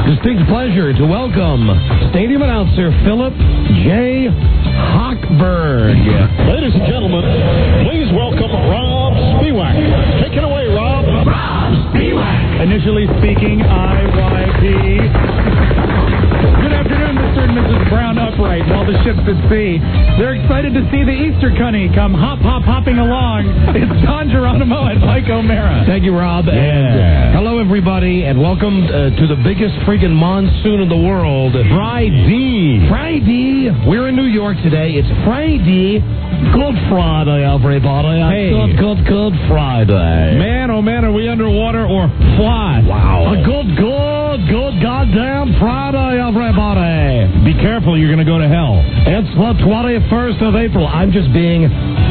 distinct pleasure to welcome stadium announcer Philip J. Hochberg. Ladies and gentlemen, please welcome Rob Spiewak. Take it away, Rob. Rob Spiewak. Initially speaking, IYP. Good afternoon, Mr. and Mrs. Brown Upright, and all the ships at sea. They're excited to see the Easter Cunny come hopping along. It's John Geronimo and Mike O'Mara. Thank you, Rob. Yeah. And hello, everybody, and welcome to the biggest freaking monsoon in the world. Friday. We're in New York today. It's Friday. Good Friday, everybody. Hey. Good Friday. Man, oh man, are we underwater or what? Wow. A good goddamn Friday, everybody. Be careful, you're going to go to hell. It's the 21st of April. I'm just being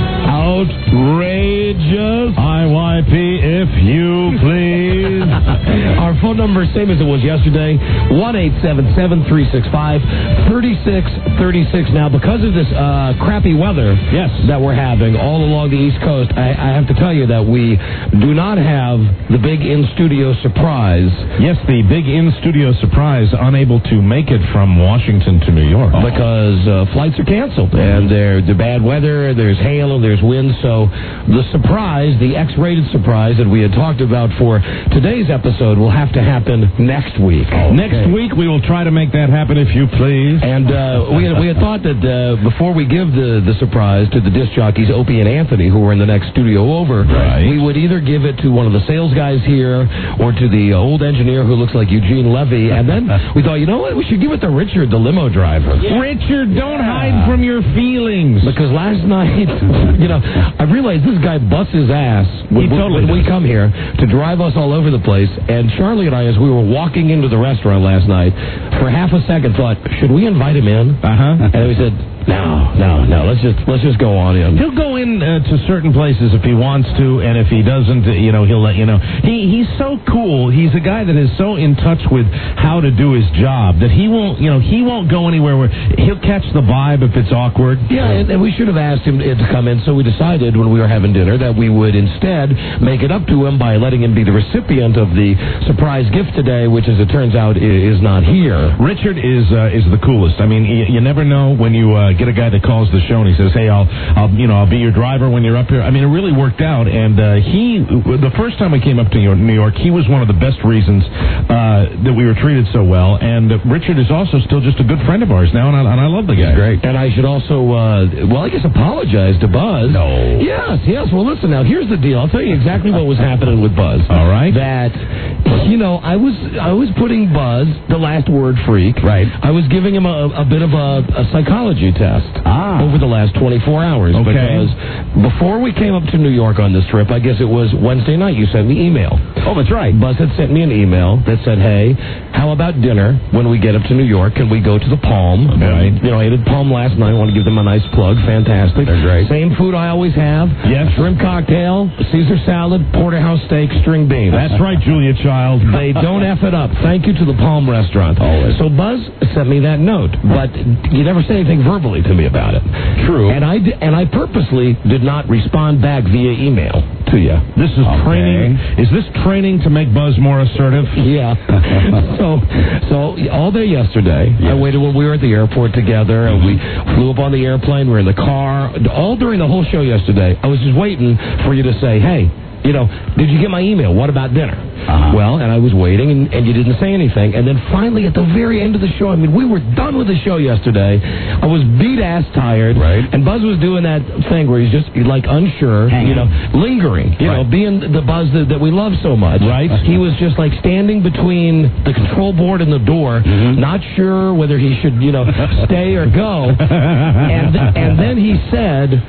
outrageous. IYP, if you please. Our phone number, same as it was yesterday, 1-877-365-3636. Now, because of this crappy weather that we're having all along the East Coast, I have to tell you that we do not have the big in-studio surprise. Yes, the big in-studio surprise, unable to make it from Washington to New York. Because flights are canceled, and there's bad weather, there's hail, and there's wind, so the surprise, the X-rated surprise that we had talked about for today's episode will have to happen next week. Next week, we will try to make that happen, if you please. And we had thought that before we give the surprise to the disc jockeys, Opie and Anthony, who are in the next studio over, we would either give it to one of the sales guys here or to the old engineer who looks like Eugene Levy. And then we thought, you know what, we should give it to Richard, the limo driver. Yeah. Richard, don't hide from your feelings. Because last night, I realized this guy busts his ass when we come here to drive us all over the place. And Charlie and I, as we were walking into the restaurant last night, for half a second thought, should we invite him in? And we said, no, let's just go on in. He'll go in to certain places if he wants to, and if he doesn't, he'll let you know. He's so cool. He's a guy that is so in touch with how to do his job that he won't go anywhere where he'll catch the vibe if it's awkward. Yeah, and we should have asked him to come in, so we decided when we were having dinner that we would instead make it up to him by letting him be the recipient of the surprise gift today, which, as it turns out, is not here. Richard is the coolest. I mean, you never know when you get a guy that calls the show and he says, "Hey, I'll be your driver when you're up here." I mean, it really worked out. And the first time we came up to New York, he was one of the best reasons that we were treated so well. And Richard is also still just a good friend of ours now, and I love the guy. He's great. And I should also, I guess apologize to Buzz. No. Yes. Well, listen. Now, here's the deal. I'll tell you exactly what was happening with Buzz. All right. That, I was putting Buzz, the last word freak. Right. I was giving him a bit of a psychology test over the last 24 hours. Okay. Because before we came up to New York on this trip, I guess it was Wednesday night, you sent me email. Oh, that's right. Buzz had sent me an email that said, hey, how about dinner when we get up to New York? Can we go to the Palm? Right. I ate at Palm last night. I want to give them a nice plug. Fantastic. They're great. Same food I always have. Yes. Shrimp cocktail, Caesar salad, porterhouse steak, string beans. That's right, Julia Child. They don't F it up. Thank you to the Palm restaurant. Always. So Buzz sent me that note, but you never said anything verbally to me about it. True. And I purposely did not respond back via email to you. This is training. Is this training to make Buzz more assertive? Yeah. So all day yesterday, I waited when we were at the airport together, and we flew up on the airplane. We were in the car. All during the whole show yesterday, I was just waiting for you to say, hey, did you get my email? What about dinner? Well, and I was waiting, and you didn't say anything. And then finally, at the very end of the show, we were done with the show yesterday. I was beat-ass tired. Right. And Buzz was doing that thing where he's just, unsure, lingering, being the Buzz that we love so much. Right. He was just, standing between the control board and the door, not sure whether he should, stay or go. And then he said,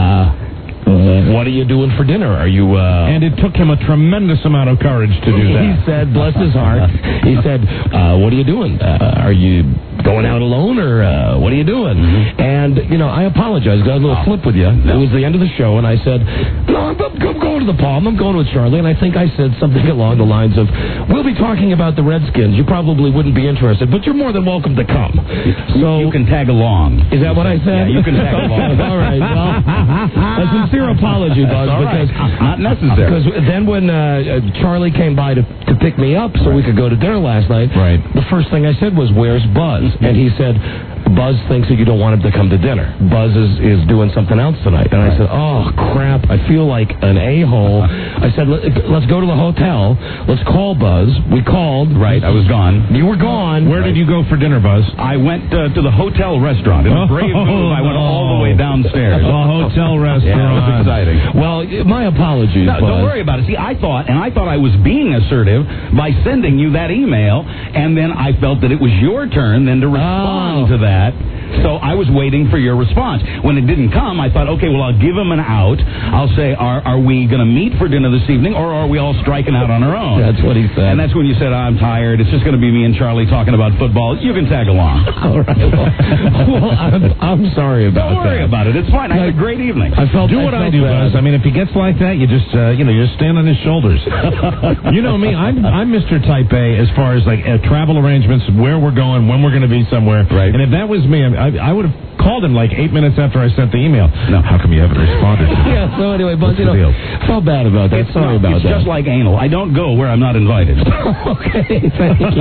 what are you doing for dinner? Are you... And it took him a tremendous amount of courage to do that. He said, bless his heart, he said, what are you doing? Are you going out alone, or what are you doing? And, I apologize. Got a little flip with you. It was the end of the show, and I said, no, I'm going to the Palm. I'm going with Charlie. And I think I said something along the lines of, we'll be talking about the Redskins. You probably wouldn't be interested, but you're more than welcome to come. So you can tag along. Is that what I said? Yeah, you can tag along. All right. Well, A sincere apology, Buzz. All right. Not necessary. Because then when Charlie came by to pick me up so we could go to dinner last night, Right. the first thing I said was, "Where's Buzz?" And he said, "Buzz thinks that you don't want him to come to dinner. Buzz is doing something else tonight." And I said, "Oh, crap. I feel like an a-hole." I said, "Let's go to the hotel. Let's call Buzz." We called. Right, I was gone. You were gone. Where did you go for dinner, Buzz? I went to the hotel restaurant. In a brave move, I went all the way downstairs. The hotel restaurant. Yeah, it was exciting. Well, my apologies, No, Buzz. don't worry about it. See, I thought I was being assertive by sending you that email, and then I felt that it was your turn then to respond to that. So I was waiting for your response. When it didn't come, I thought, okay, well, I'll give him an out. I'll say, are we going to meet for dinner this evening, or are we all striking out on our own? That's what he said. And that's when you said, I'm tired. It's just going to be me and Charlie talking about football. You can tag along. All right. Well, I'm sorry about that. Don't worry about it. It's fine. I had a great evening. I felt Do what I felt do, bad. Buzz. I mean, if he gets like that, you just you just stand on his shoulders. You know me. I'm Mr. Type A as far as like travel arrangements, where we're going, when we're going to be somewhere. Right. And if that was me, I would have called him like 8 minutes after I sent the email. No, how come you haven't responded? Yeah, so anyway, Buzz, What's the deal? felt bad about that. Sorry about it's that. just like anal. I don't go where I'm not invited. Okay, thank you.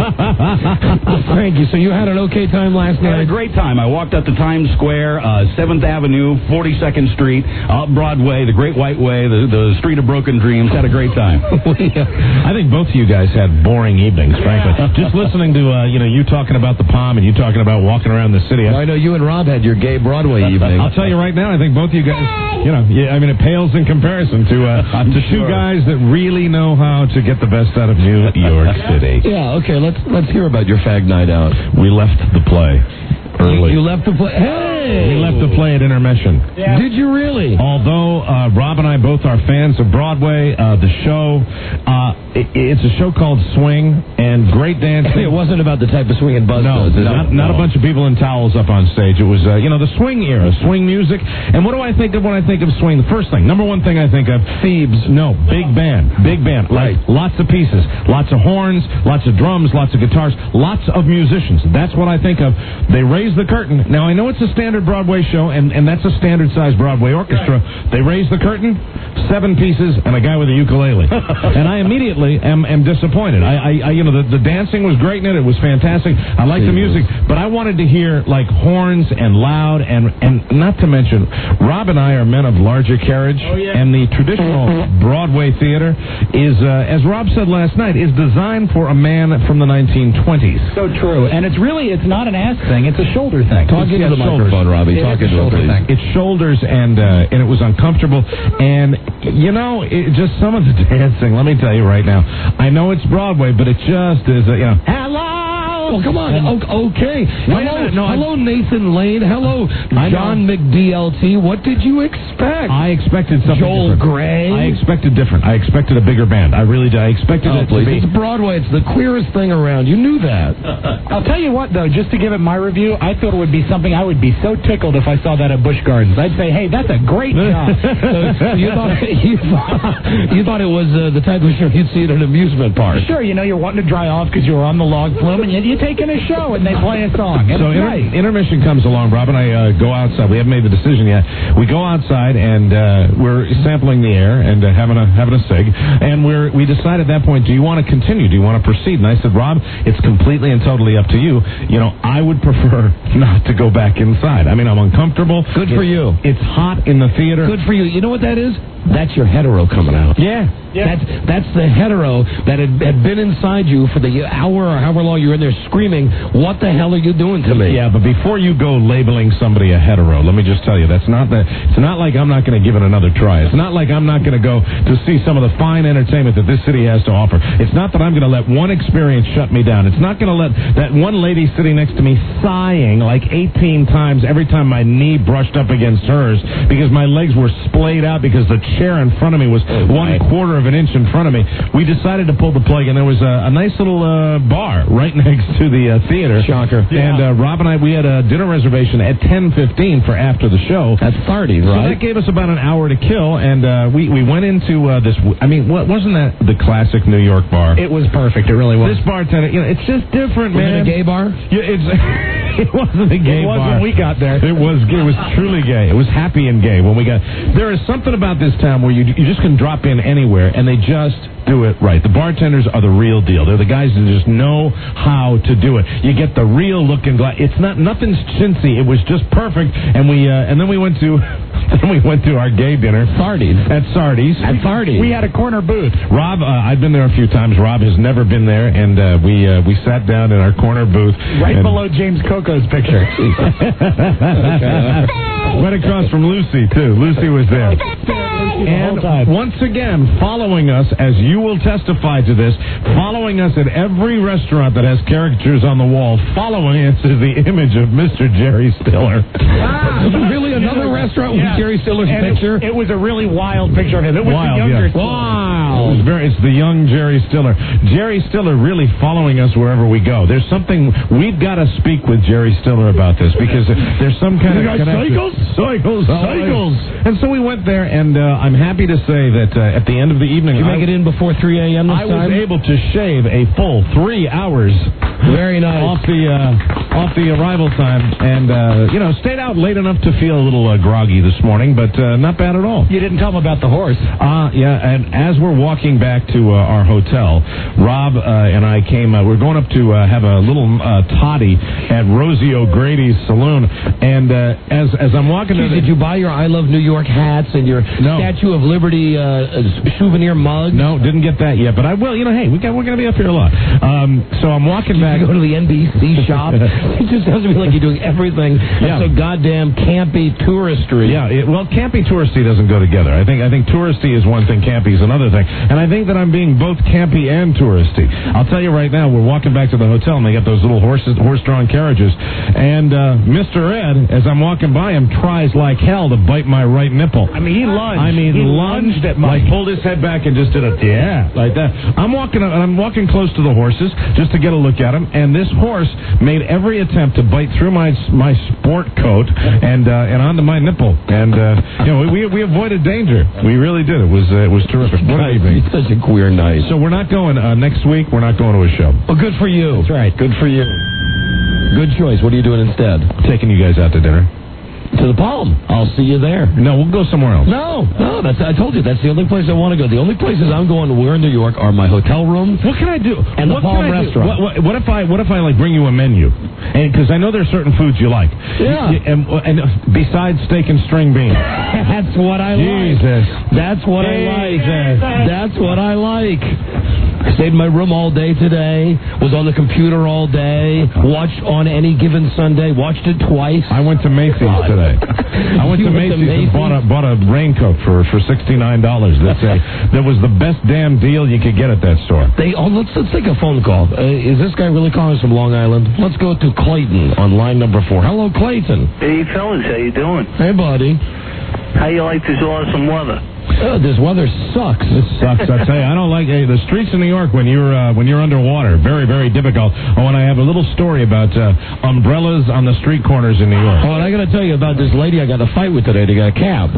Thank you. So you had an okay time last I had a night? great time. I walked up to Times Square, 7th Avenue, 42nd Street, up Broadway, the Great White Way, the Street of Broken Dreams. Had a great time. I think both of you guys had boring evenings, frankly. Just listening to you talking about the Palm and you talking about walking around the city. I know you and Rob had your gay Broadway evening. I'll tell you right now, I think both of you guys, I mean, it pales in comparison to two guys that really know how to get the best out of New York City. Yeah, okay, let's hear about your fag night out. We left the play early. You left the play. Hey! We left the play at intermission. Did you really? Although Rob and I both are fans of Broadway, the show, it's a show called Swing, and great dancing. It wasn't about the type of swing and buzz. No, not a bunch of people in towels up on stage. It was, the swing era, swing music. And what do I think of when I think of swing? The first thing, number one thing I think of, Thebes. No, big band. Right. Like, lots of pieces, lots of horns, lots of drums, lots of guitars, lots of musicians. That's what I think of. They raise the curtain. Now, I know it's a standard Broadway show, and that's a standard-sized Broadway orchestra. Right. They raise the curtain, 7 pieces, and a guy with a ukulele. And I immediately am disappointed. The dancing was great in it. It was fantastic. I like the music, but I wanted to hear, like, horns and loud, and not to mention, Rob and I are men of larger carriage, and the traditional Broadway theater is, as Rob said last night, is designed for a man from the 1920s. So true. And it's not an ass thing. It's a shoulder thing. Talk into the microphone, Robbie. Talk into it, please. It's shoulders, and it was uncomfortable. And, just some of the dancing, let me tell you right now, I know it's Broadway, but it just is, hello! Well, come on. Okay. Hello, Nathan Lane. Hello, John McDLT. What did you expect? I expected something Joel different. Gray. I expected different. I expected a bigger band. I really did. I expected it to be. It's Broadway. It's the queerest thing around. You knew that. I'll tell you what, though, just to give it my review, I thought it would be something I would be so tickled if I saw that at Busch Gardens. I'd say, hey, that's a great job. So you thought it was the type of show you'd see at an amusement park. Sure, you're wanting to dry off because you were on the log flume, and you take in a show, and they play a song. So intermission comes along. Rob and I go outside. We haven't made the decision yet. We go outside, and we're sampling the air and having a cig. And we decide at that point, do you want to continue? Do you want to proceed? And I said, Rob, it's completely and totally up to you. I would prefer not to go back inside. I mean, I'm uncomfortable. Good for you. It's hot in the theater. Good for you. You know what that is? That's your hetero coming out. Yeah. That's the hetero that had been inside you for the hour or however long you were in there screaming, what the hell are you doing to me? Yeah, but before you go labeling somebody a hetero, let me just tell you, it's not like I'm not going to give it another try. It's not like I'm not going to go to see some of the fine entertainment that this city has to offer. It's not that I'm going to let one experience shut me down. It's not going to let that one lady sitting next to me sighing like 18 times every time my knee brushed up against hers because my legs were splayed out because the chair in front of me was 1/4 of an inch in front of me. We decided to pull the plug, and there was a nice little bar right next to the theater. Shocker. And Rob and I, we had a dinner reservation at 10:15 for after the show. That's Sardi's, right? So that gave us about an hour to kill, and we went into this. I mean, wasn't that the classic New York bar? It was perfect. It really was. This bartender, it's just different, Was man. it a gay bar? Yeah, it wasn't a gay It was bar. when we got there. It was truly gay. It was happy and gay when we got. There is something about this town where you just can drop in anywhere, and they just do it right. The bartenders are the real deal. They're the guys that just know how to do it. You get the real looking glass. It's nothing's chintzy. It was just perfect. And then we went to our gay dinner. Sardi's. At Sardi's. We had a corner booth. Rob, I've been there a few times. Rob has never been there, and we sat down in our corner booth. Right below James Coco's picture. Right across from Lucy, too. Lucy was there. And once again, following us, as you will testify to this, following us at every restaurant that has caricatures on the wall, following us is the image of Mr. Jerry Stiller. Really? Another restaurant with Jerry Stiller's picture? It was a really wild picture of him. It was Wild, the younger yeah. Wow. It's the young Jerry Stiller. Jerry Stiller really following us wherever we go. There's something, we've got to speak with Jerry Stiller about this, because there's some kind of connection. Cycles. And so we went there, and I'm happy to say that at the end of the evening, Did you make it in before 3 a.m. this I time? was able to shave a full 3 hours. Very nice. Off the arrival time, and stayed out late enough to feel a little groggy this morning, but not bad at all. You didn't tell him about the horse. Yeah, and as we're walking back to our hotel, Rob and I came. We're going up to have a little toddy at Rosie O'Grady's saloon, and as I'm walking, Did you buy your I Love New York hats and your Statue of Liberty souvenir mug? No, didn't get that yet, but I will. Hey, we're going to be up here a lot. So I'm walking back. You go to the NBC shop. It just sounds to me like you're doing everything. Yeah. That's so goddamn campy touristy. Yeah, campy touristy doesn't go together. I think touristy is one thing, campy is another thing, and I think that I'm being both campy and touristy. I'll tell you right now, we're walking back to the hotel, and they got those little horse-drawn carriages, and Mr. Ed, as I'm walking by him, tries like hell to bite my right nipple. I mean, he lunged. He lunged at Mike. Like pulled his head back and just did a like that. I'm walking close to the horses just to get a look at him, and this horse made every attempt to bite through my sport coat and onto my nipple, and we avoided danger. We really did. It was terrific. What an evening. It's such a queer night. So we're not going next week. We're not going to a show. Well, good for you. That's right. Good for you. Good choice. What are you doing instead? Taking you guys out to dinner. To the Palm. I'll see you there. No, we'll go somewhere else. No. I told you that's the only place I want to go. The only places I'm going to where in New York are my hotel room. What can I do? And the Palm restaurant. What if I like bring you a menu? And because I know there's certain foods you like. Yeah. And besides steak and string beans. That's what I like. Jesus. That's what I like. That's what I like. I stayed in my room all day today, was on the computer all day, watched on any given Sunday, watched it twice. I went to Macy's today. I went to Macy's and bought a raincoat for $69. That was the best damn deal you could get at that store. Let's take a phone call. Is this guy really calling us from Long Island? Let's go to Clayton on line number 4. Hello, Clayton. Hey, fellas, how you doing? Hey, buddy. How you like this awesome weather? This weather sucks. This sucks. I tell you, I don't like the streets in New York when you're underwater. Very, very difficult. Oh, and I have a little story about umbrellas on the street corners in New York. Oh, and I got to tell you about this lady I got in a fight with today to get a cab.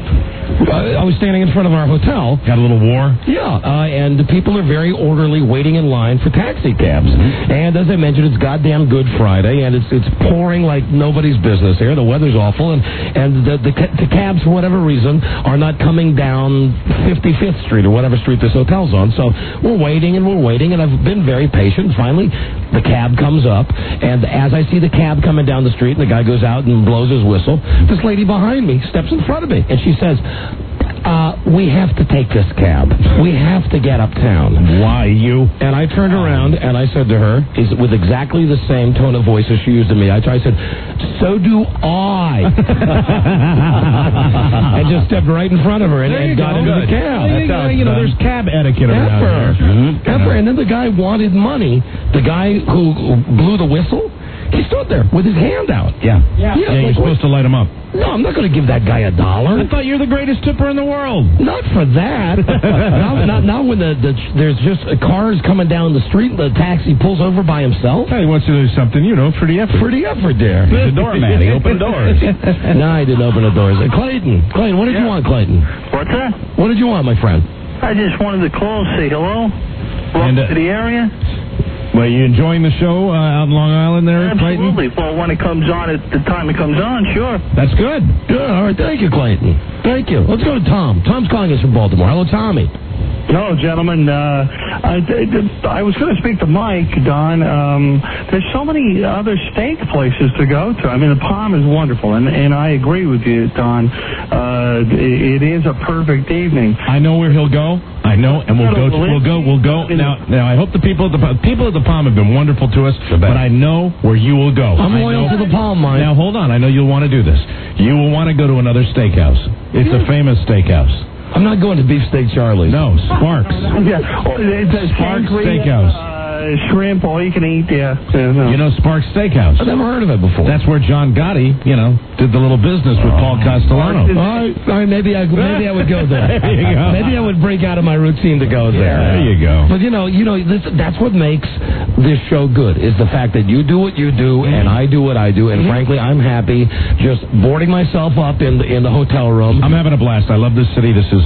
I was standing in front of our hotel. Got a little war? Yeah, and the people are very orderly waiting in line for taxi cabs. Mm-hmm. And as I mentioned, it's goddamn Good Friday, and it's pouring like nobody's business here. The weather's awful, and the cabs, for whatever reason, are not coming down 55th Street or whatever street this hotel's on. So we're waiting, and I've been very patient. Finally, the cab comes up, and as I see the cab coming down the street, and the guy goes out and blows his whistle, this lady behind me steps in front of me, and she says, we have to take this cab. We have to get uptown. Why, you? And I turned around and I said to her, with exactly the same tone of voice as she used to me, I said, so do I. I just stepped right in front of her and got into the cab. There's cab etiquette around here. And then the guy wanted money. The guy who blew the whistle, He stood there with his hand out. Yeah. You're supposed to light him up. No, I'm not going to give that guy $1. I thought you're the greatest tipper in the world. Not for that. not when there's just cars coming down the street and the taxi pulls over by himself. He wants to do something, for the effort. For the effort there. He's a doorman. He opened doors. No, I didn't open the doors. Clayton, what did you want, Clayton? What's that? What did you want, my friend? I just wanted to call, say hello. Welcome to the area. Well, you enjoying the show out in Long Island there, Clayton? Absolutely. Well, when it comes on, at the time it comes on, sure. That's good. Good. All right. Thank you, Clayton. Thank you. Let's go to Tom. Tom's calling us from Baltimore. Hello, Tommy. Hello, gentlemen. I was going to speak to Mike, Don. There's so many other steak places to go to. I mean, the Palm is wonderful, and I agree with you, Don. It is a perfect evening. I know where he'll go. I know, and we'll go. Now, I hope the people at the Palm have been wonderful to us, but I know where you will go. I'm loyal to the Palm, Mike. Now, hold on. I know you'll want to do this. You will want to go to another steakhouse. It's a famous steakhouse. I'm not going to Beefsteak Charlie's. No, Sparks. Sparks Steakhouse. Shrimp, all you can eat, yeah. You know Sparks Steakhouse? I've never heard of it before. That's where John Gotti, did the little business with Paul Castellano. All right, maybe I would go there. There you go. Maybe I would break out of my routine to go there. There you go. But that's what makes this show good, is the fact that you do what you do and I do what I do, and frankly, I'm happy just boarding myself up in the hotel room. I'm having a blast. I love this city. This is,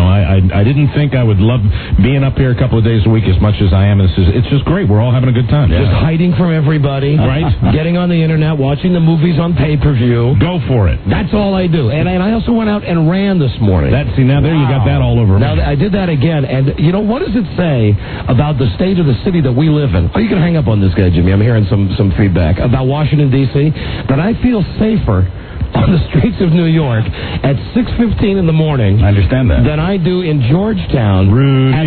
I didn't think I would love being up here a couple of days a week as much as I am. It's just great. We're all having a good time. Just hiding from everybody. Right. Getting on the internet, watching the movies on pay-per-view. Go for it. That's all I do. And I also went out and ran this morning. Now there you got that all over me. Now, I did that again. And, what does it say about the state of the city that we live in? Oh, you can hang up on this guy, Jimmy. I'm hearing some feedback about Washington, D.C., that I feel safer on the streets of New York at 6:15 in the morning. I understand that. Than I do in Georgetown at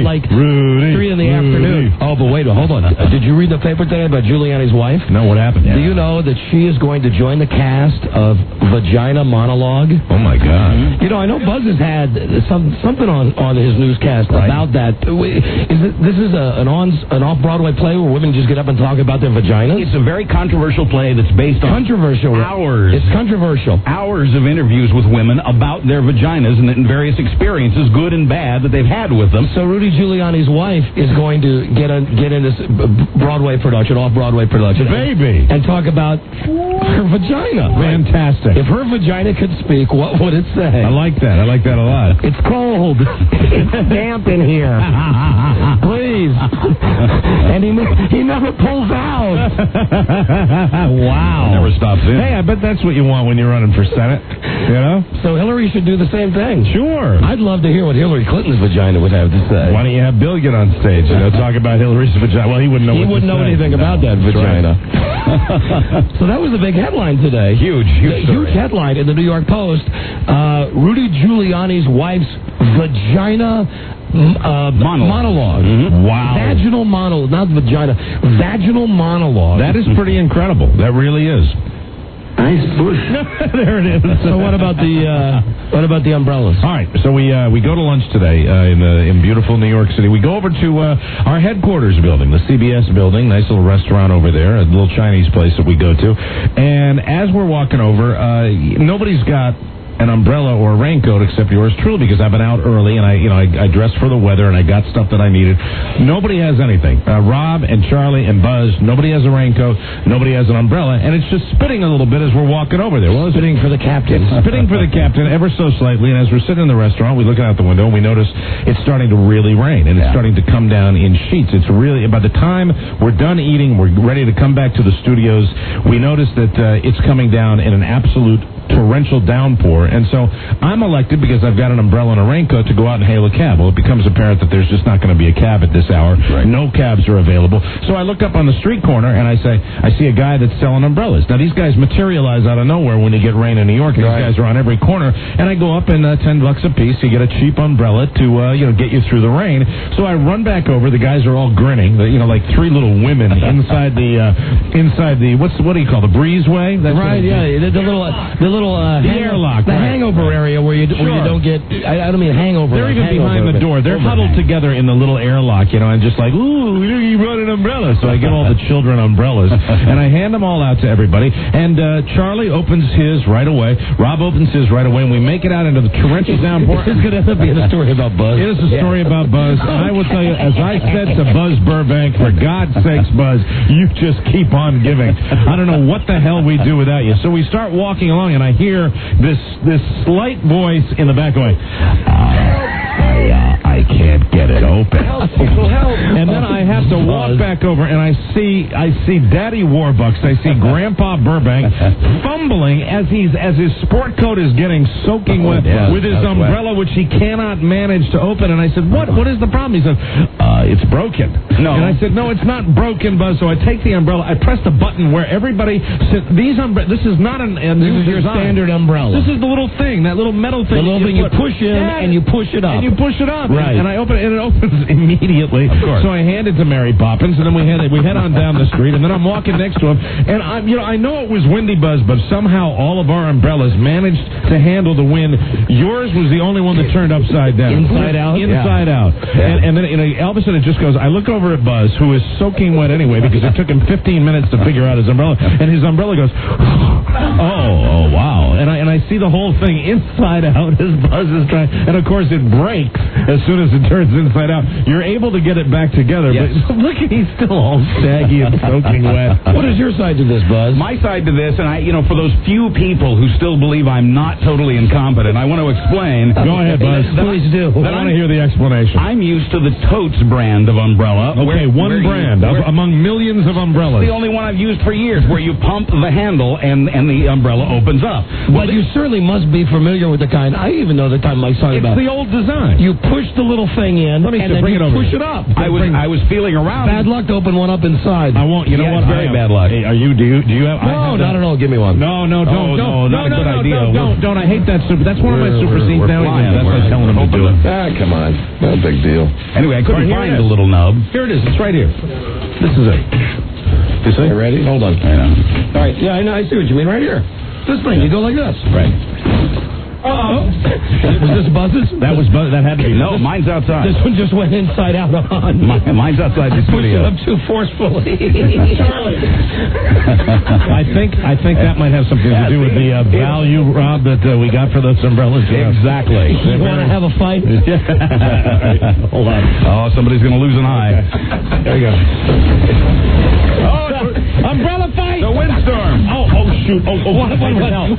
3 in the afternoon. Oh, but wait, hold on. Did you read the paper today about Giuliani's wife? No, what happened? Do you know that she is going to join the cast of Vagina Monologue? Oh my God! I know Buzz has had something on his newscast about that. This is an off-Broadway play where women just get up and talk about their vaginas? It's a very controversial play that's based on hours. It's controversial. Hours of interviews with women about their vaginas and various experiences, good and bad, that they've had with them. So Rudy Giuliani's wife is going to get in this Broadway production, off-Broadway production. Baby! And talk about her vagina. Fantastic. If her vagina could speak, what would it say? I like that. I like that a lot. It's cold. It's damp in here. Please. And he never pulls out. Wow. Never stops in. Hey, I bet that's what you want when you're running for Senate. So Hillary should do the same thing. Sure. I'd love to hear what Hillary Clinton's vagina would have to say. Why don't you have Bill get on stage, talk about Hillary's vagina? Well, he wouldn't know. He wouldn't know anything about that vagina. Right. So that was a big headline today. Huge headline in the New York Post. Rudy Giuliani's wife's vagina monologue. Mm-hmm. Wow. Vaginal monologue, not vagina. Vaginal monologue. That is pretty incredible. That really is. Nice bush. There it is. So what about the umbrellas? All right. So we go to lunch today in beautiful New York City. We go over to our headquarters building, the CBS building. Nice little restaurant over there, a little Chinese place that we go to. And as we're walking over, nobody's got an umbrella or a raincoat except yours truly, because I've been out early and I dressed for the weather and I got stuff that I needed. Nobody has anything. Rob and Charlie and Buzz, nobody has a raincoat, nobody has an umbrella, and it's just spitting a little bit as we're walking over there. Well, spitting for the captain. Spitting for the captain ever so slightly, and as we're sitting in the restaurant, we look out the window and we notice it's starting to really rain, and it's starting to come down in sheets. It's really, by the time we're done eating, we're ready to come back to the studios, we notice that it's coming down in an absolute torrential downpour, and so I'm elected, because I've got an umbrella and a raincoat, to go out and hail a cab. Well, it becomes apparent that there's just not going to be a cab at this hour. Right. No cabs are available. So I look up on the street corner and I see a guy that's selling umbrellas. Now, these guys materialize out of nowhere when you get rain in New York. These guys are on every corner, and I go up and $10 a piece. You get a cheap umbrella to get you through the rain. So I run back over. The guys are all grinning. Like three little women inside the what do you call the breezeway? That's right. Yeah, the little little airlock, the right. hangover area where you don't get. I don't mean hangover. They're like even behind the door. They're huddled together in the little airlock, and just like, ooh, you brought an umbrella. So I get all the children umbrellas, and I hand them all out to everybody. And Charlie opens his right away. Rob opens his right away, and we make it out into the torrential downpour. It's going to end up being a story about Buzz. It is a story about Buzz. And I will tell you, as I said to Buzz Burbank, for God's sakes, Buzz, you just keep on giving. I don't know what the hell we do without you. So we start walking along, and I hear this slight voice in the back going, I can't get it open. And then I have to walk back over, and I see Daddy Warbucks. I see Grandpa Burbank fumbling as his sport coat is getting soaking wet with his umbrella, which he cannot manage to open. And I said, "What is the problem?" He said, "It's broken." No. And I said, "No, it's not broken, Buzz." So I take the umbrella, I press the button where everybody said, this is not a new your standard umbrella. This is the little thing, that little metal thing. The little thing you push in and you push it up. And you push it up. Right. And I open it, and it opens immediately. Of course. So I hand it to Mary Poppins, and then we head on down the street, and then I'm walking next to him, and I know it was windy, Buzz, but somehow all of our umbrellas managed to handle the wind. Yours was the only one that turned upside down. Inside out? Inside out. Yeah. And then all of a sudden it just goes, I look over at Buzz, who is soaking wet anyway, because it took him 15 minutes to figure out his umbrella, and his umbrella goes, oh, wow. And I see the whole thing inside out as Buzz is trying, and of course it breaks as soon as it turns inside out. You're able to get it back together, but look, he's still all saggy and soaking wet. What is your side to this, Buzz? My side to this, and for those few people who still believe I'm not totally incompetent, I want to explain. Go ahead, Buzz. Please do. I want to hear the explanation. I'm used to the Totes brand of umbrella. Okay, one brand among millions of umbrellas. The only one I've used for years, where you pump the handle and the umbrella opens up. Well, you certainly must be familiar with the kind. I even know the time Mike's talking about. It's the old design. You push the little thing in, and then you push it up. I was feeling around. Bad luck to open one up inside. I won't. You know what? Very bad luck. Hey, do you have? No, not at all. Give me one. No, don't. Not a good idea. Don't. I hate that super. That's one of my super scenes now. That's like telling him to do it. Come on. No big deal. Anyway, I couldn't find the little nub. Here it is. It's right here. This is it. You see? You ready? Hold on. I know. All right. Yeah, I know. I see what you mean. Right here. This thing. You go like this. Right. Uh-oh. Was this Buzz's? That was Buzz. That had to be. No, mine's outside. This one just went inside out on. Mine's outside the studio. Push it up too forcefully. Charlie. I think that might have something to do with the value, Rob, that we got for those umbrellas. Exactly. You want to have a fight? Hold on. Oh, somebody's going to lose an eye. There you go. Umbrella fight! The windstorm. Oh, shoot. What happened?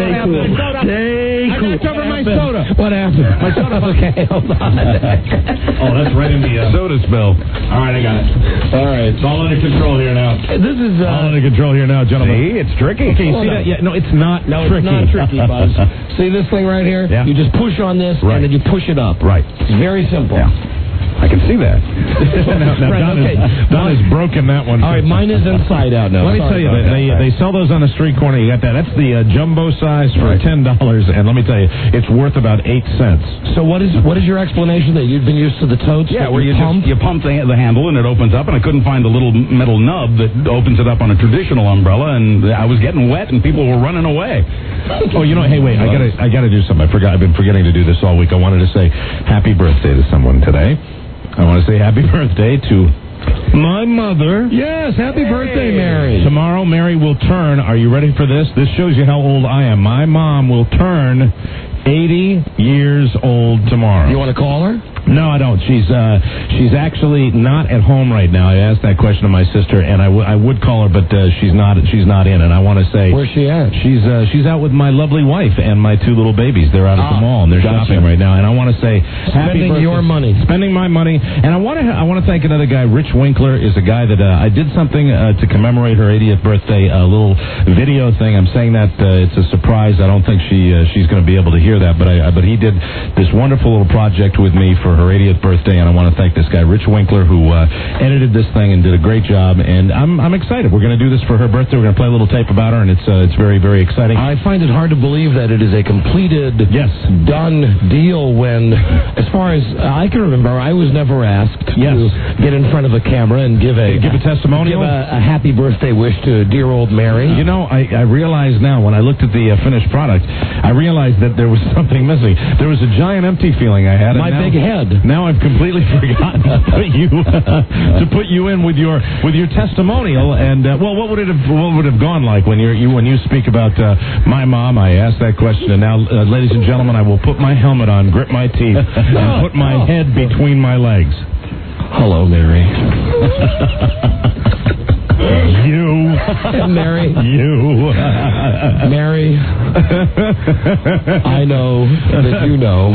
I knocked over my soda. What happened? My soda. Okay, hold on. That's right in the soda spill. All right, I got it. All right. It's all under control here now. This is all under control here now, gentlemen. See, it's tricky. Okay, you see that? Yeah, no, it's not tricky. It's not tricky, Buzz. See this thing right here? Yeah. You just push on this, and then you push it up. Right. It's very simple. Yeah. I can see that. Don has broken that one. All right, mine is inside out now. Let me tell you, they sell those on the street corner. You got that. That's the jumbo size for $10, and let me tell you, it's worth about 8 cents. So what is your explanation that you've been used to the Totes? Yeah, where you pump the handle and it opens up, and I couldn't find the little metal nub that opens it up on a traditional umbrella, and I was getting wet, and people were running away. Oh, hey, wait, I gotta do something. I've been forgetting to do this all week. I wanted to say happy birthday to someone today. I want to say happy birthday to my mother. Yes, happy birthday, Mary. Tomorrow, Mary will turn, are you ready for this? This shows you how old I am. My mom will turn 80 years old tomorrow. You want to call her? No, I don't. She's actually not at home right now. I asked that question of my sister, and I would call her, but she's not in. And I want to say, where's she at? She's out with my lovely wife and my 2 little babies. They're out at the mall and they're shopping right now. And I want to say, spending your money, spending my money. And I want to thank another guy. Rich Winkler is a guy that I did something to commemorate her 80th birthday, a little video thing. I'm saying that it's a surprise. I don't think she's going to be able to hear that, but he did this wonderful little project with me for her 80th birthday, and I want to thank this guy, Rich Winkler, who edited this thing and did a great job. And I'm excited. We're going to do this for her birthday. We're going to play a little tape about her, and it's very, very exciting. I find it hard to believe that it is a completed, done deal when, as far as I can remember, I was never asked to get in front of a camera camera and give a testimonial? Give a happy birthday wish to dear old Mary. You know, I realize now, when I looked at the finished product, I realized that there was something missing. There was a giant empty feeling I had. My big head. Now I've completely forgotten to put you in with your testimonial. And what would it have gone like when you speak about my mom? I asked that question, and now, ladies and gentlemen, I will put my helmet on, grip my teeth, and put my head between my legs. Hello, Mary. You. Mary. You. Mary. I know that you know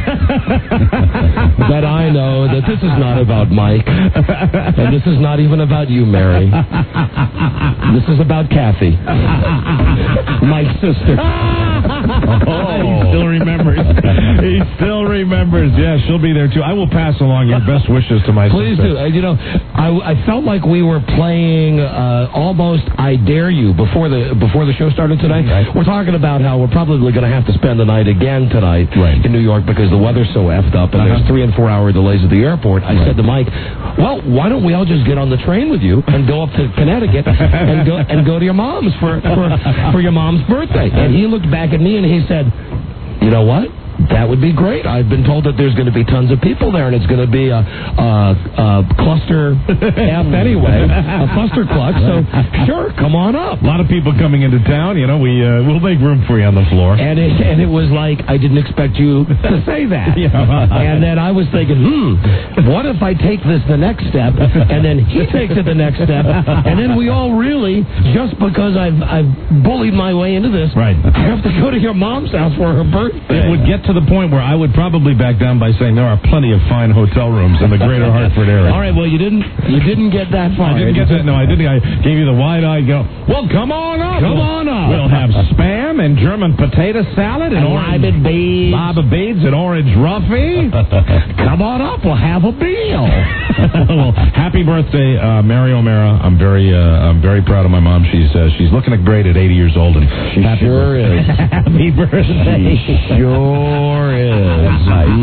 that I know that this is not about Mike. And this is not even about you, Mary. This is about Kathy. Mike's sister. He still remembers. He still remembers. Yeah, she'll be there, too. I will pass along your best wishes to my Please sister. do. I felt like we were playing almost I Dare You before the show started today. Right. We're talking about how we're probably going to have to spend the night again tonight in New York because the weather's so effed up and there's 3 and 4 hour delays at the airport. I said to Mike, well, why don't we all just get on the train with you and go up to Connecticut and go to your mom's for your mom's birthday? And he looked back at me and he said, you know what? That would be great. I've been told that there's going to be tons of people there, and it's going to be a cluster F anyway, a cluster clutch. So sure, come on up. A lot of people coming into town. You know, we'll make room for you on the floor. And it was like I didn't expect you to say that. And then I was thinking, what if I take this the next step, and then he takes it the next step, and then we all really, just because I've bullied my way into this, have to go to your mom's house for her birthday. It would get to the point where I would probably back down by saying there are plenty of fine hotel rooms in the greater Hartford area. All right, well, you didn't get that far. I didn't get that. No, I didn't. I gave you the wide-eyed go, well, come on up. Come on up. We'll have Spam and German potato salad and lima beads. Lima beads and orange roughy. Come on up. We'll have a meal. Well, happy birthday, Mary O'Mara. I'm very proud of my mom. She's looking great at 80 years old. And she sure is. Happy birthday. She sure is.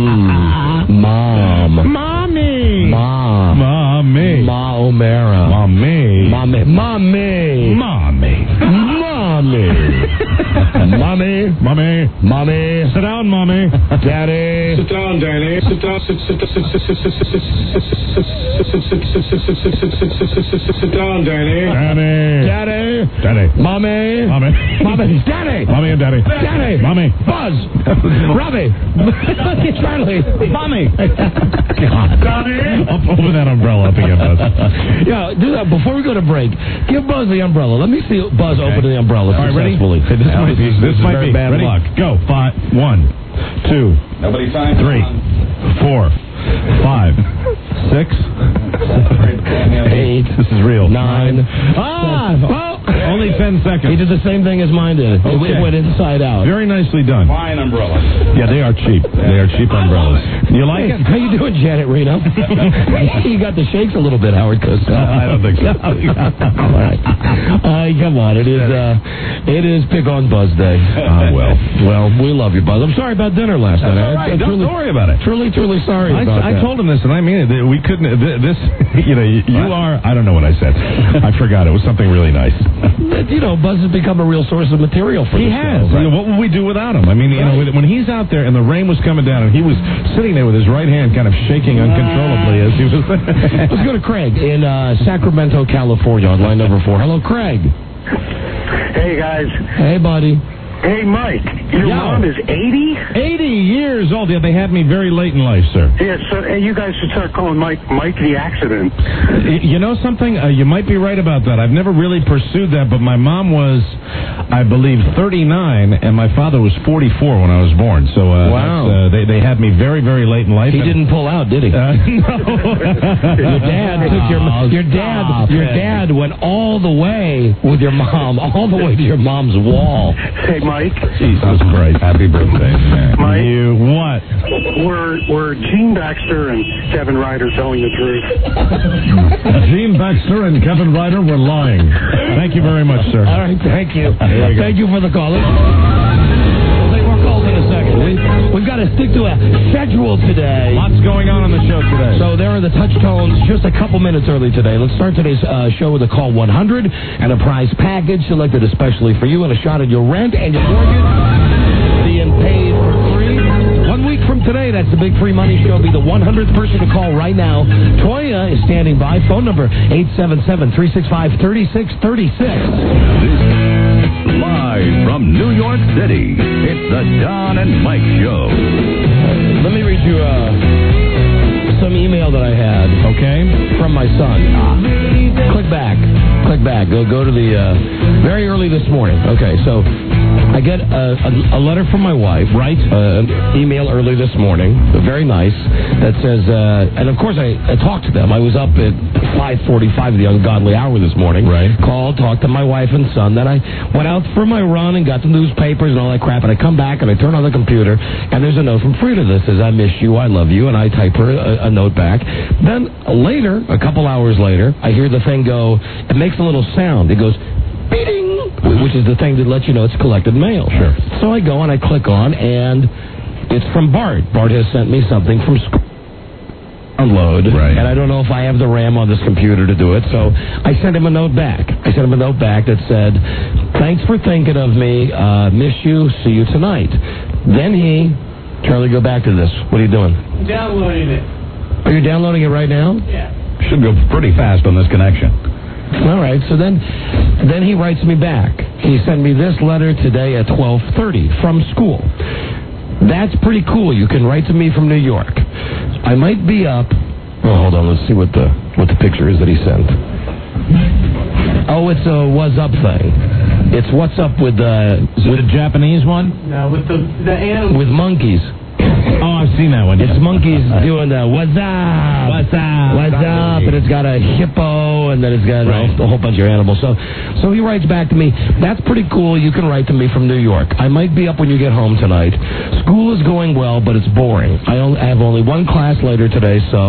Mom. Mommy. Mom. Mommy. Ma O'Mara. Mommy. Mommy. Mommy. Mommy. Mommy. Mommy. Mommy. Sit down, Mommy. Daddy. Sit down, Danny. Sit down. Sit down, Danny. Daddy. Daddy. Mommy. Mommy. Mommy. Daddy. Mommy and Daddy. Daddy. Mommy. Buzz. Robbie. Charlie. Mommy. Daddy. Open that umbrella up again, Buzz. Yeah, do that before we go to break. Give Buzz the umbrella. Let me see Buzz open the umbrella. All right, ready? This might be bad ready? luck. Go. 1, 2, Nobody finds 3, 4, 5, 6, 8. This is real. 9. Only 10 seconds. He did the same thing as mine did. It went inside out. Very nicely done. Fine umbrella. Yeah, they are cheap. They are cheap umbrellas. You like it? How you doing, Janet Reno? You got the shakes a little bit, Howard Cosell. I don't think so. All right. Come on. It is Pick on Buzz Day. Well, we love you, Buzz. I'm sorry about dinner last night. All right. Don't worry about it. Truly sorry about that. I told him this, and I mean it. We couldn't. This, you are. I don't know what I said. I forgot. It was something really nice. Buzz has become a real source of material for the show. He has. Right. What would we do without him? I mean, when he's out there and the rain was coming down and he was sitting there with his right hand kind of shaking uncontrollably as he was. Let's go to Craig in Sacramento, California, on line number 4. Hello, Craig. Hey, guys. Hey, buddy. Hey, Mike. Your mom is 80? 80 years old. Yeah, they had me very late in life, sir. Yeah, so you guys should start calling Mike the Accident. You know something? You might be right about that. I've never really pursued that, but my mom was, I believe, 39, and my father was 44 when I was born. So wow. They had me very, very late in life. He didn't pull out, did he? No. Your dad went all the way with your mom, all the way to your mom's wall. Hey, Mike. Jesus Christ. Happy birthday, man. Mike. You what? Were Gene Baxter and Kevin Ryder telling the truth? Gene Baxter and Kevin Ryder were lying. Thank you very much, sir. All right, thank you. Thank you for the call. We'll take more calls in a second. We we've got to stick to a schedule today. Lots going on the show today. So there are the touch tones just a couple minutes early today. Let's start today's show with a call 100 and a prize package selected especially for you and a shot at your rent and your mortgage being paid for free. 1 week from today, that's the Big Free Money Show. Be the 100th person to call right now. Toya is standing by. Phone number 877-365-3636. Live from New York City, it's the Don and Mike Show. Let me read you some email that I had. Okay. From my son. Click back. Go to the very early this morning. Okay, so I get a letter from my wife. Right. An email early this morning. Very nice. That says, and of course I talked to them. I was up at 5:45, the ungodly hour this morning. Right. Called, talked to my wife and son. Then I went out for my run and got the newspapers and all that crap. And I come back and I turn on the computer and there's a note from Frida that says, I miss you, I love you. And I type her a note back. Then later, a couple hours later, I hear the thing go, it makes a little sound. It goes, beating, which is the thing that lets you know it's collected mail. Sure. So I go and I click on, and it's from Bart. Bart has sent me something from school. Download, right. And I don't know if I have the RAM on this computer to do it, so I sent him a note back. That said, thanks for thinking of me, miss you, see you tonight. Then Charlie, go back to this. What are you doing? I'm downloading it. Are you downloading it right now? Yeah. Should go pretty fast on this connection. All right, so then he writes me back. He sent me this letter today at 12:30 from school. That's pretty cool. You can write to me from New York. I might be up. Oh, hold on. Let's see what the picture is that he sent. Oh, it's a what's up thing. It's what's up with the... Is it a Japanese one? No, with the animal. With monkeys. Oh, I've seen that one. It's monkeys doing the what's up, and it's got a hippo, and then it's got a whole bunch of animals. So he writes back to me, that's pretty cool. You can write to me from New York. I might be up when you get home tonight. School is going well, but it's boring. I have only one class later today, so ...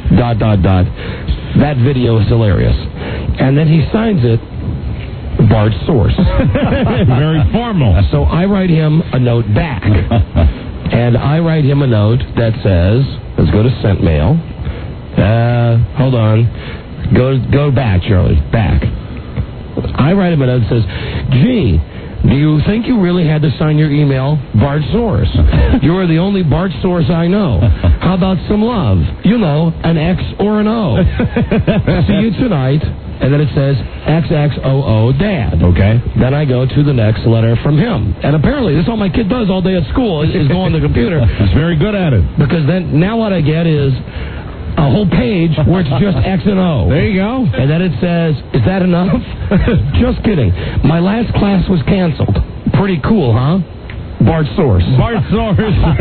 That video is hilarious. And then he signs it, Bart Source. Very formal. So I write him a note back. And I write him a note that says, let's go to sent mail. Hold on. Go back, Charlie. Back. I write him a note that says, gee, do you think you really had to sign your email, Bart Source? You are the only Bart Source I know. How about some love? You know, an X or an O. See you tonight. And then it says XXOO Dad. Okay. Then I go to the next letter from him. And apparently, this is all my kid does all day at school is go on the computer. He's very good at it. Because then, now what I get is a whole page where it's just X and O. There you go. And then it says, is that enough? Just kidding. My last class was canceled. Pretty cool, huh? Bart Source. Bart Source.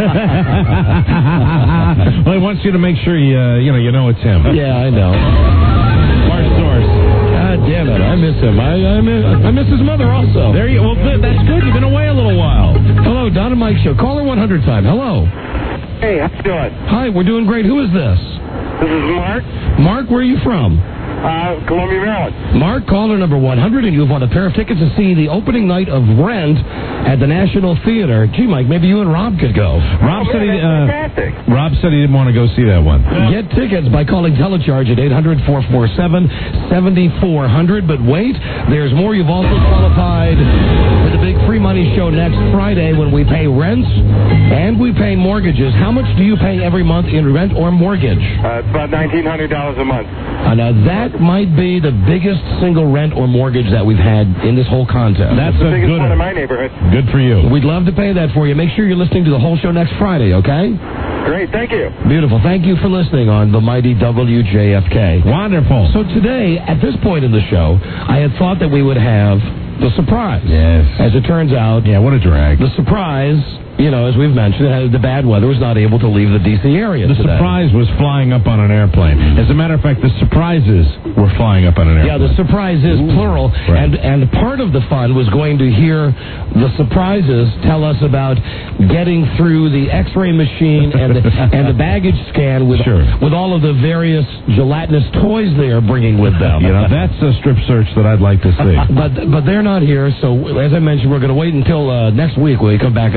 Well, he wants you to make sure you know it's him. Yeah, I know. Bart Source. God damn it, I miss him. I miss his mother also. There you go. Well, that's good. You've been away a little while. Hello, Don and Mike Show. Caller 100 time. Hello. Hey, how you doing? Hi, we're doing great. Who is this? This is Mark. Mark, where are you from? Columbia, Maryland. Mark, caller number 100, and you've won a pair of tickets to see the opening night of Rent at the National Theater. Gee, Mike, maybe you and Rob could go. Rob said fantastic. Rob said he didn't want to go see that one. Get tickets by calling Telecharge at 800-447-7400. But wait, there's more. You've also qualified for the Big Free Money Show next Friday when we pay rents and we pay mortgages. How much do you pay every month in rent or mortgage? It's about $1,900 a month. Now, that might be the biggest single rent or mortgage that we've had in this whole contest. That's the biggest one in my neighborhood. Good for you. We'd love to pay that for you. Make sure you're listening to the whole show next Friday, okay? Great, thank you. Beautiful. Thank you for listening on the mighty WJFK. Wonderful. So today, at this point in the show, I had thought that we would have the surprise. Yes. As it turns out... Yeah, what a drag. The surprise... as we've mentioned, the bad weather was not able to leave the D.C. area The today. surprise was flying up on an airplane. As a matter of fact, the surprises were flying up on an airplane. Yeah, the surprise is plural. Right. And part of the fun was going to hear the surprises tell us about getting through the X-ray machine and the baggage scan with all of the various gelatinous toys they are bringing with them. That's a strip search that I'd like to see. But they're not here, so as I mentioned, we're going to wait until next week when we come back up. They're going to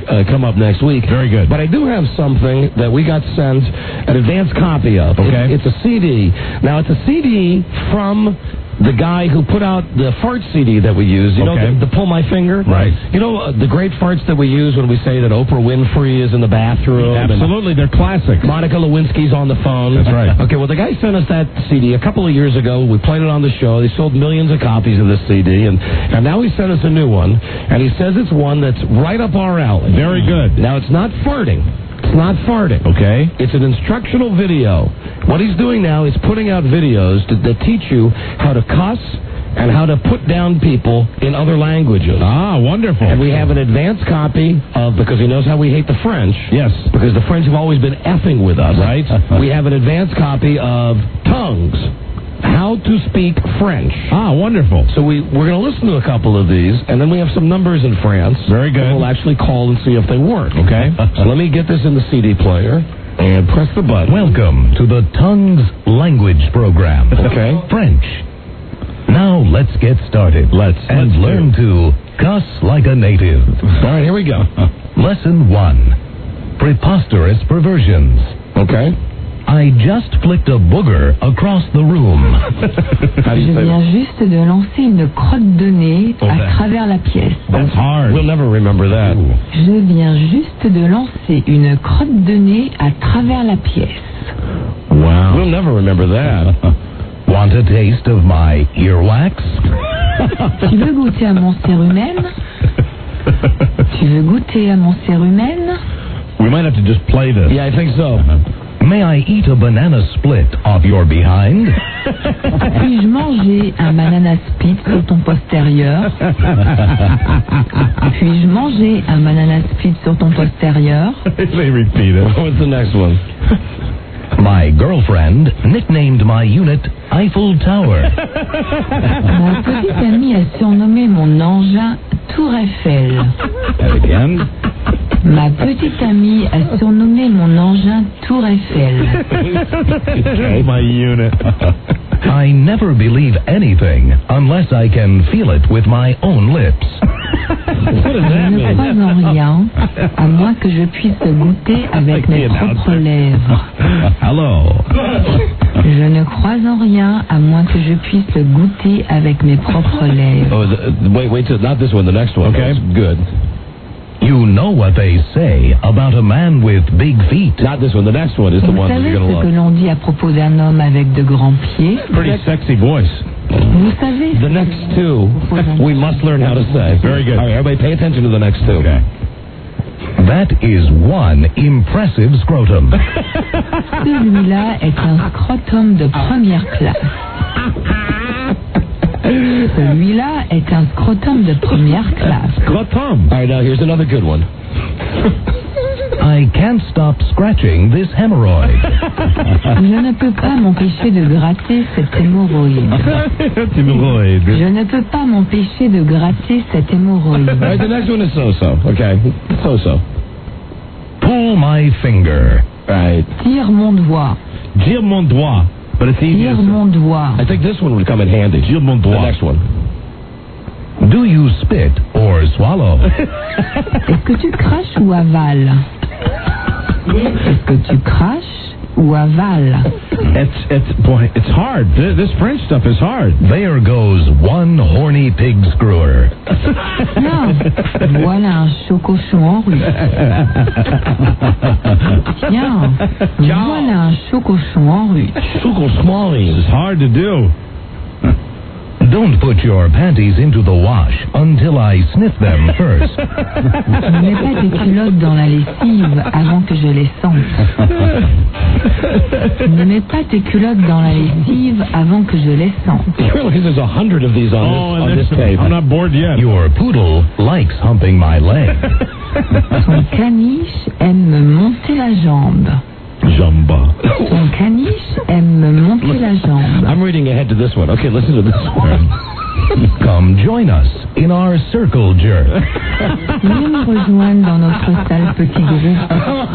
come up next week. Very good. But I do have something that we got sent an advance copy of. Okay. It's a CD. Now, it's a CD from the guy who put out the fart CD that we use. You know, the Pull My Finger? Right. You know, the great farts that we use when we say that Oprah Winfrey is in the bathroom. Absolutely, they're classics. Monica Lewinsky's on the phone. That's right. Okay, well, the guy sent us that CD a couple of years ago. We played it on the show. They sold millions of copies of this CD, and now he sent us a new one, and he says it's one that's right up our alley. Very good. Now, it's not farting. It's not farting. Okay. It's an instructional video. What he's doing now is putting out videos that teach you how to cuss and how to put down people in other languages. Ah, wonderful. And we have an advanced copy of, because he knows how we hate the French. Yes. Because the French have always been effing with us. Right. We have an advanced copy of Tongues. How to speak French. Ah, wonderful. So we're going to listen to a couple of these, and then we have some numbers in France. Very good. We'll actually call and see if they work. Okay. So let me get this in the CD player and press the button. Welcome to the Tongues Language Program. Okay. French. Now let's get started. Let's learn to cuss like a native. All right, here we go. Lesson 1. Preposterous perversions. Okay. I just flicked a booger across the room. Je viens juste de lancer une crotte de nez à travers la pièce. That's hard. We'll never remember that. Je viens juste de lancer une crotte de nez à travers la pièce. Wow. We'll never remember that. Want a taste of my earwax? Tu veux goûter à mon cérumen? Tu veux goûter à mon cérumen? We might have to just play this. Yeah, I think so. May I eat a banana split off your behind? Puis-je manger un banana split sur ton postérieur? Puis-je manger un banana split sur ton postérieur? They repeat it. What's the next one? My girlfriend nicknamed my unit Eiffel Tower. Ma petite amie a surnommé mon engin Tour Eiffel. And again. Ma petite amie a surnommé mon engin Tour Eiffel. My unit. I never believe anything unless I can feel it with my own lips. Je ne crois en rien, à moins que je puisse goûter avec mes propres lèvres. Hello. Je ne crois en rien, à moins que je puisse goûter avec mes propres lèvres. Oh, wait, not this one, the next one. Okay. That's good. You know what they say about a man with big feet. Not this one, the next one is the Vous one that savez you're going to ce que love. l'on dit à propos d'un homme avec de grands pieds? Pretty sexy voice. Vous savez The next two, we must learn how to say. Very good. All right, everybody pay attention to the next two. Okay. That is one impressive scrotum. Celui-là est un scrotum de première classe. Celui-là est un scrotum de première classe. Scrotum. All right, now here's another good one. I can't stop scratching this hemorrhoid. Je ne peux pas m'empêcher de gratter cette hémorroïde. Je ne peux pas m'empêcher de gratter cette hémorroïde. All right, the next one is so-so. Okay, so-so. Pull my finger. All right. Tire mon doigt. Tire mon doigt. But it's easy. Tire mon doigt. I think this one would come in handy. Tire mon The doigt. next one. Do you spit or swallow? Est-ce que tu craches ou avales? Est-ce que tu craches ou avales? It's hard. This French stuff is hard. There goes one horny pig screwer. Tiens, voilà un chocochon en rue. Tiens, voilà un chocochon en rue. It's hard to do. Don't put your panties into the wash until I sniff them first. Ne mets pas tes culottes dans la lessive avant que je les sente. Ne mets pas tes culottes dans la lessive avant que je les sente. You realize there's 100 of these on this tape. I'm not bored yet. Your poodle likes humping my leg. Ton caniche aime me monter la jambe. Jumba. Ton caniche aime me monter la jambe. I'm reading ahead to this one. Okay, listen to this one. Come join us in our circle jerk. Viens nous rejoindre dans notre salle petit groupe.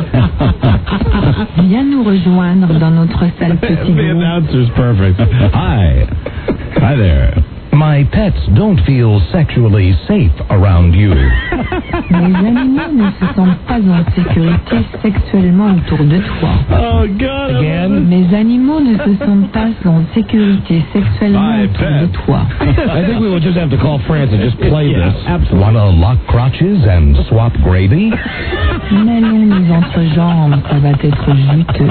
Viens nous rejoindre dans notre salle petit The groupe. announcer's perfect. Hi there. My pet pets don't feel sexually safe around you. Les animaux ne se sentent pas en sécurité sexuellement autour de toi. Oh, God. Again? Mes animaux ne se sentent pas en sécurité sexuellement autour de toi. I think we will just have to call France and just play this. Absolutely. Wanna lock crotches and swap gravy? Mêlons nos entrejambes, ça va être juteux.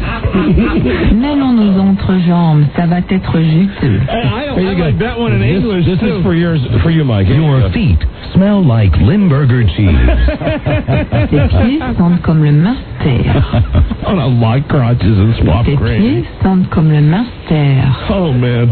Mêlons nos entrejambes, ça va être juteux. I like that one in English, This is for you, Mike. Your feet smell like Limburger cheese. Tes pieds sentent comme le Munster. Wanna lock crotches and swap Tes gravy? pieds sentent comme le Munster. Oh, man.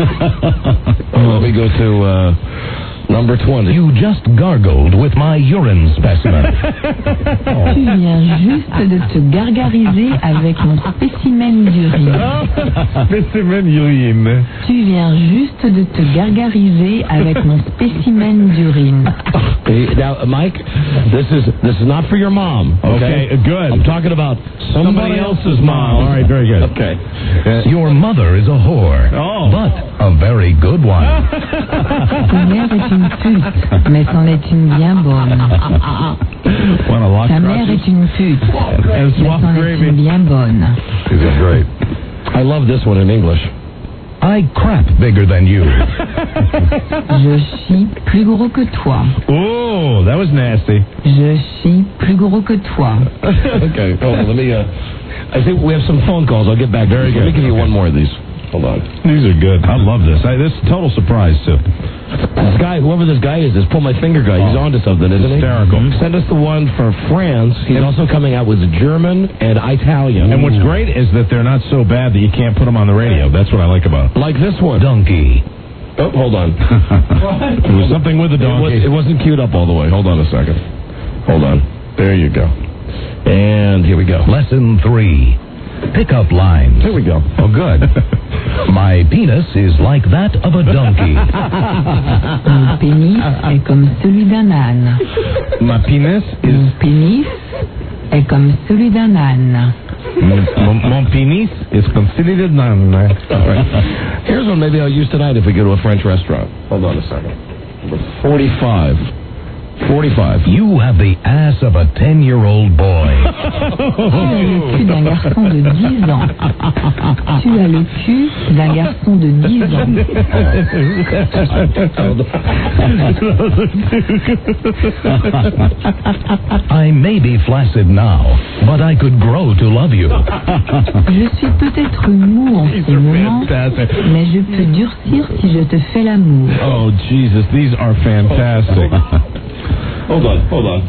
Let me go to number 20. You just gargled with my urine specimen. Tu viens juste de te gargariser avec mon spécimen d'urine. Spécimen urine. Tu viens juste de te gargariser avec mon spécimen d'urine. Now, Mike, this is not for your mom. Okay, good. I'm talking about somebody else's mom. All right, very good. Okay. Your mother is a whore, but a very good one. Ta mère est une pute, mais c'en est une bien bonne. Wanna lock Ta mère crotches est une pute, and mais swap c'en est gravy? une bien bonne. These are great. I love this one in English. I crap bigger than you. Je chie plus gros que toi. Oh, that was nasty. Je chie plus gros que toi. Okay, hold on. Let me. I think we have some phone calls. I'll get back. Very good. Let me give you one more of these. Hold on. These are good. I love this. This is a total surprise, too. This guy, whoever this guy is, this pull my finger guy, he's onto something, isn't he? Hysterical. Send us the one for France. He's also coming out with German and Italian. And what's great is that they're not so bad that you can't put them on the radio. That's what I like about them. Like this one. Donkey. Oh, hold on. There was something with the donkey. It wasn't queued up all the way. Hold on a second. Hold on. There you go. And here we go. Lesson 3. Pickup lines. Here we go. Oh, good. My penis is like that of a donkey. Mon pénis est comme celui d'un âne. My penis is... Mon pénis est comme celui d'un âne. Mon penis is considered none. All right. Here's one maybe I'll use tonight if we go to a French restaurant. Hold on a second. Number 45. 45. You have the ass of a 10-year-old boy. Tu as le cul d'un garçon de 10 ans. Tu as le cul d'un garçon de 10 ans. I may be flaccid now, but I could grow to love you. Je suis peut-être mou en ce moment, mais je peux durcir si je te fais l'amour. Oh, Jesus, these are fantastic. Hold on.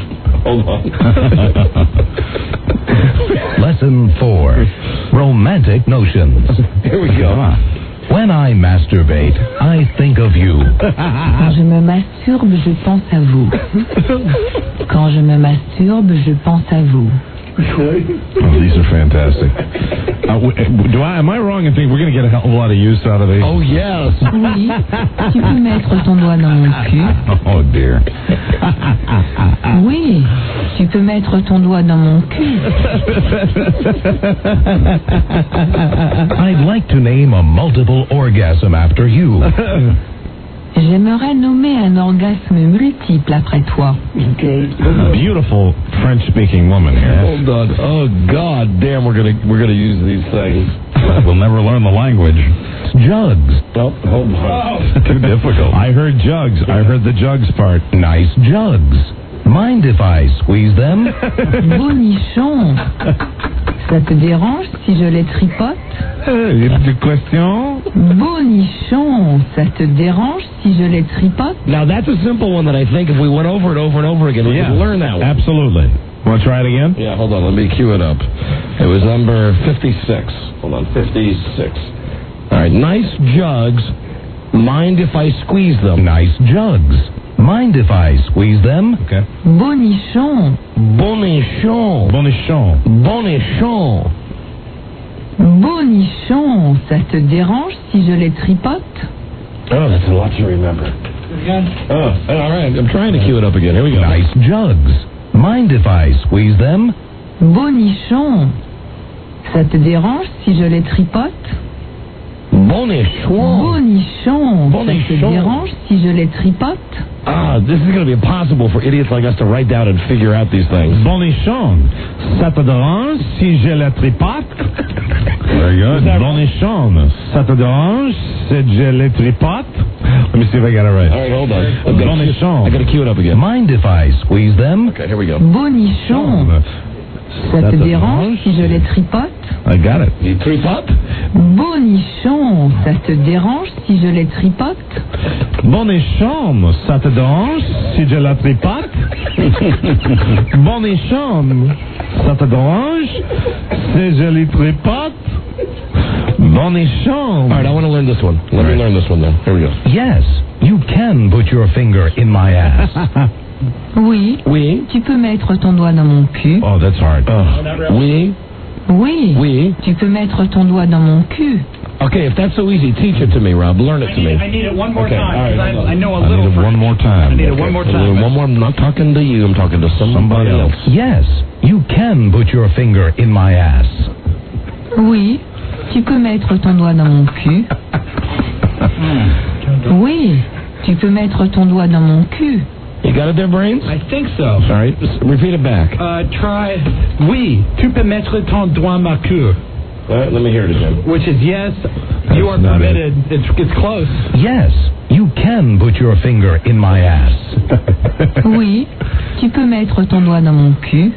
Lesson 4. Romantic notions. Here we go. When I masturbate, I think of you. Quand je me masturbe, je pense à vous. Quand je me masturbe, je pense à vous. Oh, these are fantastic. Am I wrong in thinking we're going to get a lot of use out of these? Oh, yes. Oui, tu peux mettre ton doigt dans mon cul. Oh, dear. Oui, tu peux mettre ton doigt dans mon cul. I'd like to name a multiple orgasm after you. J'aimerais nommer un orgasme multiple après toi. Beautiful French-speaking woman here. Hold on. Oh, God damn, we're gonna use these things. We'll never learn the language. Jugs. Oh, hold on. Too difficult. I heard jugs. I heard the jugs part. Nice jugs. Mind if I squeeze them? Bonichon. Ça te dérange si je les tripote? Une question? Bonichon. Ça te dérange si je les tripote? Now, that's a simple one that I think if we went over it over and over again, we could learn that one. Absolutely. Want to try it again? Yeah, hold on. Let me cue it up. It was number 56. Hold on, 56. All right, nice jugs. Mind if I squeeze them? Nice jugs. Mind if I squeeze them? Okay. Bonichon. Bonichon. Bonichon. Bonichon. Bonichon. Ça te dérange si je les tripote? Oh, that's a lot to remember. Oh, all right. I'm trying to cue it up again. Here we go. Nice jugs. Mind if I squeeze them? Bonichon. Ça te dérange si je les tripote? Bonichon. Bonichon. Ça te dérange si je les tripote? Ah, this is going to be impossible for idiots like us to write down and figure out these things. Bonichon, ça te dérange si je la tripote? Very good. Bonichon, ça te dérange si je la tripote? Let me see if I got it right. All right, hold on. Bonichon. I got to cue it up again. Mind if I squeeze them? Okay, here we go. Bonichon, ça te dérange si je les tripote? I got it. You tripote? Bonichon, ça te dérange si je les tripote? Bonichon, ça te dérange si je la tripote? Bonichon, ça te dérange si je la tripote? Bonichon. All right, I want to learn this one. Let me learn this one then. Here we go. Yes, you can put your finger in my ass. Oui. Oui. Tu peux mettre ton doigt dans mon cul? Oh, that's hard. Oui. Oui. Oui. Tu peux mettre ton doigt dans mon cul? Okay, if that's so easy, teach it to me, Rob. Learn it to me. I need it one more Okay, time. all right, 'Cause hold on. I know a I little. need it one more time. I need it one more time. One more. I'm not talking to you. I'm talking to somebody else. Yes, you can put your finger in my ass. Oui. Tu peux mettre ton doigt dans mon cul? Oui. Tu peux mettre ton doigt dans mon cul? You got it there, Brains? I think so. All right, just repeat it back. Try. Oui. Tu peux mettre ton doigt dans ma queue. All right, let me hear it again. Which is yes. You are not permitted. It's close. Yes, you can put your finger in my ass. Oui. Tu peux mettre ton doigt dans mon cul?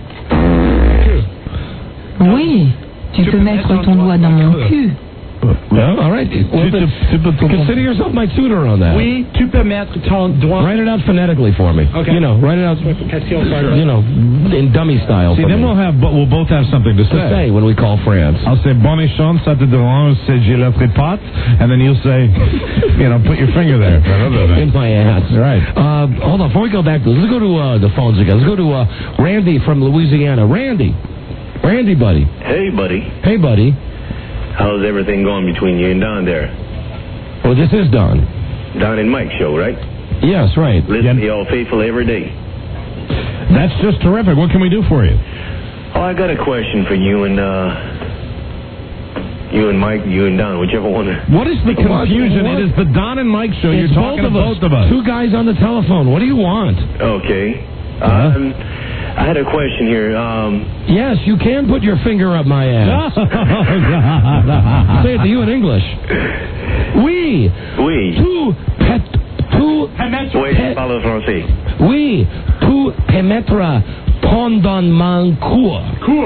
Oui. Tu peux mettre ton doigt dans mon cul? Well, all right. Well, consider yourself my tutor on that. Oui. Tu peux mettre ton doigt. Write it out phonetically for me. Okay. You know, write it out. You know, in dummy style. See, for then me. we'll both have something to to say when we call France. I'll say Bonichon, ça te dérange si je la tripote, and then you'll say, you know, put your finger there. In my ass. Right. Hold on. Before we go back, let's go to the phones again. Let's go to Randy from Louisiana. Randy, buddy. Hey, buddy. Hey, buddy. How's everything going between you and Don there? Well, this is Don. Don and Mike show, right? Yes, right. Listen to y'all faithful every day. That's just terrific. What can we do for you? Oh, I got a question for you and Mike, you and Don, whichever one. What is the confusion? It is the Don and Mike show. You're talking to both of us. Two guys on the telephone. What do you want? Okay. I had a question here. Yes, you can put your finger up my ass. Say it to you in English. Oui. Oui, parle français. Oui, tu pénétras pendant mon cours.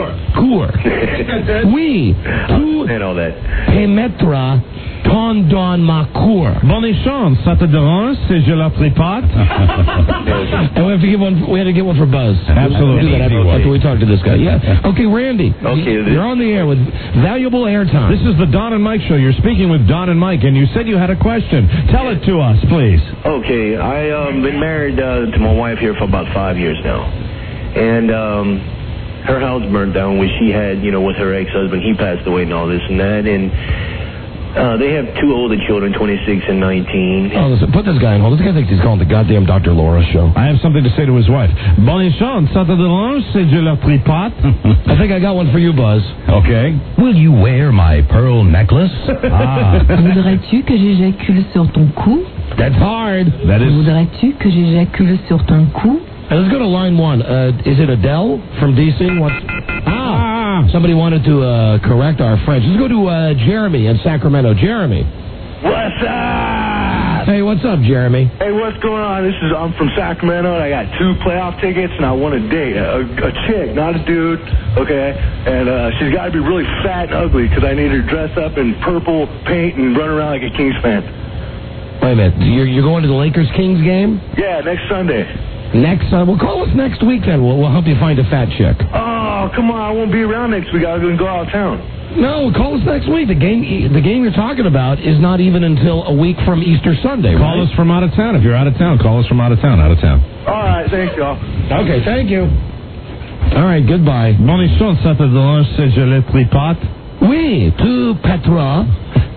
Oui, tu and all that. pénétras pendant ma cour. Bonichon, ça te dérange si je la tripote? And we had to get one for Buzz. Absolutely. After we talked to this guy. Yeah. Okay, Randy. Okay. You're on the air with valuable airtime. This is the Don and Mike show. You're speaking with Don and Mike, and you said you had a question. Tell it to us, please. Okay, I've been married to my wife here for about 5 years now. And her house burned down when she had, with her ex-husband. He passed away and all this and that. And they have two older children, 26 and 19. Oh, listen, put this guy in hold. This guy thinks he's calling the goddamn Dr. Laura show. I have something to say to his wife. Bonichon, ça te dérange si je la tripote? I think I got one for you, Buzz. Okay. Will you wear my pearl necklace? Voudrais-tu que j'éjacule sur ton cou? That's hard. That is. Voudrais-tu que j'éjacule sur ton cou? Let's go to line one. Is it Adele from D.C.? Somebody wanted to correct our French. Let's go to Jeremy in Sacramento. Jeremy. What's up? Hey, what's up, Jeremy? Hey, what's going on? I'm from Sacramento, and I got 2 playoff tickets, and I want to date a chick, not a dude, okay? And she's got to be really fat and ugly, because I need her dressed up in purple paint and run around like a Kings fan. Wait a minute. You're going to the Lakers-Kings game? Yeah, next Sunday. Well, call us next week then. We'll help you find a fat chick. Oh, come on. I won't be around next week. I'm going to go out of town. No, call us next week. The game you're talking about is not even until a week from Easter Sunday, right? Call us from out of town. If you're out of town, call us from out of town. All right, thanks, y'all. Okay, thank you. All right, goodbye. Bonichon, ça te dérange si je la tripote? Oui, tu Petra,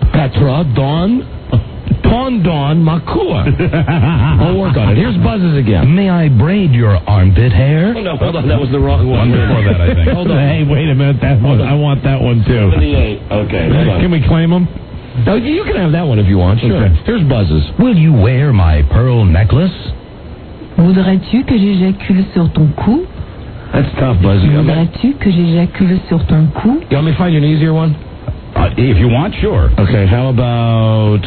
Don Makur. I'll work on it. Here's Buzzes again. May I braid your armpit hair? Oh, no, hold on. That was the wrong one. Before that, I think. Hold on. Hey, wait a minute. That one. I want that one, too. 78. Okay, hold on. Can we claim them? No, you can have that one if you want. Sure. Okay. Here's Buzz's. Will you wear my pearl necklace? Voudrais-tu que j'éjacule sur ton cou? That's tough, Buzzy. Voudrais-tu que j'éjacule sur ton cou? You want me to find you an easier one? If you want, sure. Okay, how about...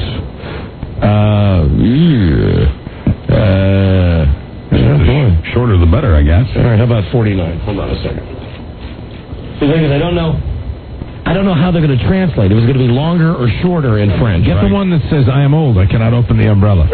Shorter the better, I guess. All right, how about 49? Hold on a second. The thing is, I don't know how they're going to translate. It was going to be longer or shorter in French. Get the one that says, I am old, I cannot open the umbrella.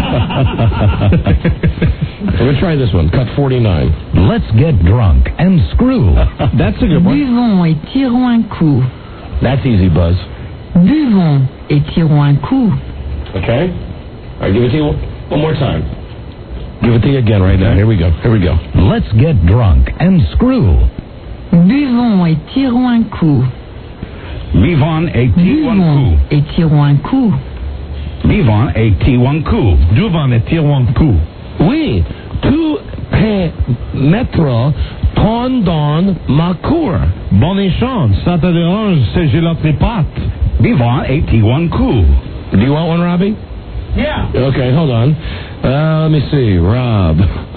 We'll try this one. Cut 49. Let's get drunk and screw. That's a good one. Buvons et tirons un coup. That's easy, Buzz. Buvons et tirons un coup. Okay? All right, give it to you one more time. Give it to you again right now. Here we go. Let's get drunk and screw. Buvons et tirons un coup. Vivons et tirons un coup. Buvons et tirons un coup. Vivons et tirons un coup. Duvon et tirons un coup. Oui, tu permettras pendant ma cour. Bonne chance, ça te dérange si je la tripote. Vivons et tirons un coup. Do you want one, Robbie? Yeah. Okay, hold on. Let me see. Rob.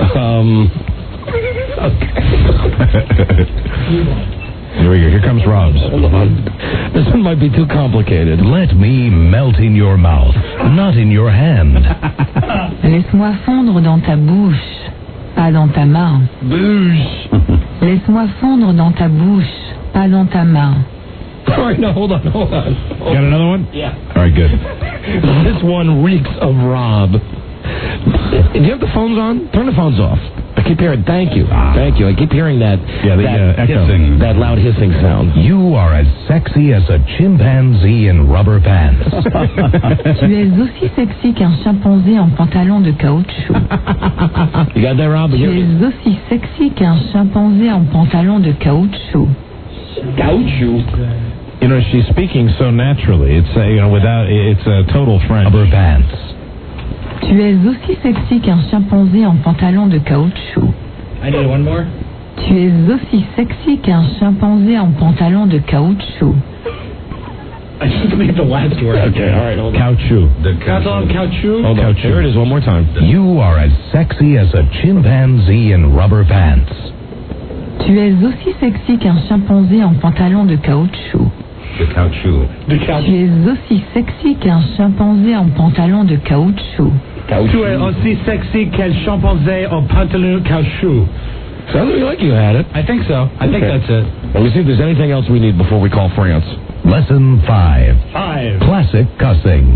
Here we go. Here comes Rob's. Hold on. This one might be too complicated. Let me melt in your mouth, not in your hand. Laisse-moi fondre dans ta bouche, pas dans ta main. Bouche. Laisse-moi fondre dans ta bouche, pas dans ta main. All right, no, hold on. Got another one? Yeah. All right, good. This one reeks of Rob. Do you have the phones on? Turn the phones off. I keep hearing, thank you. I keep hearing that, echo. hissing, that loud hissing sound. You are as sexy as a chimpanzee in rubber pants. Tu es aussi sexy qu'un chimpanzé en pantalon de caoutchouc. You got that, Rob? Tu es aussi sexy qu'un chimpanzé en pantalon de caoutchouc. Caoutchouc. You know, she's speaking so naturally. It's it's a total French. Rubber pants. Tu es aussi sexy qu'un chimpanzé en pantalon de caoutchouc. I need one more. Tu es aussi sexy qu'un chimpanzé en pantalon de caoutchouc. I just made the last word. Okay, all right, hold on. Caoutchouc. Caoutchouc. Hold on. Here it is one more time. You are as sexy as a chimpanzee in rubber pants. Tu es aussi sexy qu'un chimpanzé en pantalon de caoutchouc. The caoutchouc. Tu es aussi sexy qu'un chimpanzé en pantalon de caoutchouc. Tu es aussi sexy qu'un chimpanzé en pantalon de caoutchouc. Sounds like you had it. I think so. I think that's it. Let me see if there's anything else we need before we call France. Lesson 5. 5. Classic cussing.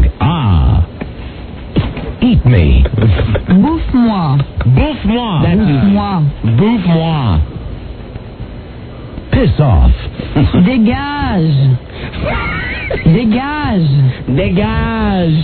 Eat me. Bouffe-moi. Bouffe-moi. Bouffe-moi. Bouffe-moi. Piss off. Dégage. Dégage. Dégage.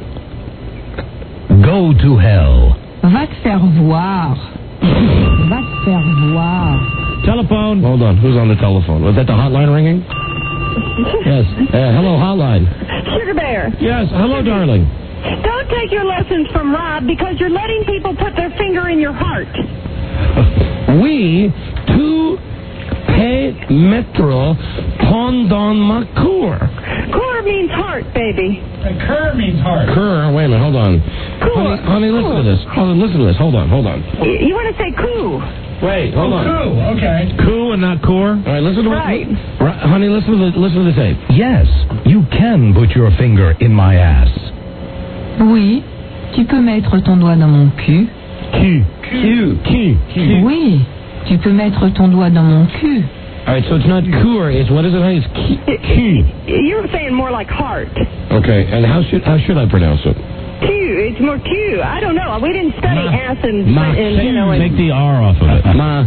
Go to hell. Va te faire voir. Va te faire voir. Telephone. Hold on. Who's on the telephone? Was that the hotline ringing? Yes. Hello, hotline. Sugar Bear. Yes. Hello, darling. Don't take your lessons from Rob because you're letting people put their finger in your heart. Oui, tu permettras pendant ma cour. Cour means heart, baby. Cur means heart. Cur. Wait a minute. Hold on. Cour. Honey, listen to this. Listen to this. Hold on. You want to say coup. Wait. Hold on. Coup. Okay. Coup and not core? All right. Listen to Right. Honey, listen to the tape. Yes, you can put your finger in my ass. Oui, tu peux mettre ton doigt dans mon cul. Q. Oui, tu peux mettre ton doigt dans mon cul. All right. So it's not cour. It's what is it? Honey? It's Q. You're saying more like heart. Okay. And how should I pronounce it? Q. It's more Q. I don't know. We didn't study ass and Take the R off of it. Ma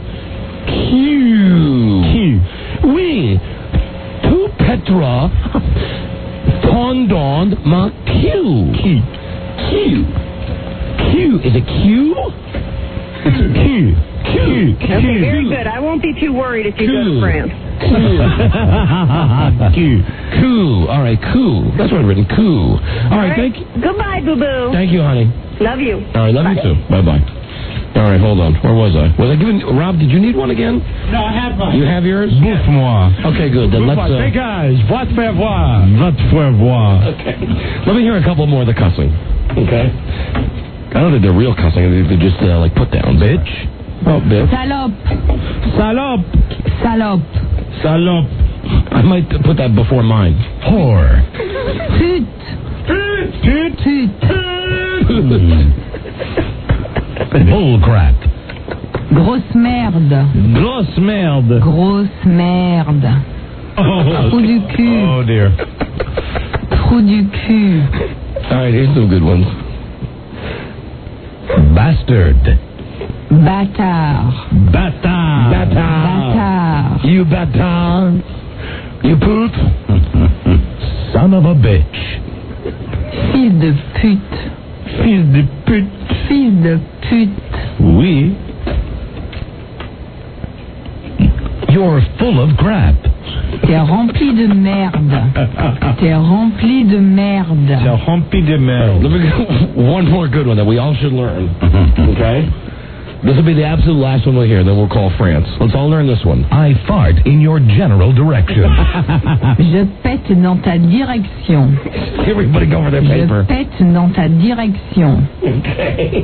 Q. Oui. Tu Petra pendant ma Q. Q. Is it Q? It's Q. Okay, very good. I won't be too worried if you go to France. Coup. All right, coup. That's what I've written. Coup. All right, thank you. Goodbye, boo-boo. Thank you, honey. Love you. All right, love you too. Bye-bye. All right, hold on. Where was I? Was I giving... Rob, did you need one again? No, I have mine. You have yours? Bouffe-moi. Okay, good. Then let's... Hey, guys, what faire voir? Va te faire voir. Okay. Let me hear a couple more of the cussing. Okay? I don't think they're real cussing. They're just, like, put down. Bitch. Oh, bitch. Salope. Salope. Salope. Salope. I might put that before mine. Whore. Pute. Pute. Pute. Bullcrap. Grosse merde. Grosse merde. Grosse merde. Trou du cul. Oh, dear. Trou du cul. All right, here's some good ones. Bastard. Bâtard. Bâtard. Bâtard. You bâtard. You poop. Son of a bitch. Fils de pute. Fils de pute. Fils de pute. Oui. You're full of crap. T'es rempli de merde. T'es rempli de merde. T'es rempli de merde. Let me go one more good one that we all should learn. Okay? This will be the absolute last one we'll hear, then we'll call France. Let's all learn this one. I fart in your general direction. Je pète dans ta direction. Everybody go over their paper. Je pète dans ta direction. Okay.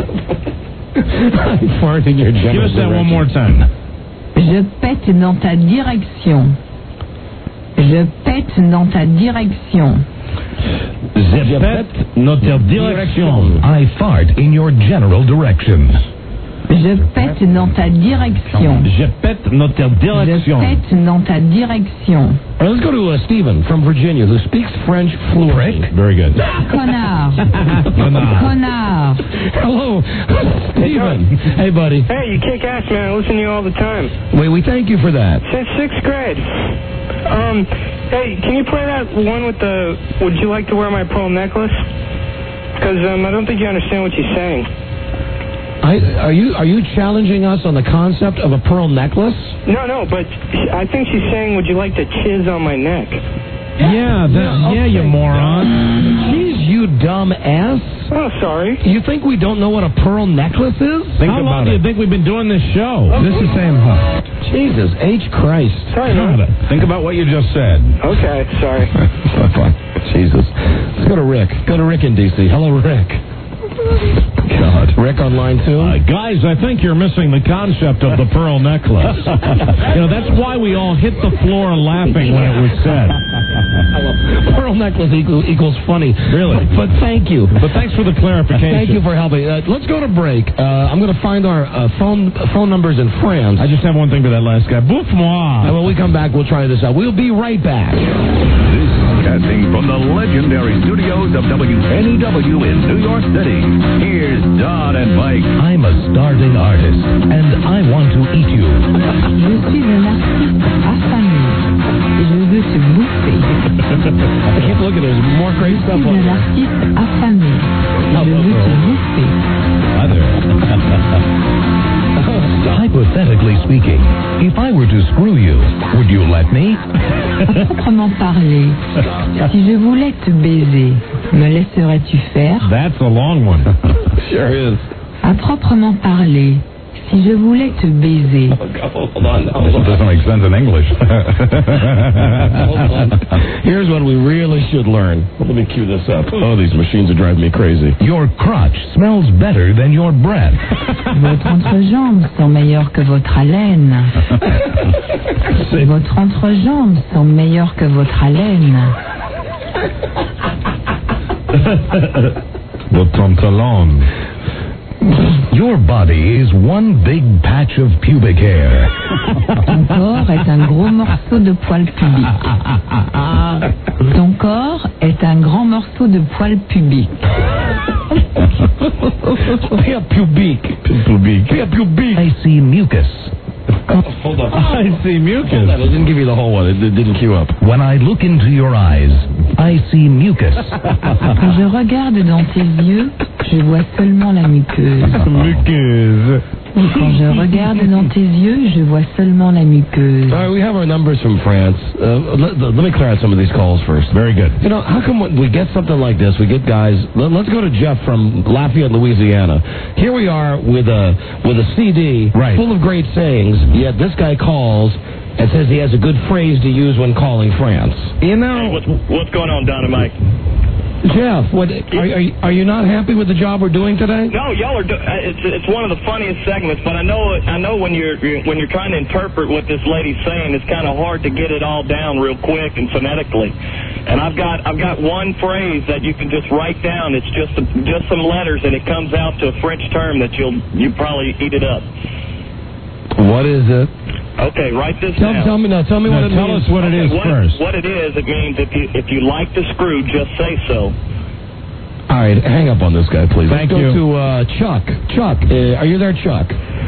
I fart in your general Give us that direction. one more time. Je pète dans ta direction. Je pète dans ta direction. Je pète notre direction. I fart in your general direction. Je pète dans ta direction. Je pète notre direction. Je pète dans ta direction. All right, let's go to Stephen from Virginia, who speaks French fluently. Very good. Connard. Connard. Connard. Hello, Stephen. Hey, buddy. Hey, you kick ass, man. I listen to you all the time. We thank you for that. Since 6th grade. Hey, can you play that one with the "Would you like to wear my pearl necklace"? Because I don't think you understand what she's saying. Are you challenging us on the concept of a pearl necklace? No, but I think she's saying, "Would you like to chiz on my neck"? Yeah, okay. you moron. Jeez, you dumb ass. Oh, sorry. You think we don't know what a pearl necklace is? How long do you think we've been doing this show? This is Sam Huff. Jesus H. Christ. Sorry, man. Think about what you just said. Okay, sorry. Jesus. Let's go to Rick. Go to Rick in D.C. Hello, Rick. God. Rick on line 2? Guys, I think you're missing the concept of the pearl necklace. That's why we all hit the floor laughing when it was said. Pearl necklace equals funny. Really? But thank you. But thanks for the clarification. Thank you for helping. Let's go to break. I'm going to find our phone numbers in France. I just have one thing for that last guy. Bouffe-moi. And when we come back, we'll try this out. We'll be right back. Broadcasting from the legendary studios of WNEW in New York City. Here's Don and Mike. I'm a starving artist, and I want to eat you. Je suis un artiste affamé. Je veux te bouffer. I keep looking. There's more great stuff Je suis un artiste affamé. Je veux te bouffer. Hypothetically speaking, if I were to screw you, would you let me? À proprement parler, si je voulais te baiser, me laisserais-tu faire? That's a long one. Sure is. À proprement parler, si je voulais te baiser. Hold on. It doesn't make sense in English. Hold on. Here's what we really should learn. Let me cue this up. Oh, these machines are driving me crazy. Your crotch smells better than your breath. Votre entrejambe sent meilleur que votre haleine. Votre entrejambe sent meilleur que votre haleine. Votre pantalon. Your body is one big patch of pubic hair. Ton corps est un gros morceau de poil pubique. Ton corps est un grand morceau de poil pubique. Pubic. I see mucus. Hold on. I see mucus. Hold on. It didn't give you the whole one. It didn't queue up. When I look into your eyes, I see mucus. Quand je regarde dans tes yeux, je vois seulement la muqueuse. Mucus. Quand je regarde dans tes yeux, je vois seulement la muqueuse. All right, we have our numbers from France. Let me clear out some of these calls first. Very good. You know, how come when we get something like this, we get guys... Let's go to Jeff from Lafayette, Louisiana. Here we are with a CD full of great sayings, yet this guy calls and says he has a good phrase to use when calling France. You know... Hey, what's going on, Don and Mike? Jeff, are you not happy with the job we're doing today? No, y'all are. It's one of the funniest segments, but I know when you're trying to interpret what this lady's saying, it's kind of hard to get it all down real quick and phonetically. And I've got one phrase that you can just write down. It's just some letters, and it comes out to a French term that you probably eat it up. What is it? Okay, write this down. Tell me what it means. Tell us what it is first. What it is, it means if you like to screw, just say so. All right, hang up on this guy, please. Thank you. Let's go to Chuck. Chuck, are you there, Chuck?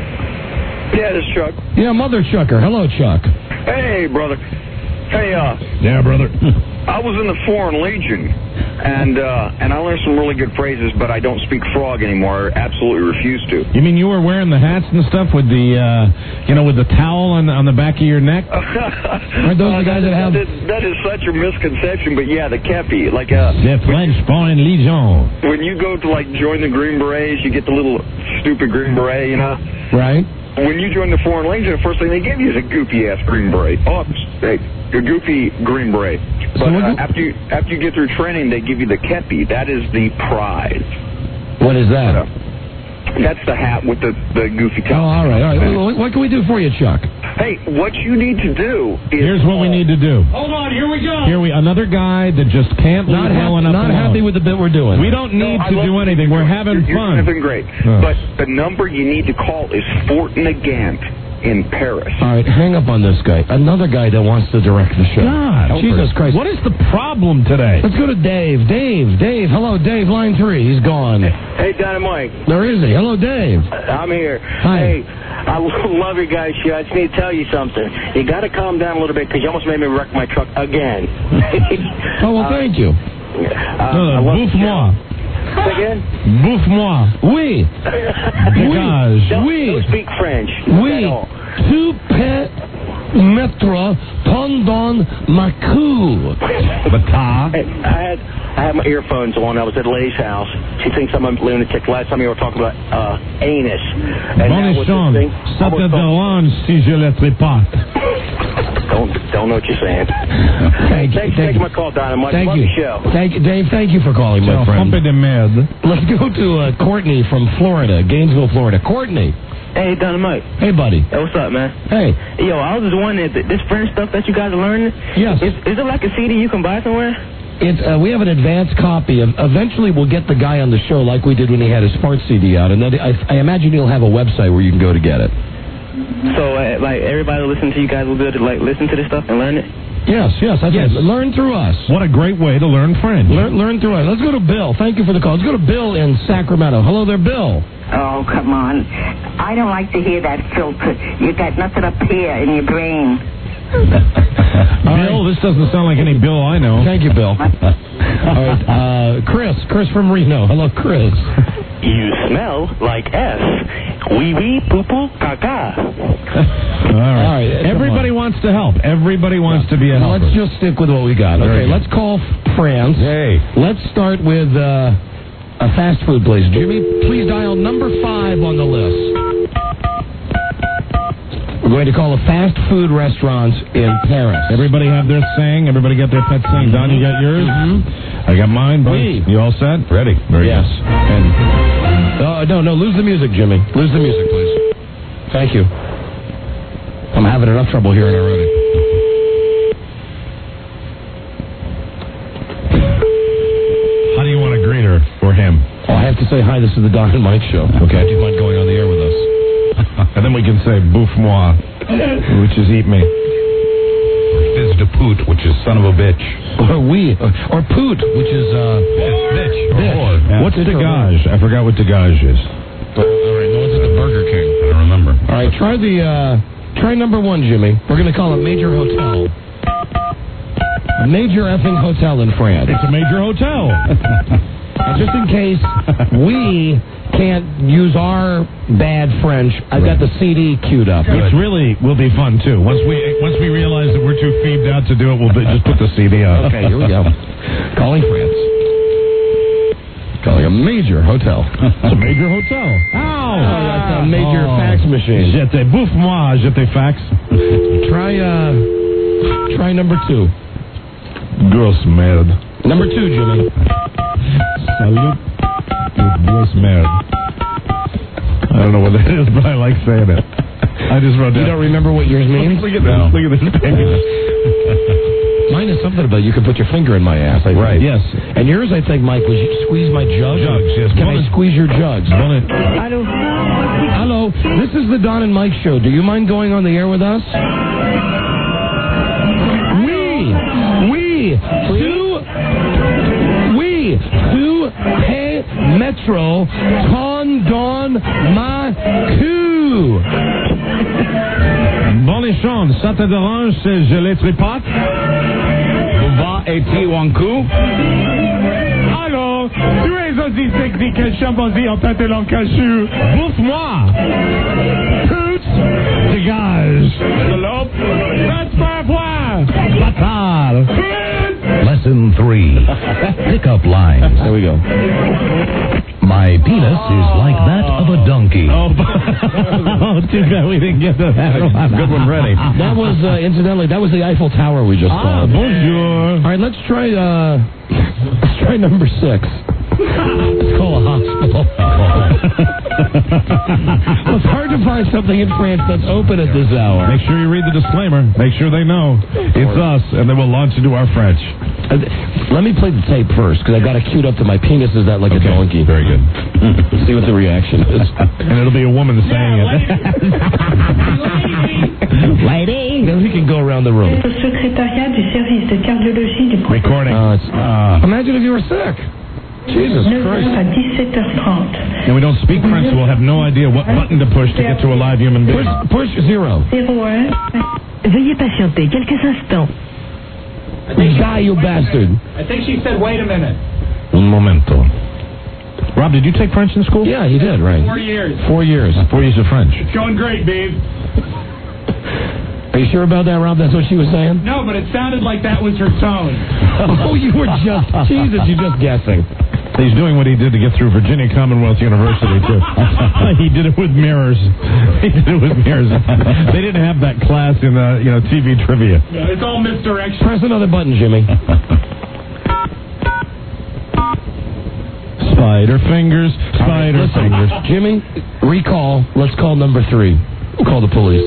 Yeah, this is Chuck. Yeah, Mother Chucker. Hello, Chuck. Hey, brother. Hey, yeah, brother. I was in the Foreign Legion, and I learned some really good phrases, but I don't speak frog anymore. I absolutely refuse to. You mean you were wearing the hats and stuff with the, with the towel on the back of your neck? Aren't those the guys that have... That is such a misconception, but yeah, the kepi. Like, the French Foreign Legion. When you go to, join the Green Berets, you get the little stupid Green Beret, you know? Right. When you join the Foreign Legion, the first thing they give you is a goofy-ass Green Beret. Oh, a goofy Green Beret. But after you get through training, they give you the kepi. That is the prize. What is that? That's the hat with the goofy top. Oh, all right. What can we do for you, Chuck? Hey, what you need to do is... Here's what we need to do. Hold on, here we go. Another guy that just can't leave well enough alone. Not happy with the bit we're doing. We don't need to do anything. We're having fun. You're having great. But the number you need to call is Fort Nagant in Paris. All right, hang up on this guy. Another guy that wants to direct the show. God, Jesus Christ. What is the problem today? Let's go to Dave. Dave. Hello, Dave, line 3. He's gone. Hey, Don and Mike. There is he. Hello, Dave. I'm here. Hi. Hey, I love your guys' show. I just need to tell you something. You got to calm down a little bit because you almost made me wreck my truck again. Oh, well, thank you. Bouffe-moi. Say again? Bouffe-moi. Oui. Dégage. Don't speak French. Oui. Tu peux mettre pendant ma queue. Hey, I had my earphones on. I was at Lay's house. She thinks I'm a lunatic. Last time you were talking about anus. And Bonne chance. Ça te dérange si je le tripote. Don't know what you're saying. Thanks for taking my call, Don. Thank you. Show. Dave, thank you for calling, my friend. Let's go to Courtney from Florida, Gainesville, Florida. Courtney. Hey, Don and Mike. Hey, buddy. Hey, what's up, man? Hey. Yo, I was just wondering, this French stuff that you guys are learning, yes. Is it like a CD you can buy somewhere? We have an advanced copy. Eventually, we'll get the guy on the show like we did when he had his Smart CD out, and then I imagine he'll have a website where you can go to get it. So, everybody will listen to you guys will be able to, listen to this stuff and learn it? Yes. Learn through us. What a great way to learn French. Learn through us. Let's go to Bill. Thank you for the call. Let's go to Bill in Sacramento. Hello there, Bill. Oh, come on. I don't like to hear that filter. You got nothing up here in your brain. Bill, this doesn't sound like any Bill I know. Thank you, Bill. All right, Chris from Reno. Hello, Chris. You smell like S. Wee wee poo poo caca. All right. Everybody wants to help. Everybody wants to be a helper. Let's just stick with what we got. Okay, let's call France. Hey. Let's start with a fast food place. Jimmy, please dial number 5 on the list. We're going to call a fast food restaurant in Paris. Everybody have their saying. Everybody got their pet saying. Don, you got yours? Mm-hmm. I got mine. Oui. You all set? Ready? Very yes. good. And no, lose the music, Jimmy. Lose the music, please. Thank you. I'm having enough trouble hearing already. How do you want to greet her or him? Oh, I have to say hi. This is the Don and Mike show. Okay. Do you mind going on the air with us? And then we can say bouffe-moi, which is eat me. This is de poot, which is son of a bitch. Or poot, which is bitch. Bitch. Yeah. What's dégage? I forgot what dégage is. All right, no, it's at the Burger King. I don't remember. All right, try number 1, Jimmy. We're going to call a major hotel. A major effing hotel in France. It's a major hotel. And just in case we can't use our bad French, I've got the CD queued up. Which really will be fun, too. Once we realize that we're too feebed out to do it, we'll just put the CD on. Okay, here we go. Calling France. Calling a major hotel. It's a major hotel. Oh, that's a major fax machine. Je te bouffe moi, je te fax. Try number 2. Gross merde. Number 2, Jimmy. Salut. Gross merde. I don't know what that is, but I like saying it. I just wrote down. You don't remember what yours means? Look at this. No. Look at this page. Mine is something about you can put your finger in my ass. I think. Right. Yes. And yours, I think, Mike, was you squeeze my jugs. Jugs, yes. Can I squeeze your jugs? Hello. Hello. This is the Don and Mike show. Do you mind going on the air with us? Tu es metro ton don ma cou. Bon les chants, ça te dérange, c'est je les tripote. Va et Tiwanku. Alors, tu es aussi sexy que chimpanzé en patelon cachu. Bouffe-moi. Pute. Dégage. Salope. Faites pas voir. Fatal. Lesson 3. Pickup lines. There we go. My penis is like that of a donkey. Oh, too bad we didn't get that one. Good one ready. That was, incidentally, that was the Eiffel Tower we just saw. Bonjour. All right, let's try number 6. Let's call a hospital. It's hard to find something in France that's open at this hour. Make sure you read the disclaimer. Make sure they know it's us, and then we'll launch into our French. Let me play the tape first, because I got it queued up to my penis is that like a donkey. Very good. See what the reaction is. And it'll be a woman saying it. Lady. Then we can go around the room. Secrétariat du service de cardiologie du Recording. Imagine if you were sick. Jesus Christ. à 17h30. And we don't speak French, so we'll have no idea what button to push to get to a live human being. Push 0. 01. Veuillez patienter quelques instants. Die, you bastard. I think she said, wait a minute. Un momento. Rob, did you take French in school? Yeah, he did, right. 4 years. 4 years. 4 years of French. It's going great, babe. Are you sure about that, Rob? That's what she was saying? No, but it sounded like that was her tone. Oh, you were just... Jesus, you're just guessing. He's doing what he did to get through Virginia Commonwealth University, too. He did it with mirrors. They didn't have that class in, TV trivia. Yeah, it's all misdirection. Press another button, Jimmy. Spider fingers, spider fingers. Jimmy, recall. Let's call number 3. We'll call the police.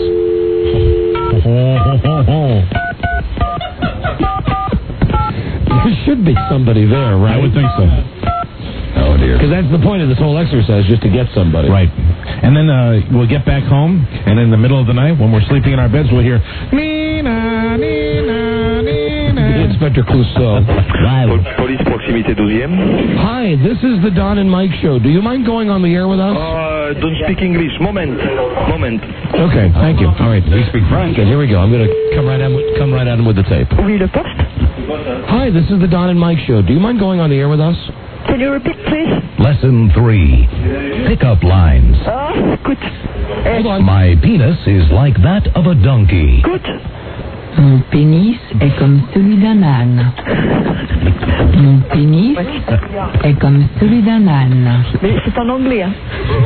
There should be somebody there, right? I would think so. Oh, dear. Because that's the point of this whole exercise, just to get somebody. Right. And then we'll get back home, and in the middle of the night, when we're sleeping in our beds, we'll hear, Nina, Nina, Nina. Inspector Clouseau. Police proximité 12e. Hi, this is the Don and Mike show. Do you mind going on the air with us? Don't speak English. Moment. Okay, thank you. All right, we speak French. Okay, here we go. I'm going to come right at him with the tape. Oui, le poste. Hi, this is the Don and Mike show. Do you mind going on the air with us? Can you repeat, please? Lesson 3. Pickup lines. Good. Hold on. My penis is like that of a donkey. Good. Mon pénis est comme celui d'un âne. Mon pénis est comme celui d'un âne. Mais c'est en anglais, hein?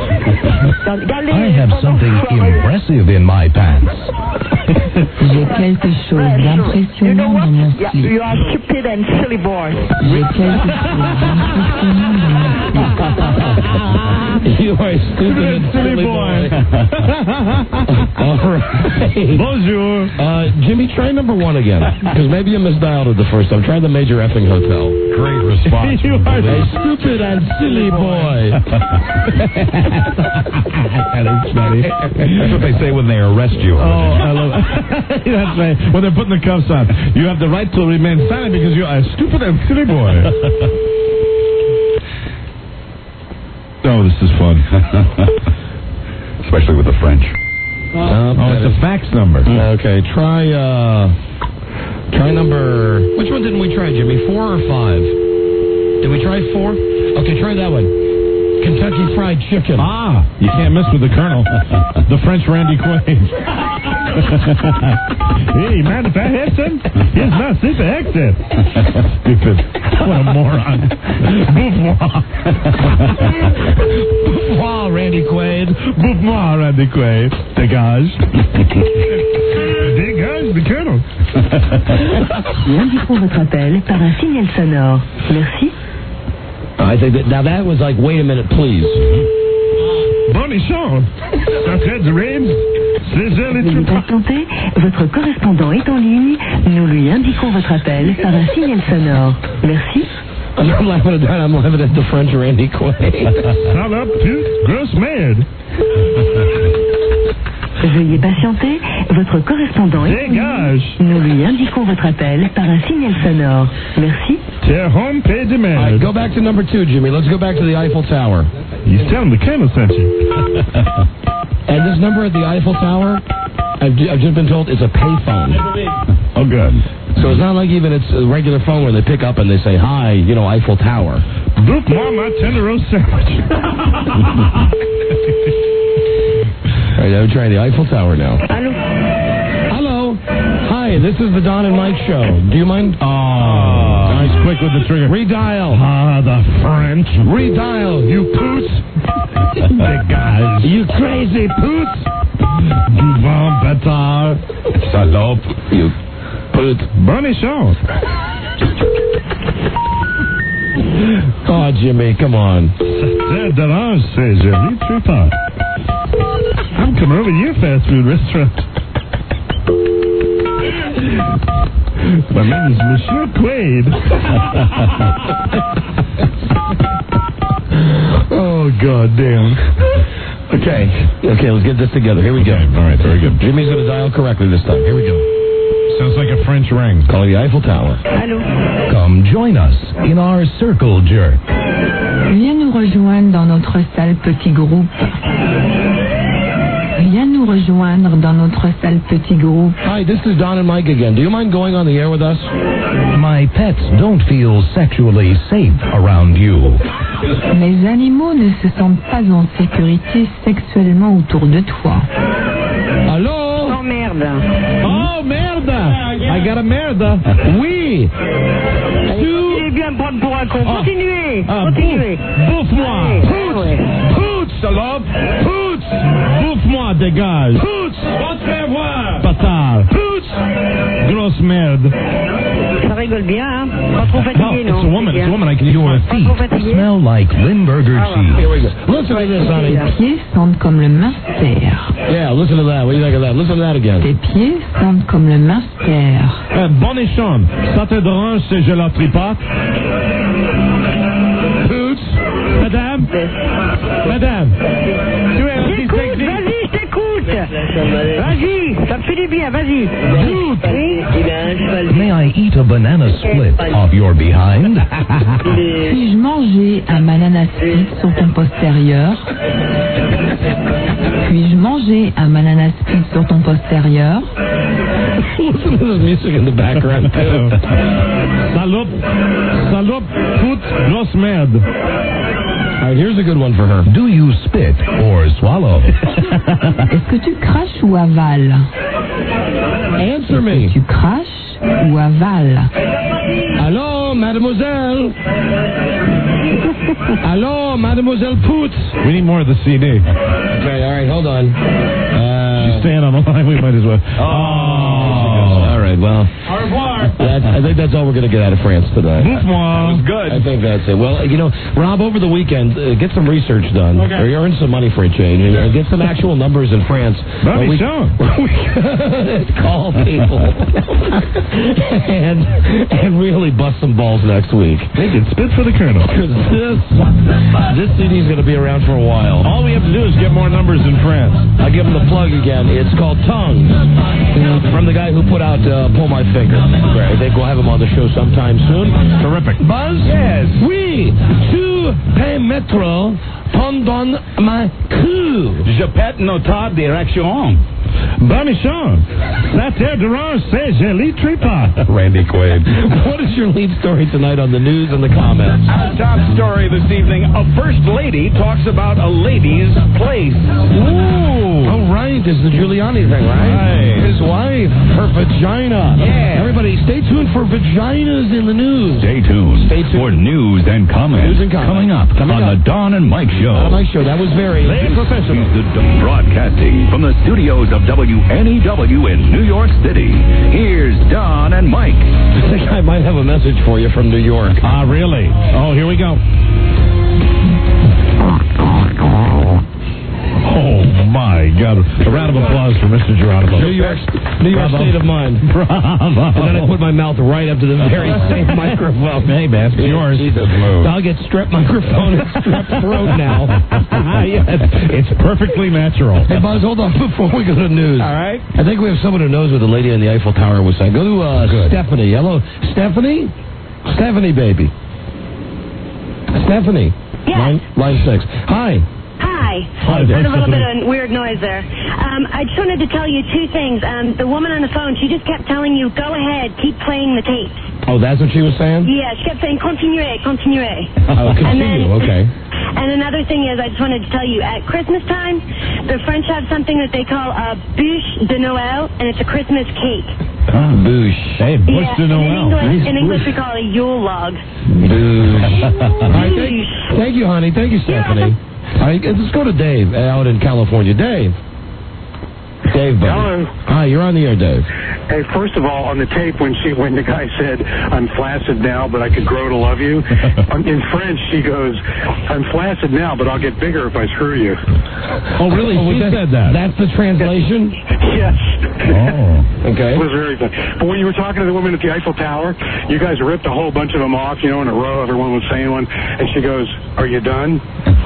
I have something impressive in my pants. J'ai quelque chose d'impressionnant dans mon slip. You are stupid and silly boy. J'ai quelque chose d'impressionnant dans mon slip. You are stupid and silly boy. All right. Bonjour. Jimmy, try number 1 again. Because maybe you misdialed it the first time. Try the Major Effing Hotel. Great response. You are a stupid and silly boy. That is funny. That's what they say when they arrest you. Oh, I love it. That's right. When they're putting the cuffs on. You have the right to remain silent because you are a stupid and silly boy. Oh, this is fun. Especially with the French. It's a fax number. Okay, try number... Which one didn't we try, Jimmy? 4 or 5? Did we try 4? Okay, try that one. Kentucky Fried fried chicken. Ah, you can't mess with the Colonel. The French Randy Quaid. Hey, mind if I have some? Here's my super accent. Stupid. What a moron. Bouffoir, Randy Quaid. Bouffoir, Randy Quaid. Dégage. Dégage, the Colonel. Nous indiquons votre appel par un signal sonore. Merci. I think that, now that was like, wait a minute, please. Bonnie Sean. Veuillez patienter, votre correspondant est en ligne. Nous lui indiquons votre appel par un signal sonore. Merci. I'm laughing at the French Randy Quaid. Shut up, dude. Gross mad. Veuillez patienter, votre correspondant est en ligne. Nous lui indiquons votre appel par un signal sonore. Merci. Home page All right, go back to number 2, Jimmy. Let's go back to the Eiffel Tower. You tell him the Colonel sent you. And this number at the Eiffel Tower, I've just been told it's a payphone. Oh, good. So it's not like even it's a regular phone where they pick up and they say, hi, you know, Eiffel Tower. Book my tender roast sandwich. All right, I'm trying the Eiffel Tower now. Allô? Hello. Hi, this is the Don and Mike show. Do you mind? Oh, nice quick with the trigger. Redial. Ah, the French. Redial, you poots. The guys. You crazy poots. Du vent bâtard. Salope. You poots. Bonnie Sean. Oh, Jimmy, come on. C'est dommage, c'est joli, tu pas. I'm coming over to your fast food restaurant. My name is Monsieur Quaid. Oh, God damn. Okay, let's get this together. Here we go. All right, very good. Jimmy's going to dial correctly this time. Here we go. Sounds like a French ring. Calling the Eiffel Tower. Allô? Come join us in our circle jerk. Viens nous rejoindre dans notre salle petit groupe. Viens nous rejoindre dans notre salle petit groupe. Hi, this is Don and Mike again. Do you mind going on the air with us? My pets don't feel sexually safe around you. Mes animaux ne se sentent pas en sécurité sexuellement autour de toi. Allô? Oh merde. Oh merde! I got a merde. Oui. Continuez bien me prendre pour un con. Continuez. Continuez. Bouffe-moi. Poots, salope. Poots. Bouffe-moi, dégage. Poots. Va te faire voir. Bâtard. Poots. Grosse merde. Ça rigole bien, hein? Pas trop fatigué, non? It's a woman. It's a woman. I can hear her Pas feet. trop fatigué? Smell like Limburger cheese. Here we go. Listen to this, honey. Tes pieds sentent comme le Munster. Yeah, listen to that. What do you think of that? Listen to that again. Tes pieds sentent comme le Munster. Bon échange. Ça te dérange si je la tripote? Poots. Madame? Madame? Tu es aussi J'écoute, sexy? vas-y, je t'écoute. Vas-y, ça me fait du bien, vas-y. May I eat a banana split off your behind? Puis-je manger un banana split sur ton postérieur? Puis-je manger un banana split sur ton postérieur? Listen to the music in the background, too. Salope, pute, grosse merde. All right, here's a good one for her. Do you spit or swallow? Est-ce que tu craches ou avales? Answer me. Tu craches ou avales? Allô, mademoiselle. Allô, mademoiselle Poots. We need more of the CD. Okay, all right, hold on. She's staying on the line. We might as well. All right, well. Au revoir. I think that's all we're going to get out of France today. That was good. I think that's it. Well, you know, Rob, over the weekend, get some research done. Okay. Or earn some money for a change. And get some actual numbers in France. Bobby Sean. Call people. and really bust some balls next week. They can spit for the Colonel. Because this CD is going to be around for a while. All we have to do is get more numbers in France. I'll give him the plug again. It's called Tongues. From the guy who put out Pull My Finger. I think we'll have him on the show sometime soon. Terrific. Buzz? Yes. Oui. Tu peux mettre pendant ma queue. Je pète notre direction. Barnichon. La terre d'orange, c'est joli tripa. Randy Quaid. What is your lead story tonight on the news and the comments? Top story this evening. A first lady talks about a lady's place. Ooh. Oh, right. This is the Giuliani thing, right? His wife, her vagina. Yeah. Everybody, stay tuned for vaginas in the news. Stay tuned for news and comments. Coming up on the Don and Mike Show. Don and Mike Show. That was very professional. Broadcasting from the studios of WNEW in New York City. Here's Don and Mike. I think I might have a message for you from New York. Really? Oh, here we go. Oh, my God. A round of applause for Mr. Geronimo. New York state of mind. Bravo. And then I put my mouth right up to the very same microphone. Hey, man, it's yours. I'll get strep microphone and strep throat now. Yes, it's perfectly natural. Hey, Buzz, hold on before we go to news. All right. I think we have someone who knows what the lady on the Eiffel Tower was saying. Go to Stephanie. Hello, Stephanie? Stephanie, baby. Stephanie. Yes. Line 6. Hi. Hi. There's a little bit of weird noise there. I just wanted to tell you two things. The woman on the phone, she just kept telling you, go ahead, keep playing the tapes. Oh, that's what she was saying? Yeah, she kept saying, continuez. Oh, continue, okay. And another thing is, I just wanted to tell you, at Christmas time, the French have something that they call a bûche de Noël, and it's a Christmas cake. Bûche. Hey, bûche de Noël. In English, we call it a Yule log. Bûche. All right, thank you, honey. Thank you, Stephanie. All right, let's go to Dave out in California. Dave, buddy. Hello. Hi, you're on the air, Dave. Hey, first of all, on the tape when the guy said, "I'm flaccid now, but I could grow to love you," in French she goes, "I'm flaccid now, but I'll get bigger if I screw you." Oh, really? She said that. That's the translation? Yes. Oh. Okay. It was very fun. But when you were talking to the woman at the Eiffel Tower, you guys ripped a whole bunch of them off, in a row. Everyone was saying one, and she goes, "Are you done?"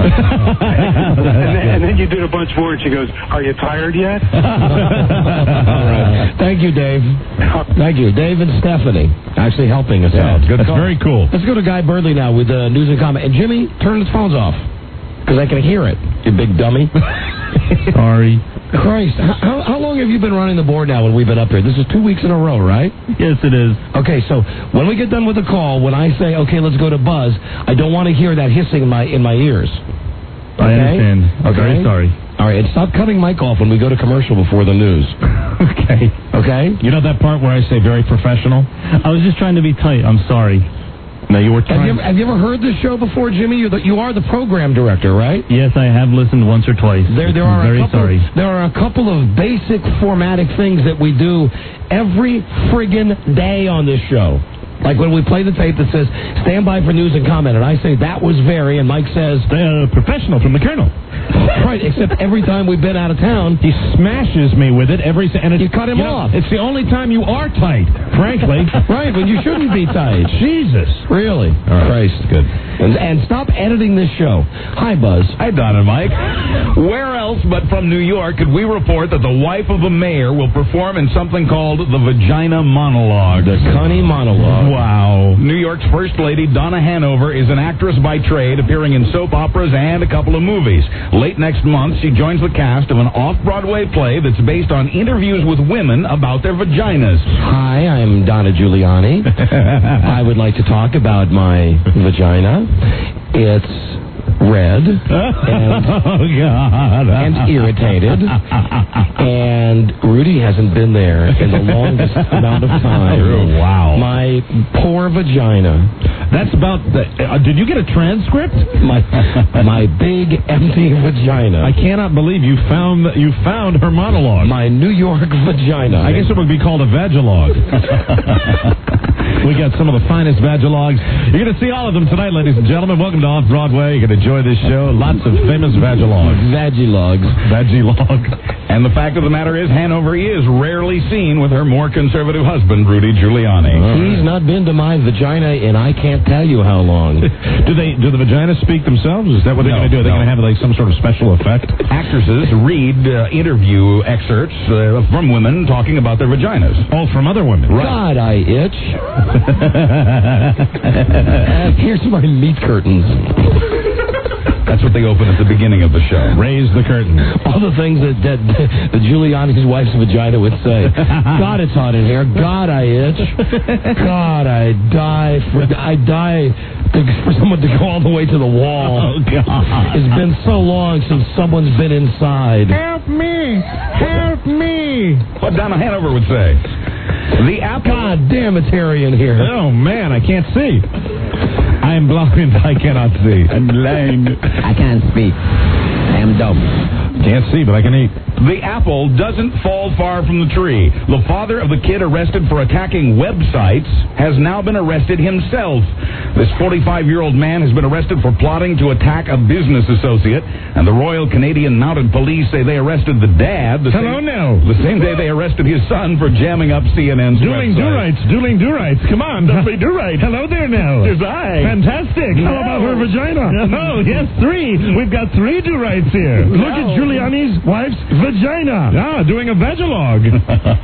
and then you did a bunch more, and she goes, "Are you tired yet?" All right. Thank you, Dave. Thank you. Dave and Stephanie actually helping us out. Good. That's very cool. Let's go to Guy Burnley now with news and comment. And Jimmy, turn his phones off because I can hear it, you big dummy. Sorry. Christ, how long have you been running the board now when we've been up here? This is 2 weeks in a row, right? Yes, it is. Okay, so when we get done with the call, when I say, okay, let's go to Buzz, I don't want to hear that hissing in my ears. Okay? I understand. Okay? Very sorry. All right, and stop cutting Mike off when we go to commercial before the news. Okay. Okay? You know that part where I say very professional? I was just trying to be tight. I'm sorry. No, you were trying. Have you ever heard this show before, Jimmy? You are the program director, right? Yes, I have listened once or twice. There are a couple of basic formatic things that we do every friggin' day on this show. Like when we play the tape that says, stand by for news and comment, and I say, that was very, and Mike says, professional from the Colonel. Right, except every time we've been out of town, he smashes me with it and you cut him off. It's the only time you are tight, frankly. Right, when you shouldn't be tight. Jesus. Really? All right. Christ. Good. And stop editing this show. Hi, Buzz. Hi, Don and Mike. Where else but from New York could we report that the wife of a mayor will perform in something called the Vagina Monologue? The Cunny Monologue. Wow. New York's First Lady, Donna Hanover, is an actress by trade, appearing in soap operas and a couple of movies. Late next month, she joins the cast of an off-Broadway play that's based on interviews with women about their vaginas. Hi, I'm Donna Giuliani. I would like to talk about my vagina. It's red and irritated, and Rudy hasn't been there in the longest amount of time. Wow. My poor vagina. That's about did you get a transcript? My big empty vagina. I cannot believe you found her monologue. My New York vagina. I guess it would be called a vagilogue. We got some of the finest vagilogues. You're going to see all of them tonight, ladies and gentlemen. Welcome to Off-Broadway. You're going to enjoy this show. Lots of famous vagilogues. Vagilogue. And the fact of the matter is, Hanover is rarely seen with her more conservative husband, Rudy Giuliani. He's not been to my vagina in I can't tell you how long. Do the vaginas speak themselves? Is that what they're going to do? Are they going to have some sort of special effect? Actresses read interview excerpts from women talking about their vaginas. Oh, from other women. Right. God, I itch. Here's my meat curtains. That's what they open at the beginning of the show. Raise the curtain. All the things that Giuliani's wife's vagina would say. God, it's hot in here. God, I itch. God, I die for someone to go all the way to the wall. Oh, God. It's been so long since someone's been inside. Help me! Help me! What Donna Hanover would say. The Apple... God damn, it's hairy in here. Oh, man, I can't see. I am blind. I cannot see. I'm blind. I can't speak. I am dumb. Can't see, but I can eat. The apple doesn't fall far from the tree. The father of the kid arrested for attacking websites has now been arrested himself. This 45-year-old man has been arrested for plotting to attack a business associate, and the Royal Canadian Mounted Police say they arrested the dad the same day they arrested his son for jamming up CNN's Dueling website. do-rights. Come on, Dudley Do-Right. Hello there now. Here's I. Fantastic. How about her vagina? Oh, yes, 3. We've got 3 do-rights here. Look at Giuliani's wife's vagina. Ah, doing a vagilogue. You know,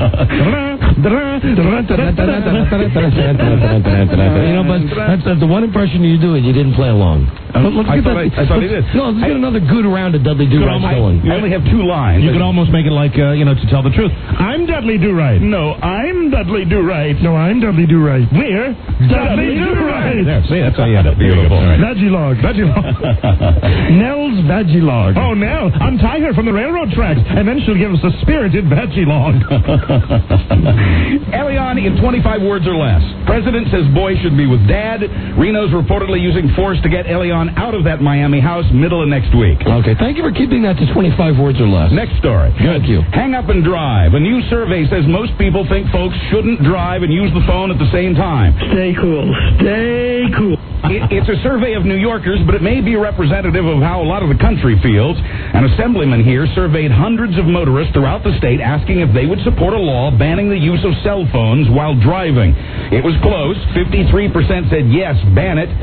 but that's the one impression you do, and you didn't play along. I thought he did. No, let's get another good round of Dudley Do-Right going. I only have 2 lines. You could almost make it like, to tell the truth. I'm Dudley Do-Right. No, I'm Dudley Do-Right. No, I'm Dudley Do-Right. We're Dudley Do-Right. There, see, that's how you had it. Beautiful. Right. Vagilogue. Nell's Vagilogue. Oh, Nell, untie her from the railroad tracks, and then she'll give us a spirited Vagilogue. Elion in 25 words or less. President says boy should be with dad. Reno's reportedly using force to get Elion out of that Miami house middle of next week. Okay, thank you for keeping that to 25 words or less. Next story. Thank you. Hang up and drive. A new survey says most people think folks shouldn't drive and use the phone at the same time. Stay cool. Stay cool. It's a survey of New Yorkers, but it may be representative of how a lot of the country feels. An assemblyman here surveyed hundreds of motorists throughout the state asking if they would support a law banning the use of cell phones while driving. It was close. 53% said yes, ban it.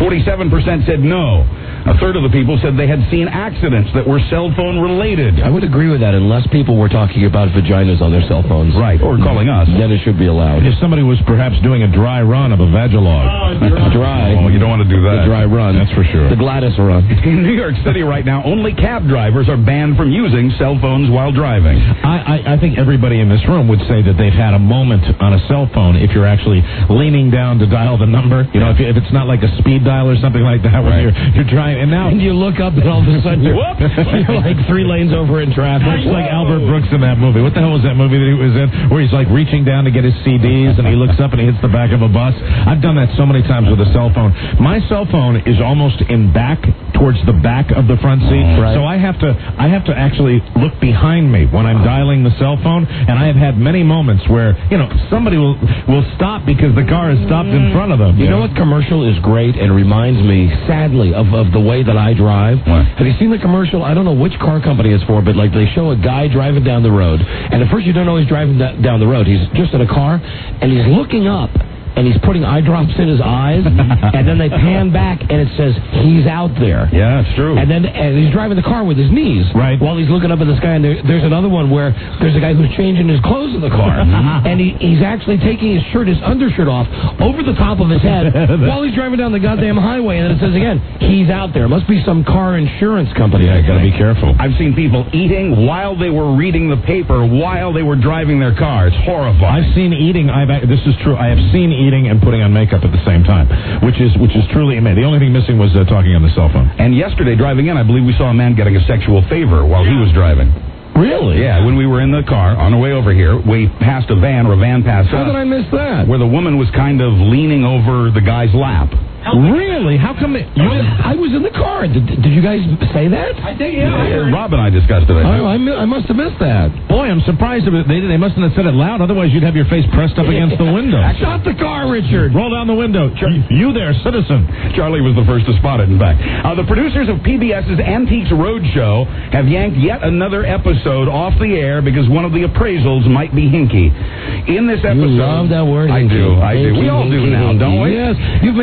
47% said no. A third of the people said they had seen accidents that were cell phone related. I would agree with that unless people were talking about vaginas on their cell phones. Right, or calling us. Then it should be allowed. If somebody was perhaps doing a dry run of a vagilogue. Dry. Oh, you don't want to do that. The dry run. That's for sure. The Gladys run. In New York City right now, only cab drivers are banned from using cell phones while driving. I think everybody in this room would say that they've had a moment on a cell phone if you're actually leaning down to dial the number. You know, if it's not like a speed dial or something like that, where you're trying, and now you look up and all of a sudden you're like 3 lanes over in traffic. Much like Albert Brooks in that movie. What the hell was that movie that he was in, where he's like reaching down to get his CDs and he looks up and he hits the back of a bus? I've done that so many times with a cell phone. My cell phone is almost in back towards the back of the front seat, so I have to actually look behind me when I'm dialing the cell phone. And I have had many moments where somebody will stop because the car has stopped in front of them. You know what commercial is great and reminds me sadly of the way that I drive? What? Have you seen the commercial? I don't know which car company it's for, but like they show a guy driving down the road, and at first you don't know he's driving down the road. He's just in a car, and he's looking up, and he's putting eye drops in his eyes, and then they pan back, and it says, he's out there. Yeah, it's true. And he's driving the car with his knees while he's looking up at the sky, and there's another one where there's a guy who's changing his clothes in the car, and he's actually taking his undershirt off over the top of his head while he's driving down the goddamn highway, and then it says again, he's out there. It must be some car insurance company. I gotta be careful. I've seen people eating while they were reading the paper, while they were driving their car. It's horrifying. I've seen eating. This is true. I have seen eating and putting on makeup at the same time, which is truly amazing. The only thing missing was talking on the cell phone. And yesterday, driving in, I believe we saw a man getting a sexual favor while he was driving. Really? Yeah, when we were in the car on our way over here, we passed a van, or a van passed us. How did I miss that? Where the woman was kind of leaning over the guy's lap. Really? How come I was in the car. Did you guys say that? I think, yeah. Rob and I discussed it. I must have missed that. Boy, I'm surprised they mustn't have said it loud. Otherwise, you'd have your face pressed up against the window. Shut the car, Richard. Roll down the window. You there, citizen. Charlie was the first to spot it, in fact. The producers of PBS's Antiques Roadshow have yanked yet another episode off the air because one of the appraisals might be hinky. In this episode... You love that word, hinky. I do. We all do now, don't we? Yes. You've made it part of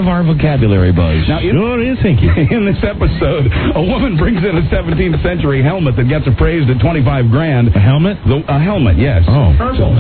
our vocabulary, Buzz. Now, Sure is Hinky. in this episode, a woman brings in a 17th century helmet that gets appraised at $25,000. A helmet? A helmet, yes. Oh.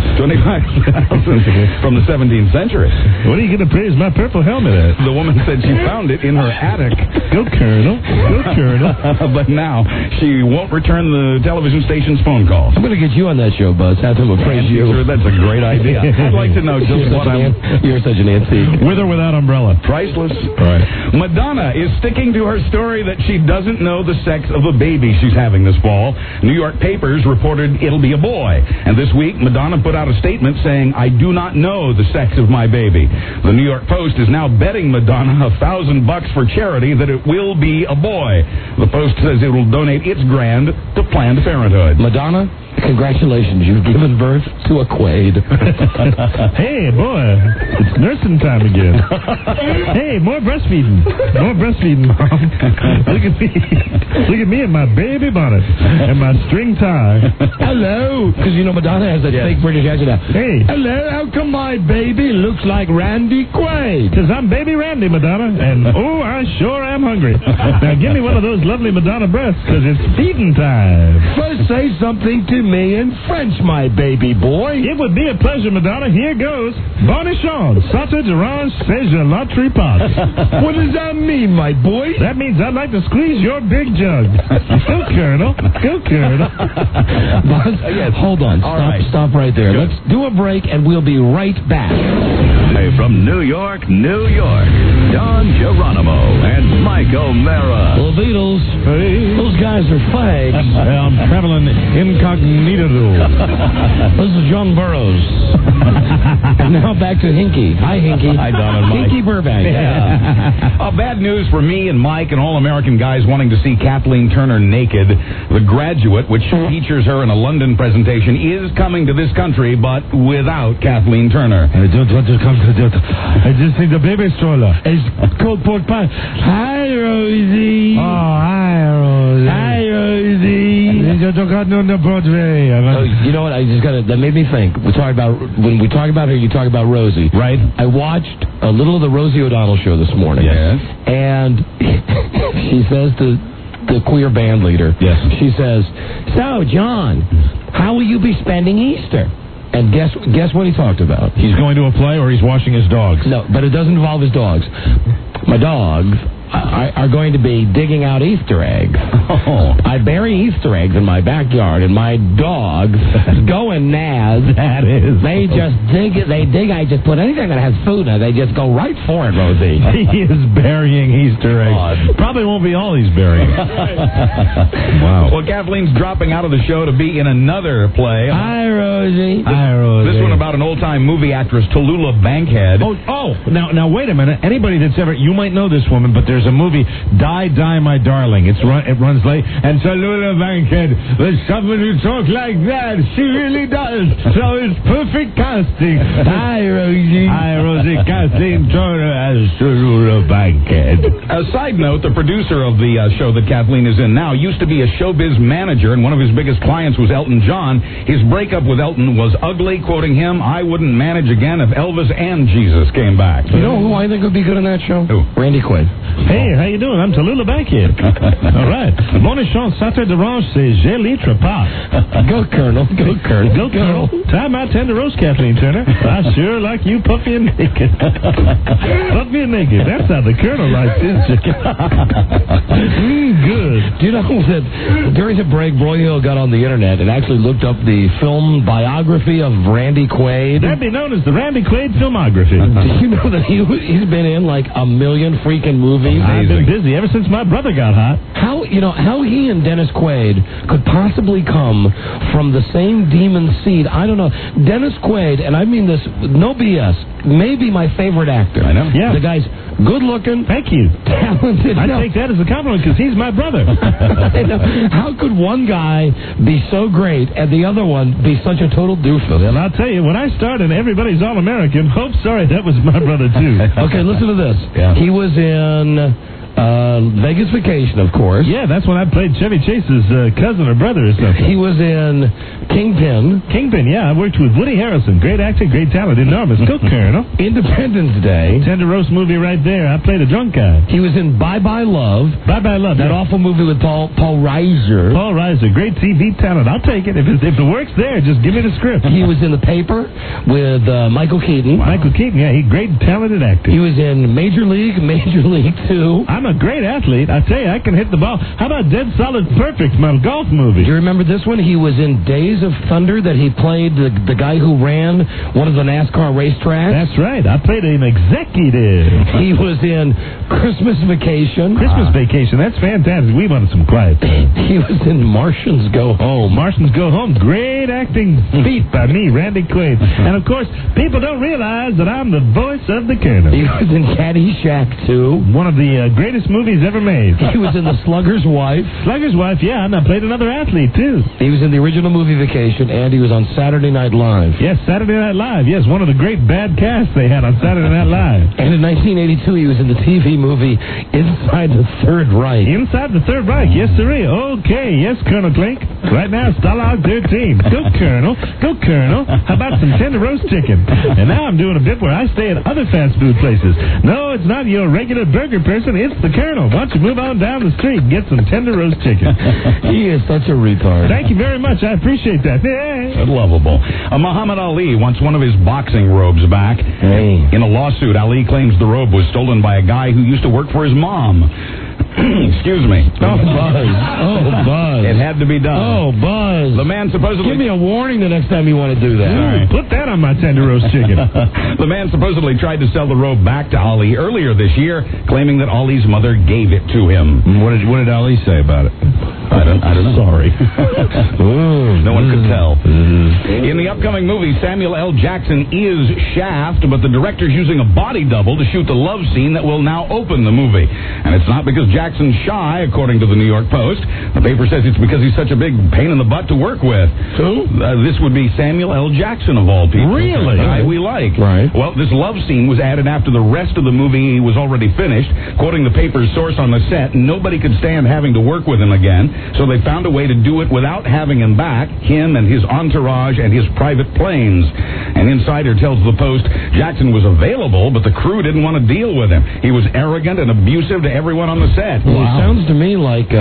25,000 from the 17th century. What are you going to praise my purple helmet at? The woman said she found it in her attic. Go, Colonel. Go, Colonel. But now she won't return the television station's phone calls. I'm going to get you on that show, Buzz. Have him appraise you. Sure, that's a great idea. I'd like to know just what You're such an antique. With or without umbrella? Priceless. All right. Madonna is sticking to her story that she doesn't know the sex of a baby she's having this fall. New York papers reported it'll be a boy. And this week, Madonna put out a statement saying, I do not know the sex of my baby. The New York Post is now betting Madonna $1,000 for charity that it will be a boy. The Post says it will donate its grand to Planned Parenthood. Madonna, congratulations. You've given birth to a Quaid. Hey, boy. It's nursing time again. Hey, more breastfeeding. More breastfeeding, Mom. Look at me. Look at me and my baby bonnet and my string tie. Hello. Because, Madonna has that fake British accent now. Hey. Hello. How come my baby looks like Randy Quaid? Because I'm baby Randy, Madonna. And, I sure am hungry. Now, give me one of those lovely Madonna breasts, because it's feeding time. First, say something to me in French, my baby boy. It would be a pleasure, Madonna. Here goes. Bonichon, sauté d'orange, c'est je la tripote. What does that mean, my boy? That means I'd like to squeeze your big jug. Go, Colonel. Go, Colonel. Buzz, hold on. Stop right there. Good. Let's do a break, and we'll be right back. Hey, from New York, Don Geronimo and Mike O'Mara. Well, Beatles, those guys are fags. I'm traveling incognito. This is John Burroughs. And now back to Hinky. Hi, Hinky. Hi, Don and Mike. Hinky Burbank. Yeah. Bad news for me and Mike and all American guys wanting to see Kathleen Turner naked. The Graduate, which features her in a London presentation, is coming to this country, but without Kathleen Turner. I don't want to come to that. I just need the baby stroller. It's cold pork pie. Hi, Rosie. Oh, hi, Rosie. Hi, Rosie. You don't got no Broadway. Oh, you know what? That made me think. When we talk about her, you talk about Rosie. Right. I watched a little of the Rosie O'Donnell show this morning. Yes. And she says to the queer band leader, yes. She says, so, John, how will you be spending Easter? And guess what he talked about? He's going to a play or he's washing his dogs? No, but it doesn't involve his dogs. My dogs are going to be digging out Easter eggs. Oh. I bury Easter eggs in my backyard, and my dogs go and naz. That is. They just dig it. They dig. I just put anything that has food in it. They just go right for it, Rosie. He is burying Easter eggs. Probably won't be all he's burying. Wow. Well, Kathleen's dropping out of the show to be in another play. Hi, Rosie. Hi, Rosie. This one about an old-time movie actress, Tallulah Bankhead. Now, wait a minute. Anybody that's ever, you might know this woman, but there's a movie, Die, My Darling. It runs late. And Tallulah Bankhead, there's someone who talks like that. She really does. So it's perfect casting. Hi, Rosie. Hi, Rosie. Kathleen Turner as Tallulah Bankhead. A side note, the producer of the show that Kathleen is in now used to be a showbiz manager, and one of his biggest clients was Elton John. His breakup with Elton was ugly, quoting him, I wouldn't manage again if Elvis and Jesus came back. You know who I think would be good in that show? Who? Randy Quaid. Hey, how you doing? I'm Tallulah Bankhead. All right. Bonichon, sauté d'orange, c'est je pas. Go, Colonel. Go, Colonel. Go, Colonel. Time out tender roast, Kathleen Turner. I sure like you puffy and naked. Puffy and naked. That's how the Colonel likes his chicken. Good. Do you know that during the break, Broyhill got on the internet and actually looked up the film biography of Randy Quaid? That'd be known as the Randy Quaid filmography. Do you know that he's been in like a million freaking movies? I've been busy ever since my brother got hot. How he and Dennis Quaid could possibly come from the same demon seed? I don't know. Dennis Quaid, and I mean this, no BS, maybe my favorite actor. I know. Yeah. The guy's good looking. Thank you. Talented. I take that as a compliment because he's my brother. How could one guy be so great and the other one be such a total doofus? Well, I'll tell you, when I started Everybody's All-American, sorry, that was my brother too. Okay, listen to this. Yeah. He was in Vegas Vacation, of course. Yeah, that's when I played Chevy Chase's cousin or brother or something. He was in Kingpin. Kingpin, yeah. I worked with Woody Harrelson. Great actor, great talent, enormous. Go, Colonel. Independence Day. Tender roast movie right there. I played a drunk guy. He was in Bye Bye Love. Bye Bye Love. That awful movie with Paul Reiser. Paul Reiser, great TV talent. I'll take it. If the work's there, just give me the script. He was in The Paper with Michael Keaton. Wow. Michael Keaton, yeah. He's a great, talented actor. He was in Major League 2. I'm a great athlete. I tell you, I can hit the ball. How about Dead Solid Perfect, my golf movie? Do you remember this one? He was in Days of Thunder that he played the guy who ran one of the NASCAR racetracks. That's right. I played an executive. He was in Christmas Vacation. Christmas Vacation. That's fantastic. We wanted some quiet time. He was in Martians Go Home. Martians Go Home. Great acting feat by me, Randy Quaid. And, of course, people don't realize that I'm the voice of the Colonel. He was in Caddyshack 2. One of the greatest movies ever made. He was in The Slugger's Wife. Slugger's Wife, yeah, and I played another athlete, too. He was in the original movie Vacation, and he was on Saturday Night Live. Yes, Saturday Night Live. Yes, one of the great bad casts they had on Saturday Night Live. And in 1982, he was in the TV movie Inside the Third Reich. Inside the Third Reich, yes, sirree. Okay, yes, Colonel Klink. Right now, Stalag 13. Go, Colonel. Go, Colonel. How about some tender roast chicken? And now I'm doing a bit where I stay at other fast food places. No, it's not your regular burger person. It's the Colonel. Why don't you move on down the street and get some tender roast chicken? He is such a retard. Thank you very much. I appreciate that. Hey. Lovable. Muhammad Ali wants one of his boxing robes back. Hey. In a lawsuit, Ali claims the robe was stolen by a guy who used to work for his mom. Excuse me. Oh, Buzz. Oh, Buzz. It had to be done. Oh, Buzz. The man supposedly... Give me a warning the next time you want to do that. Right. Put that on my tender roast chicken. The man supposedly tried to sell the robe back to Ali earlier this year, claiming that Ali's mother gave it to him. What did Ali say about it? I don't know. Sorry. No one could tell. In the upcoming movie, Samuel L. Jackson is Shaft, but the director's using a body double to shoot the love scene that will now open the movie. And it's not because Jackson's shy, according to the New York Post. The paper says it's because he's such a big pain in the butt to work with. Who? This would be Samuel L. Jackson, of all people. Really? The guy we like. Right. Well, this love scene was added after the rest of the movie was already finished. Quoting the paper's source on the set, nobody could stand having to work with him again, so they found a way to do it without having him back, him and his entourage and his private planes. An insider tells the Post Jackson was available, but the crew didn't want to deal with him. He was arrogant and abusive to everyone on the set. Well, it sounds to me like...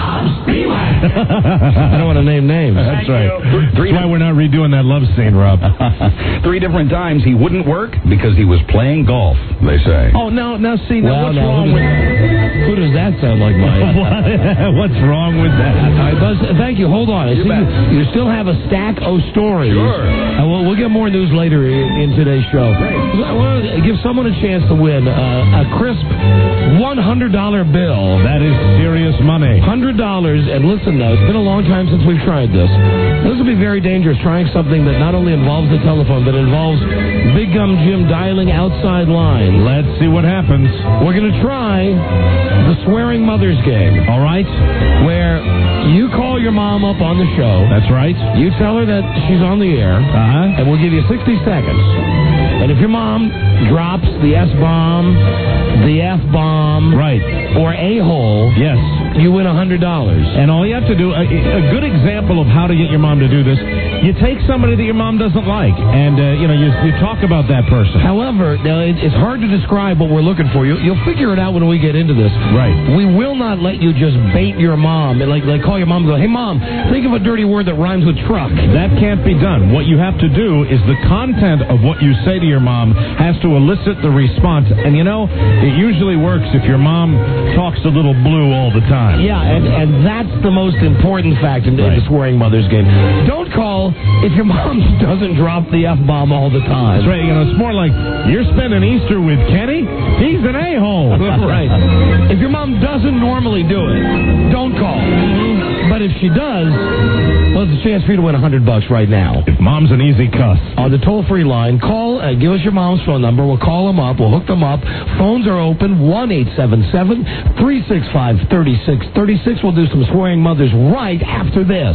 I don't want to name names. That's right. That's why we're not redoing that love scene, Rob. 3 different times he wouldn't work because he was playing golf, they say. Oh, now see, what's wrong with that? Who does that sound like, Mike? What's wrong with that? All right, Buzz, thank you. Hold on. I see you still have a stack of stories. Sure. We'll get more news later in today's show. Great. I want to give someone a chance to win a crisp $100 bill. That is serious money. $100. And listen, though, it's been a long time since we've tried this. This will be very dangerous, trying something that not only involves the telephone, but involves Big Gum Jim dialing outside lines. Let's see what happens. We're going to try the Swearing Mothers game. All right. Where you call your mom up on the show. That's right. You tell her that she's on the air. Uh-huh. And we'll give you 60 seconds. And if your mom drops the S-bomb, the F-bomb, right, or a-hole, yes, you win $100. And all you have to do, a good example of how to get your mom to do this, you take somebody that your mom doesn't like, and, you talk about that person. However, it's hard to describe what we're looking for. You'll figure it out when we get into this. Right. We will not let you just bait your mom, and like call your mom and go, hey, Mom, think of a dirty word that rhymes with truck. That can't be done. What you have to do is the content of what you say to your mom has to elicit the response. And, it usually works if your mom talks a little blue all the time. Yeah, and that's the most important fact in the Swearing Mothers game. Don't call if your mom doesn't drop the F-bomb all the time. That's right. It's more like, you're spending Easter with Kenny? He's an a-hole. Right. If your mom doesn't normally do it, don't call. But if she does, well, it's a chance for you to win $100 right now. If mom's an easy cuss. On the toll-free line, call, give us your mom's phone number. We'll call them up. We'll hook them up. Phones are open, 1-877-365-3636. We'll do some Swearing Mothers right after this.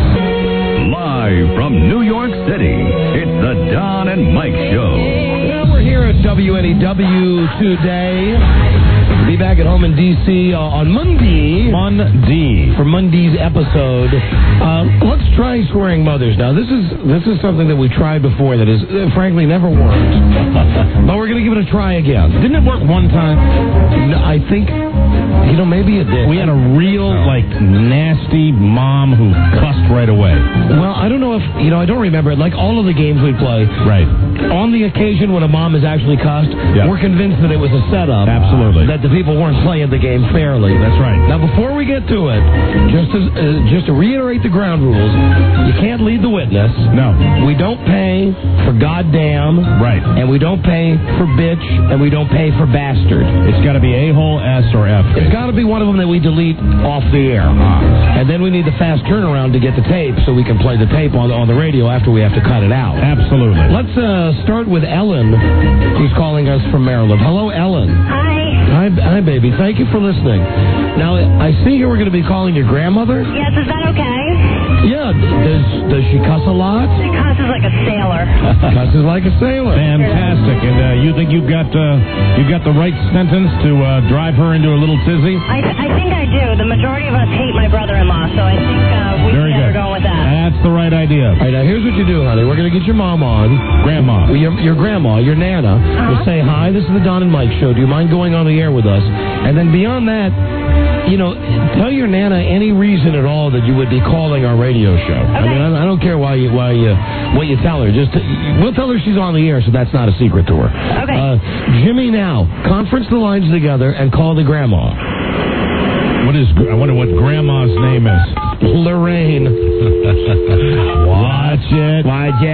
Live from New York City, it's the Don and Mike Show. we're here at WNEW today. Be back at home in D.C. On Monday. For Monday's episode. Let's try swearing mothers now. This is something that we tried before that is, frankly, never worked. But we're going to give it a try again. Didn't it work one time? No, I think, maybe it did. We had a real, nasty mom who cussed right away. Well, I don't know if, I don't remember it. Like all of the games we play. Right. On the occasion when a mom is actually cussed, we're convinced that it was a setup. Absolutely. That the people weren't playing the game fairly. That's right. Now, before we get to it, just to reiterate the ground rules, you can't lead the witness. No. We don't pay for goddamn. Right. And we don't pay for bitch, and we don't pay for bastard. It's got to be A-hole, S, or F. It's got to be one of them that we delete off the air. And then we need the fast turnaround to get the tape so we can play the tape on the radio after we have to cut it out. Absolutely. Let's start with Ellen, who's calling us from Maryland. Hello, Ellen. Hi, baby. Thank you for listening. Now, I see here we're going to be calling your grandmother. Yes, is that okay? Yeah. Does she cuss a lot? She cusses like a sailor. Cusses like a sailor. Fantastic. And you think you've got the right sentence to drive her into a little tizzy? I think I do. The majority of us hate my brother-in-law, so I think we should never go with that. That's the right idea. All right, now here's what you do, honey. We're going to get your mom on. Grandma. Your grandma, your Nana. We'll say, hi, this is the Don and Mike Show. Do you mind going on the air with us? And then beyond that, tell your Nana any reason at all that you would be calling our radio show. Okay. I mean, I don't care what you tell her. Just we'll tell her she's on the air, so that's not a secret to her. Okay. Jimmy, now conference the lines together and call the grandma. I wonder what grandma's name is. Lorraine. Watch it.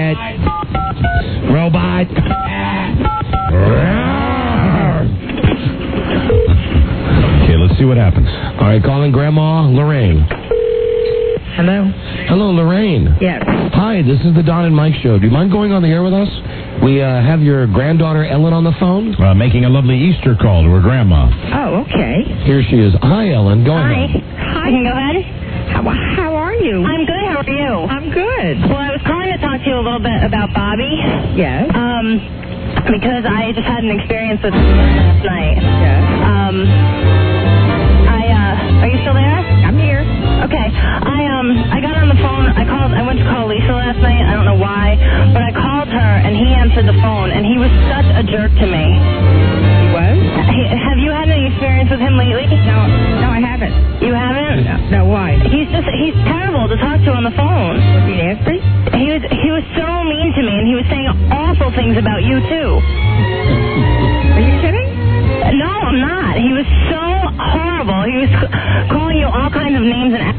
Robot. Okay, let's see what happens. All right, calling Grandma Lorraine. Hello, Lorraine. Yes. Hi, this is the Don and Mike Show. Do you mind going on the air with us? We have your granddaughter Ellen on the phone. Making a lovely Easter call to her grandma. Oh, okay. Here she is. Hi, Ellen. Go ahead. Hi. You can go ahead. How are you? I'm good. How are you? I'm good. Well, I was calling to talk to you a little bit about Bobby. Yes. Because I just had an experience with him last night. Yes. Are you still there? I'm here. Okay. I got on the phone. I went to call Lisa last night. I don't know why, but I called her and he answered the phone and he was such a jerk to me. He was? Have you had any experience with him lately? No, I haven't. You haven't? No, why? He's terrible to talk to on the phone. Was he nasty? He was so mean to me and he was saying awful things about you too. Are you kidding? No, I'm not. He was so horrible. He was calling you all kinds of names and...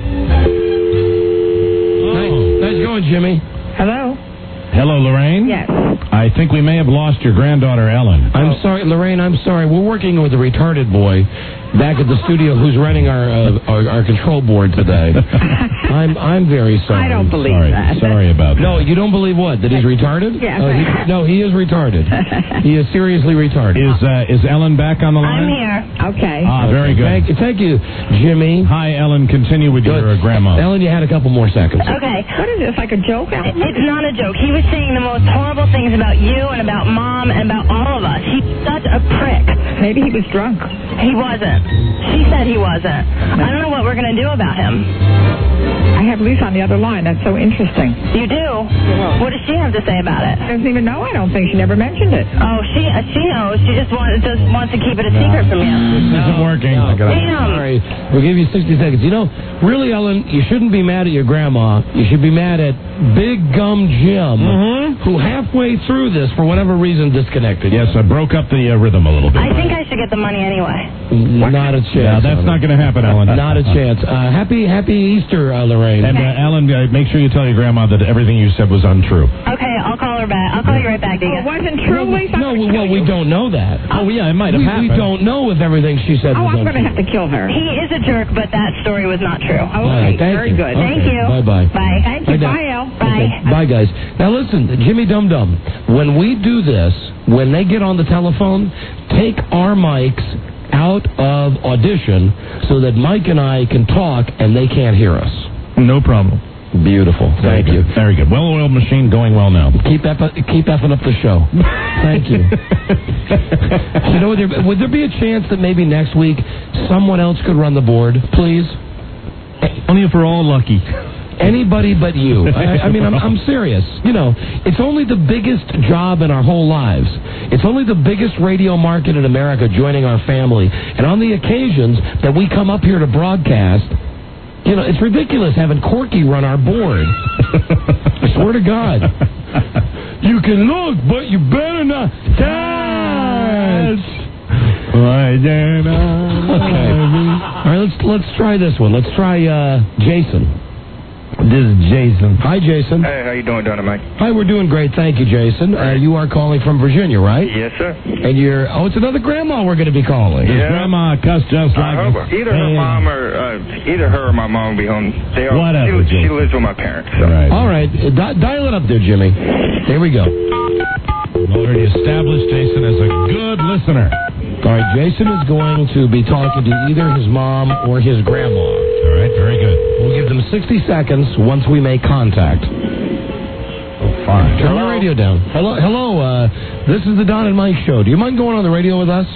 Nice going, Jimmy. Hello? Hello, Lorraine? Yes. I think we may have lost your granddaughter, Ellen. I'm sorry, Lorraine, I'm sorry. We're working with a retarded boy back at the studio who's running our control board today. I'm very sorry. I don't believe that. Sorry about that. No, you don't believe what? That he's retarded? Yes. He is retarded. He is seriously retarded. Is Ellen back on the line? I'm here. Okay. Very good. Thank you, Jimmy. Hi, Ellen. Continue with your grandma. Ellen, you had a couple more seconds. Okay. What is this, like a joke? It's not a joke. He was saying the most horrible things about you and about Mom and about all of us. He's such a prick. Maybe he was drunk. He wasn't. She said he wasn't. I don't know what we're going to do about him. I have Lisa on the other line. That's so interesting. You do? What does she have to say about it? She doesn't even know, I don't think. She never mentioned it. Oh, she knows. She just wants to keep it a secret from you. This isn't working. Sorry. We'll give you 60 seconds. Really, Ellen, you shouldn't be mad at your grandma. You should be mad at Big Gum Jim, who halfway through this, for whatever reason, disconnected. Yes, I broke up the rhythm a little bit. I think I should get the money anyway. Not a chance. Yeah, that's not going to happen, Ellen. Not a chance. Happy Easter, Lorraine. And Ellen, make sure you tell your grandma that everything you said was untrue. Okay, I'll call her back. I'll call you right back, Diga. It wasn't true, Lisa? No, well, we don't know that. Oh, yeah, it might have happened. We don't know if everything she said was I'm untrue. going to have to kill her. He is a jerk, but that story was not true. Okay, right, very good. Thank you. Bye-bye. Bye. Thank you. Bye, El. Bye. Okay. Bye, guys. Now, listen, Jimmy Dum Dum, when we do this, when they get on the telephone, take our mics out of audition so that Mike and I can talk and they can't hear us. No problem. Beautiful. Thank you. Very good. Well-oiled machine, going well now. Keep effing up the show. Thank you. You know, would there be a chance that maybe next week someone else could run the board, please? Only if we're all lucky. Anybody but you. I mean, I'm serious. You know, it's only the biggest job in our whole lives. It's only the biggest radio market in America joining our family. And on the occasions that we come up here to broadcast, you know, it's ridiculous having Corky run our board. I swear to God. You can look, but you better not touch. Why dare not? Okay. All right, let's try this one. Let's try Jason. This is Jason. Hi, Jason. Hey, how you doing, Don and Mike? Hi, we're doing great. Thank you, Jason. You are calling from Virginia, right? Yes, sir. And it's another grandma we're going to be calling. Yeah. Grandma cussed just like I hope either her or my mom will be home. Whatever. She lives with my parents. So. Right. All right. Dial it up there, Jimmy. Here we go. Already established Jason as a good listener. All right, Jason is going to be talking to either his mom or his grandma. All right, very good. We'll give them 60 seconds once we make contact. Fine. Turn the radio down. Hello. This is the Don and Mike show. Do you mind going on the radio with us?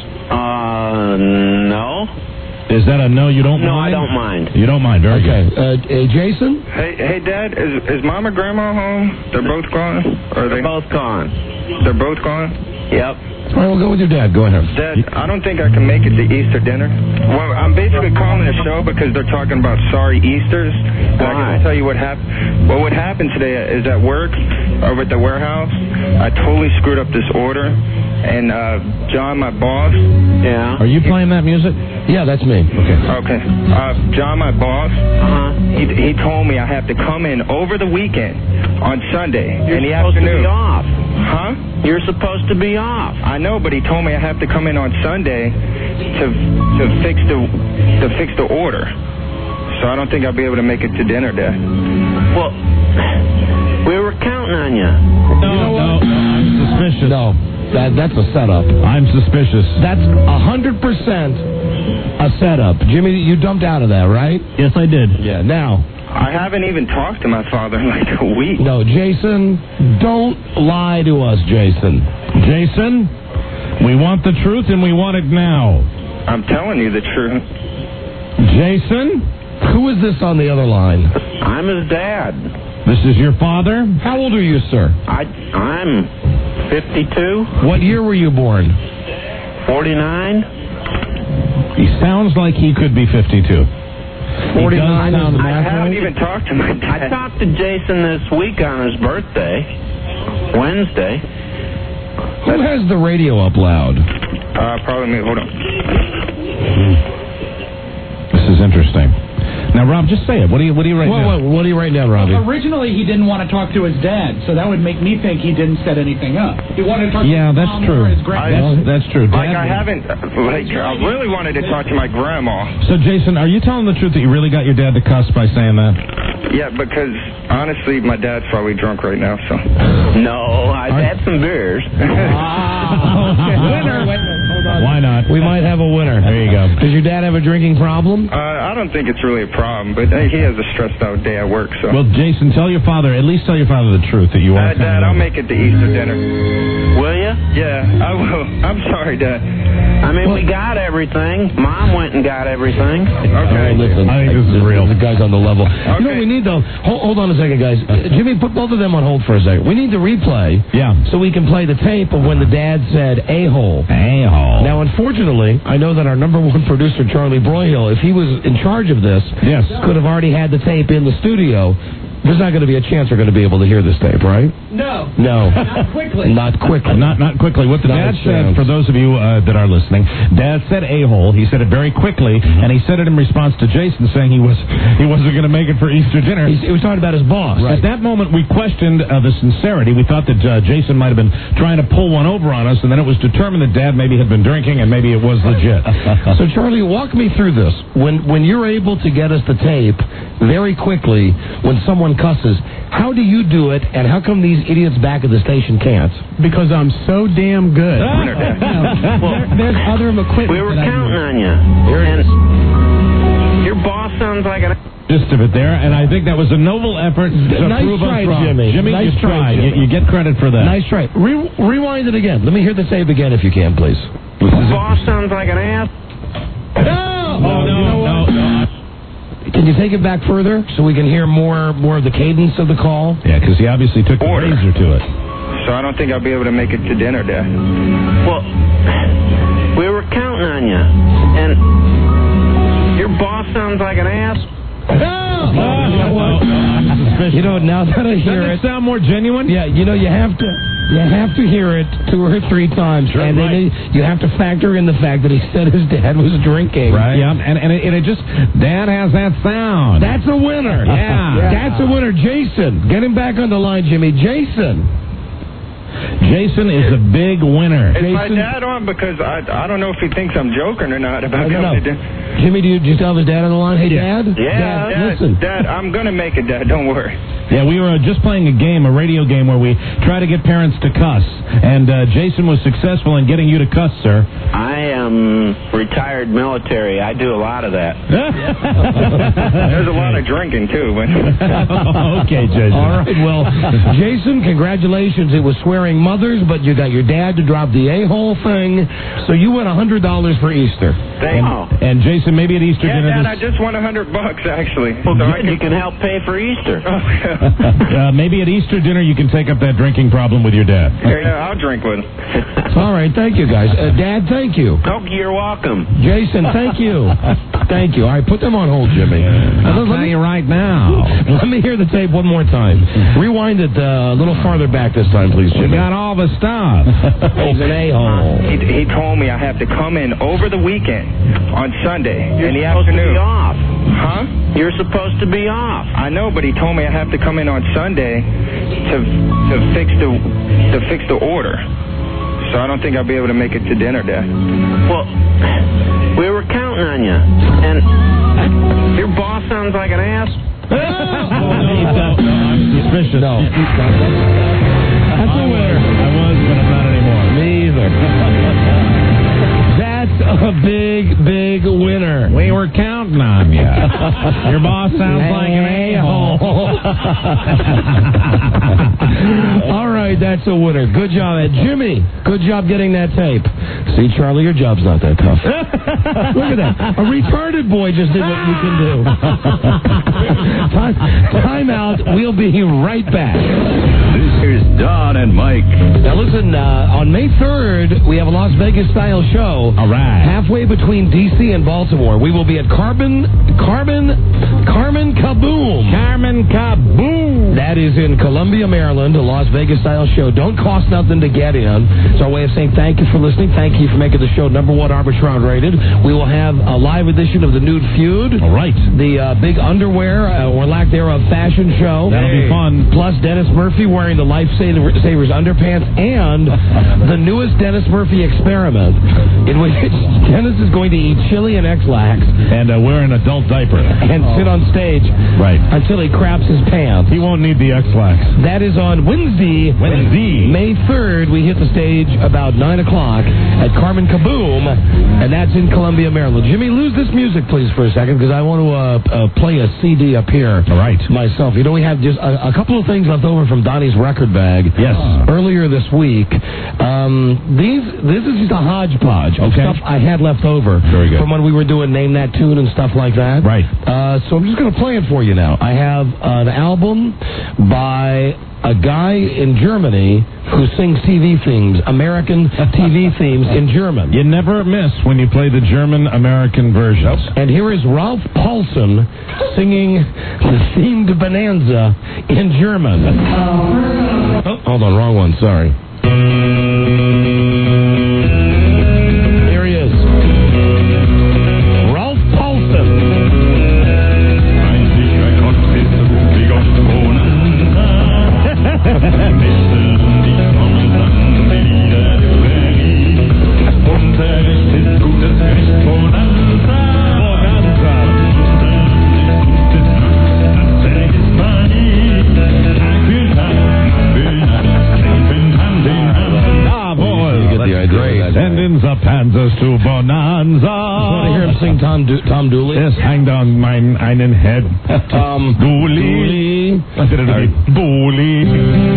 No. Is that a no? You don't mind? No, I don't mind. You don't mind. Very good. Jason? Hey, Dad. Is Mom or Grandma home? They're both gone? Or they're both gone. They're both gone? Yep. All right, we'll go with your dad. Go ahead. Dad, I don't think I can make it to Easter dinner. Well, I'm basically calling the show because they're talking about sorry Easters. And I can tell you what happened. Well, what happened today is at work, over at the warehouse, I totally screwed up this order. And John, my boss. Yeah. Are you playing that music? Yeah, that's me. Okay. John, my boss. He told me I have to come in over the weekend on Sunday in the afternoon. You're supposed to be off. Huh? You're supposed to be off. I know, but he told me I have to come in on Sunday to fix the order. So I don't think I'll be able to make it to dinner, Dad. Well, we were counting on you. No, I'm suspicious. No. That's a setup. I'm suspicious. That's 100% a setup. Jimmy, you dumped out of that, right? Yes, I did. Yeah, now. I haven't even talked to my father in like a week. No, Jason, don't lie to us, Jason. Jason, we want the truth and we want it now. I'm telling you the truth. Jason? Who is this on the other line? I'm his dad. This is your father? How old are you, sir? I'm 52. What year were you born? 49. He sounds like he could be 52. 49. I haven't even talked to my dad. I talked to Jason this week on his birthday, Wednesday. Who has the radio up loud? Probably me. Hold on. This is interesting. Now, Rob, just say it. What do you write down? What do you write down, Robbie? Well, originally, he didn't want to talk to his dad, so that would make me think he didn't set anything up. He wanted to talk to his mom or his grandma. That's true. Like, I haven't... I really wanted to talk to my grandma. So, Jason, are you telling the truth that you really got your dad to cuss by saying that? Yeah, because, honestly, my dad's probably drunk right now, so... No, I've had some beers. Winner. Why not? We might have a winner. There you go. Does your dad have a drinking problem? I don't think it's really a problem, but he has a stressed out day at work, so... Well, Jason, at least tell your father the truth that you are... Dad, I'll make it to Easter dinner. Will you? Yeah, I will. I'm sorry, Dad. I mean, we got everything. Mom went and got everything. Okay. Listen, I think this is real. The guy's on the level. Okay. You know what we need, though? Hold on a second, guys. Jimmy, put both of them on hold for a second. We need to replay. Yeah. So we can play the tape of when the dad said a-hole. A-hole. Now, unfortunately, I know that our number one producer, Charlie Broyhill, if he was in charge of this, could have already had the tape in the studio. There's not going to be a chance we're going to be able to hear this tape, right? No. Not quickly. Not quickly. Not quickly. What the dad said, for those of you that are listening, Dad said a-hole. He said it very quickly, and he said it in response to Jason saying he wasn't going to make it for Easter dinner. He was talking about his boss. Right. At that moment, we questioned the sincerity. We thought that Jason might have been trying to pull one over on us, and then it was determined that Dad maybe had been drinking, and maybe it was legit. So, Charlie, walk me through this. When you're able to get us the tape very quickly when someone cusses, how do you do it, and how come these idiots back at the station can't? Because I'm so damn good. Well, there's other equipment. We were counting on you. Here it is. Your boss sounds like an... Gist of it there, and I think that was a noble effort to Nice prove try, us wrong. Jimmy. Jimmy, Nice you try, tried. Jimmy. You get credit for that. Nice try. Rewind it again. Let me hear the tape again if you can, please. Your boss sounds like an ass. No. Can you take it back further so we can hear more of the cadence of the call? Yeah, because he obviously took the razor to it. So I don't think I'll be able to make it to dinner, Dad. Well, we were counting on you, and your boss sounds like an ass. You know what? You know, now that I hear Doesn't it sound more genuine? Yeah, you know, you have to hear it 2 or 3 times, and then you have to factor in the fact that he said his dad was drinking. Right. Yeah, and it just, Dad has that sound. That's a winner. Yeah. That's a winner. Jason, get him back on the line, Jimmy. Jason is a big winner. Is my dad on? Because I don't know if he thinks I'm joking or not about coming to dinner. Jimmy, did you tell his dad on the line? Hey, Dad? Yeah, Dad, listen. Dad, I'm going to make it, Dad. Don't worry. Yeah, we were just playing a radio game where we try to get parents to cuss. And Jason was successful in getting you to cuss, sir. I am retired military. I do a lot of that. There's a lot of drinking, too. Okay, Jason. All right, well, Jason, congratulations. It was swearing mothers, but you got your dad to drop the a-hole thing. So you win $100 for Easter. And Jason, maybe at Easter dinner... Dad, I just won $100, actually. Well, good. You can help pay for Easter. Maybe at Easter dinner you can take up that drinking problem with your dad. Yeah, I'll drink with him. All right, thank you, guys. Dad, thank you. Oh, you're welcome. Jason, thank you. Thank you. All right, put them on hold, Jimmy. I'll tell you right now. Let me hear the tape one more time. Rewind it a little farther back this time, please, Jimmy. We got all the stuff. He's an a-hole. He told me I have to come in over the weekend on Sunday in the supposed afternoon. to be off. Huh? You're supposed to be off. I know, but he told me I have to come in on Sunday to fix the order. So I don't think I'll be able to make it to dinner, Dad. Well, we were counting on you, and your boss sounds like an ass. I'm suspicious. No. That's a winner. I was, but I'm not anymore. Me either. That's a big winner. We were counting on you. Your boss sounds like an a-hole. All right, that's a winner. Good job, Ed. Jimmy, good job getting that tape. See, Charlie, your job's not that tough. Look at that. A retarded boy just did what you can do. Time out. We'll be right back. This is Don and Mike. Now, listen, on May 3rd, we have a Las Vegas-style show. All right. Halfway between D.C. and Baltimore. We will be at Carmen Kaboom. Carmen Kaboom. That is in Columbia, Maryland, a Las Vegas-style show. Don't cost nothing to get in. It's our way of saying thank you for listening. Thank you for making the show #1 Arbitron rated. We will have a live edition of the Nude Feud. All right. The big underwear, or lack thereof, fashion show. That'll be fun. Plus Dennis Murphy wearing the Lifesavers underpants and the newest Dennis Murphy experiment in which Dennis is going to eat chili and X-Lax. And wear an adult diaper. And sit on stage until he craps his pants. He won't need the X-Lax. That is on Wednesday, May 3rd. We hit the stage about 9 o'clock at Carmen Kaboom, and that's in Columbia, Maryland. Jimmy, lose this music, please, for a second, because I want to play a CD up here. All right. Myself. You know, we have just a couple of things left over from Donnie's record bag. Yes. Earlier this week. This is just a hodgepodge of stuff I had left over. Very good. From when we were doing Name That Tune and stuff like that. Right. So I'm just going to play it for you now. I have an album by a guy in Germany who sings TV themes, American TV themes in German. You never miss when you play the German-American versions. And here is Ralph Paulsen singing the theme to Bonanza in German. Oh, hold on, wrong one, sorry. Here he is. Ralph Paulsen. Panzer, Panzers to Bonanza. Want to hear him sing Tom Dooley? Yes, hang down mein einen Head. Tom Dooley. I did it right. Dooley.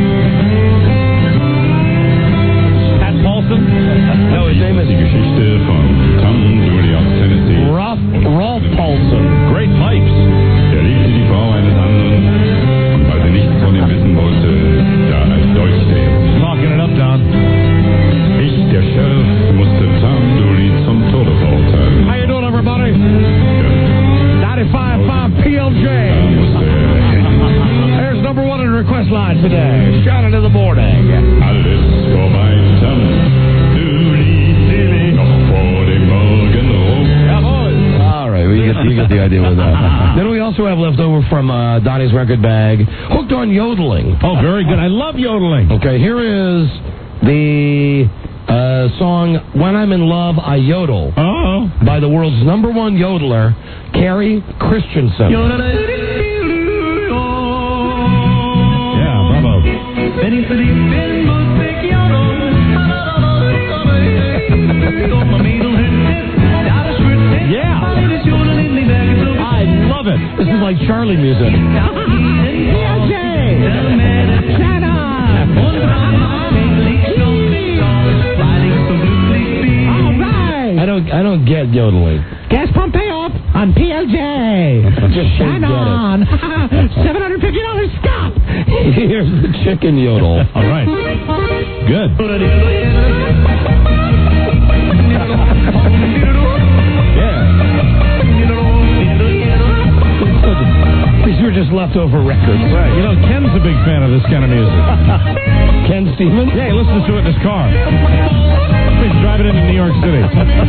Pat Paulson? No, his name is Geschichte von Tom Dooley aus Tennessee. Rolf Paulson. Great pipes. Er liebte die Frau eines anderen und weil sie nichts von ihm wissen wollte, da als Dolch stehen. Talking it up, Don. Ich, der Sheriff, musste Tom Dooley zum Tode verurteilen. How you doing, everybody? 95.5 PLJ. There's number one in the request line today. Shout it in the morning. Alles vorbei, Tom Dooley, selig noch vor dem Morgenrot. All right, you get the idea with that. Then we also have left over from Donnie's record bag, Hooked on Yodeling. Oh, very good. I love yodeling. Okay, here is the song When I'm in Love, I Yodel by the world's number one yodeler, Carrie Christensen. Yeah, bravo. Yeah. I love it. This is like Charlie music. I don't get yodeling. Gas pump payoff on PLJ. Just shine on. $750. Stop. Here's the chicken yodel. All right. Good. These were just leftover records. Right. You know, Ken's a big fan of this kind of music. Ken Stevens? Yeah, he listens to it in his car. He's driving into New York City.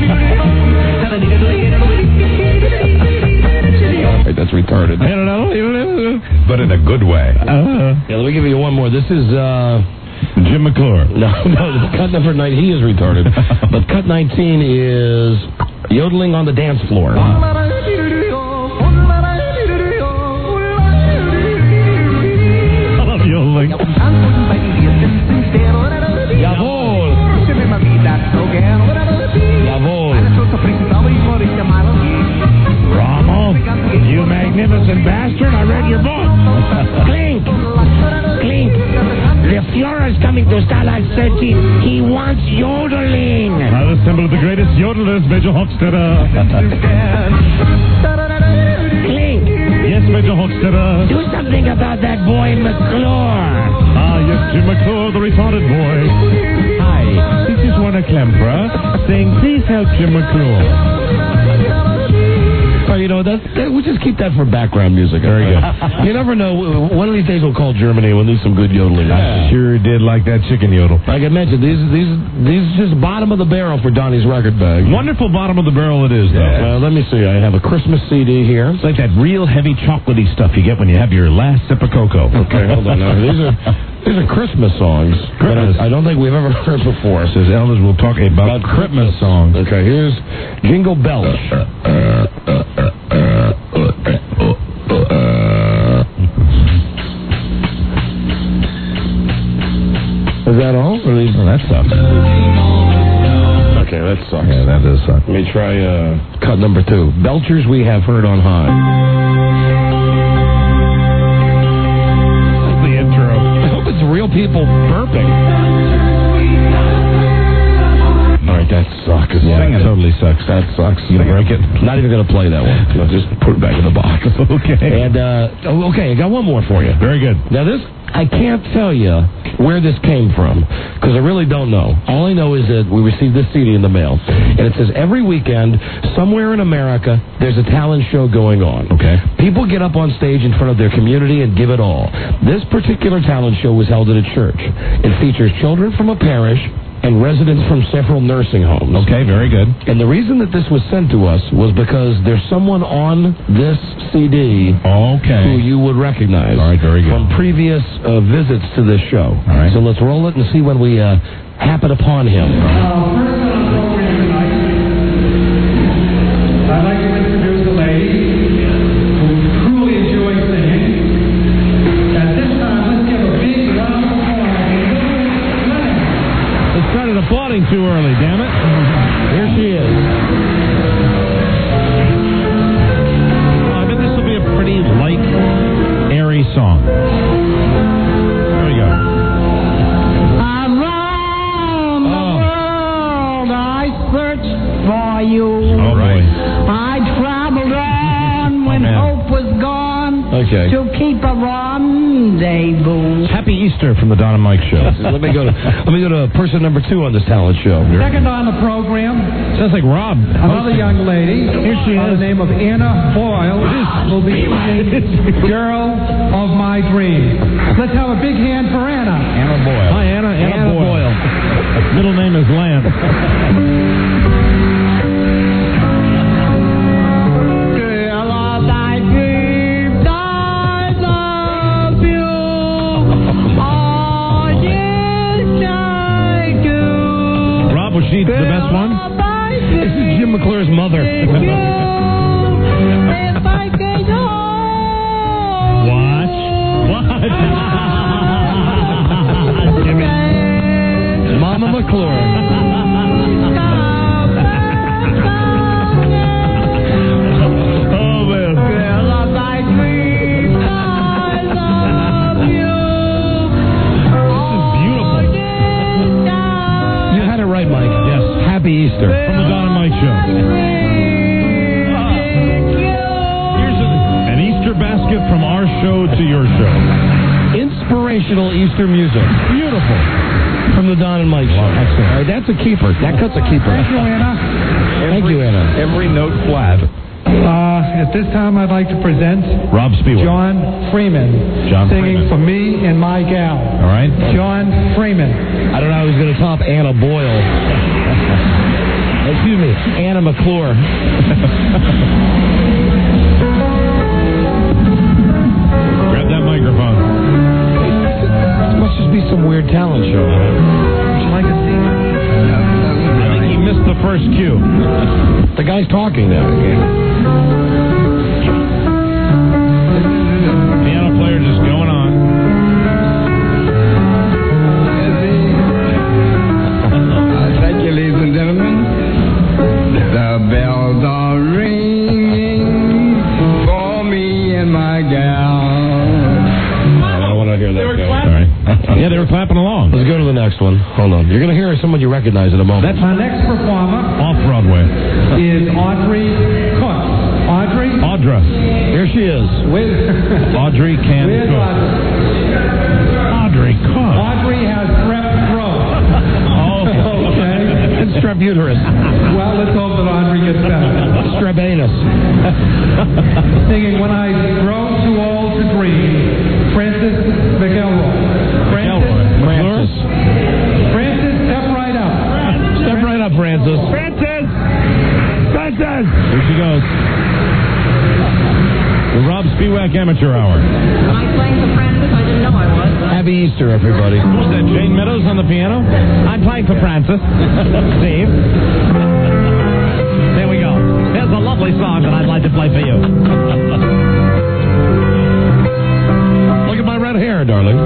Right, that's retarded. But in a good way. Yeah, let me give you one more. This is Jim McClure. No, cut number 9. He is retarded. But cut 19 is yodeling on the dance floor. I love yodeling. Jawohl. Jawohl. Rommel, you magnificent bastard. I read your book. Clink. Clink. The Führer's coming to Starlight 13. He wants yodeling. I'll assemble the greatest yodelers, Major Hochstetter. Clink. Yes, Major Hochstetter. Do something about that boy McClure. Ah, yes, Jim McClure, the retarded boy. Hi, this is Warner Klemperer saying, please help Jim McClure. Oh, you know, we'll just keep that for background music. Very good. You never know. One of these days we'll call Germany and we'll do some good yodeling. I sure did like that chicken yodel. Like I mentioned, these just bottom of the barrel for Donnie's record bag. Wonderful bottom of the barrel it is, though. Let me see. I have a Christmas CD here. It's like that real heavy chocolatey stuff you get when you have your last sip of cocoa. Okay, hold on. Now, these are Christmas songs. Christmas. I don't think we've ever heard before. Says Elvis will talk about Christmas songs. Okay, here's Jingle Belch. Is that all? Oh, that sucks. Okay, that sucks. Yeah, that does suck. Let me try cut number 2. Belchers we have heard on high. That's the intro. I hope it's real people burping. All right, that sucks. Yeah, it totally sucks. That sucks. You gonna break it? Not even going to play that one. No, just put it back in the box. Okay. And, okay, I got one more for you. Very good. Now, this, I can't tell you where this came from, because I really don't know. All I know is that we received this CD in the mail, and it says every weekend, somewhere in America, there's a talent show going on. Okay. People get up on stage in front of their community and give it all. This particular talent show was held at a church. It features children from a parish and residents from several nursing homes. Okay, very good. And the reason that this was sent to us was because there's someone on this CD who you would recognize. All right, very good. From previous visits to this show. All right. So let's roll it and see when we happen upon him. I'd like to introduce a lady who truly enjoys singing. At this time, let's give a big round of applause. They started applauding too early, damn it. Okay. To keep a rendezvous. Happy Easter from the Don and Mike Show. Let me go to person number 2 on this talent show. Second on the program, Sounds like Rob. another young lady. Here she is. By the name of Anna Boyle will be singing Girl of My Dreams. Let's have a big hand for Anna. Anna Boyle. Hi, Anna. Anna Boyle. Middle name is Lance. Was she the best one? This is Jim McClure's mother. Watch. Jimmy. Mama McClure. Mike. Yes. Happy Easter. From the Don and Mike Show. Here's an Easter basket from our show to your show. Inspirational Easter music. Beautiful. From the Don and Mike Show. Excellent. All right, that's a keeper. That cut's a keeper. Thank you, Anna. Thank you, Anna. Every note flat. At this time, I'd like to present Rob Spiewak. John Freeman singing For Me and My Gal. All right. John Freeman. I don't know who's going to top Anna Boyle. Excuse me, Anna McClure. Grab that microphone. This must just be some weird talent show. Would you like a seat? I think he missed the first cue. The guy's talking now. Piano player just going on. Thank you, ladies and gentlemen. The bells are ringing for me and my gal. I don't want to hear that. Sorry. Yeah, they were clapping along. Let's go to the next one. Hold on. You're going to hear someone you recognize in a moment. That's my next performer. Off-Broadway. Is Audrey Cook. Audrey? Audra. Here she is. Audrey can cook. Audrey Cook. Audrey has strep throat. Oh, okay. And strep uterus. Well, let's hope that Audrey gets better. Strep anus. Singing When I Grow Too Old to Dream, Francis McElroy. Francis, step right up. Step right up, Francis. Francis! Here she goes. The Rob Spiewak Amateur Hour. Am I playing for Francis? I didn't know I was. Happy Easter, everybody. Who's that, Jane Meadows on the piano? I'm playing for Francis. Steve. There we go. Here's a lovely song that I'd like to play for you. Look at my red hair, darling.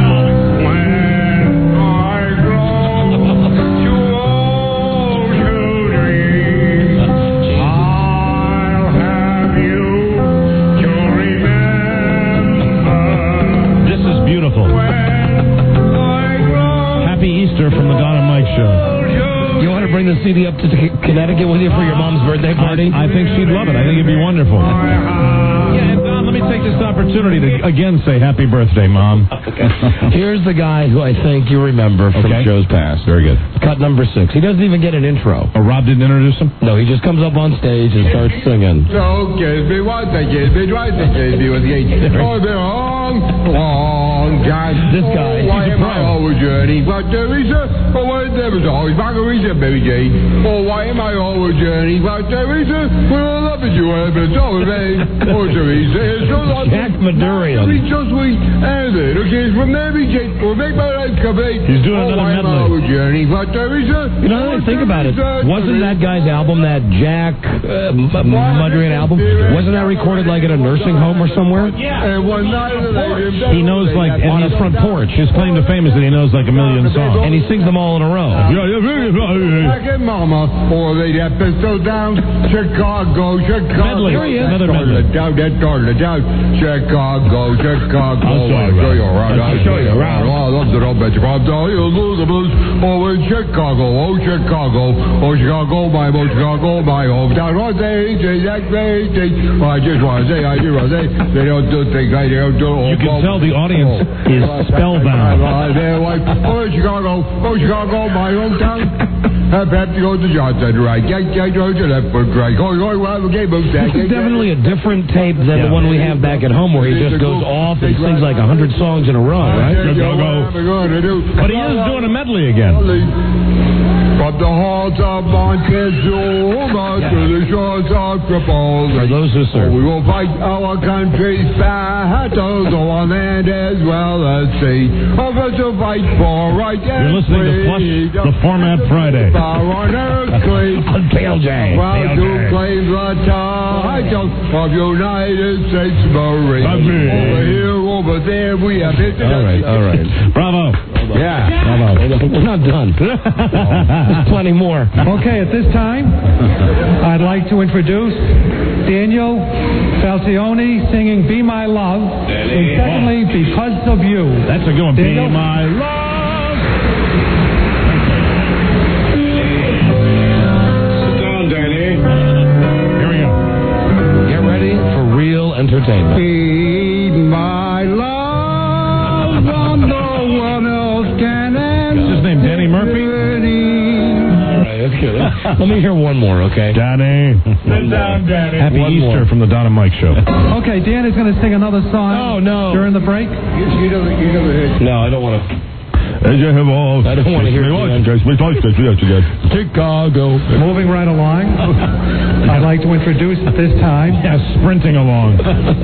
From the Don and Mike Show. You want to bring the CD up to Connecticut with you for your mom's birthday party? I think she'd love it. I think it'd be wonderful. Yeah, and Don, let me take this opportunity to again say happy birthday, Mom. Here's the guy who I think you remember from shows past. Very good. Cut number 6. He doesn't even get an intro. Oh, Rob didn't introduce him? No, he just comes up on stage and starts singing. So kiss me once, I kiss me twice, I kiss me with the eight. Oh, the long time. This guy, why he's a am I pro. always yearning for Teresa? Oh, why there was always Margarita, baby Jane. Oh, why am I always yearning for Teresa? When I love you, I've been so vain. Oh, Teresa is so lovely. Jack Madurian. She's so sweet. And a little kiss from Baby Jane will make my life complete. He's doing another why am I medley. always yearning for Teresa? You know, now that I think about it, wasn't that guy's album, that Jack Madurian album, wasn't that recorded like at a nursing home or somewhere? And one night He knows like on his front porch. His claim to fame is that he knows like a million songs. And he sings them all in a row. Back in Mama, or the episode down, Chicago. Medley. Here he is. Another medley. Down, Chicago. I'll show you around. I love the old bitch. Oh, in Chicago. Oh, Chicago, my hometown. I just want to say, they don't do things I don't do. You can tell the audience is spellbound. Oh, Chicago, my hometown. Have to go to Johnson, right? Go to left foot, right? This is definitely a different tape than the one we have back at home where he just goes off and sings like 100 songs in a row, right? But he is doing a medley again. From the halls of Montezuma to the shores of Tripoli. For those who serve. We will fight our country's battles on land as well as sea. Of us to fight for right and You're listening to Flush the Format Friday. On PLJ. Proud to claim the title of United States Marines. Over here, over there, we have hit the... All right. Bravo. Yeah. Bravo. We're not done. There's plenty more. Okay, at this time, I'd like to introduce Daniel Falcione singing Be My Love. And secondly, Because of You. That's a good one. Daniel? Be My Love. Sit down, Danny. Here we go. Get ready for real entertainment. Be my love, no one else can answer. What's his name, Danny Murphy? That's good. Let me hear one more, okay? Danny. Sit down, Danny. Happy One Easter more. from the Don and Mike Show. Okay, Dan is going to sing another song during the break. You never hit. No, I don't want to. I don't want to hear it. Chicago. Moving right along, I'd like to introduce at this time sprinting along.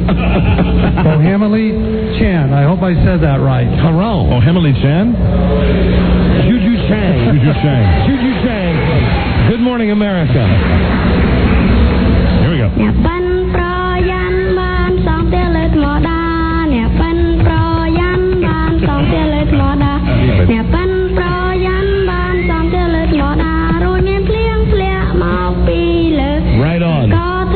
Bohemily Chan. I hope I said that right. Hello. Oh, Emily Chan? Juju Chang. Juju Chang. Juju Chang. Good morning, America. Here we go. Right on.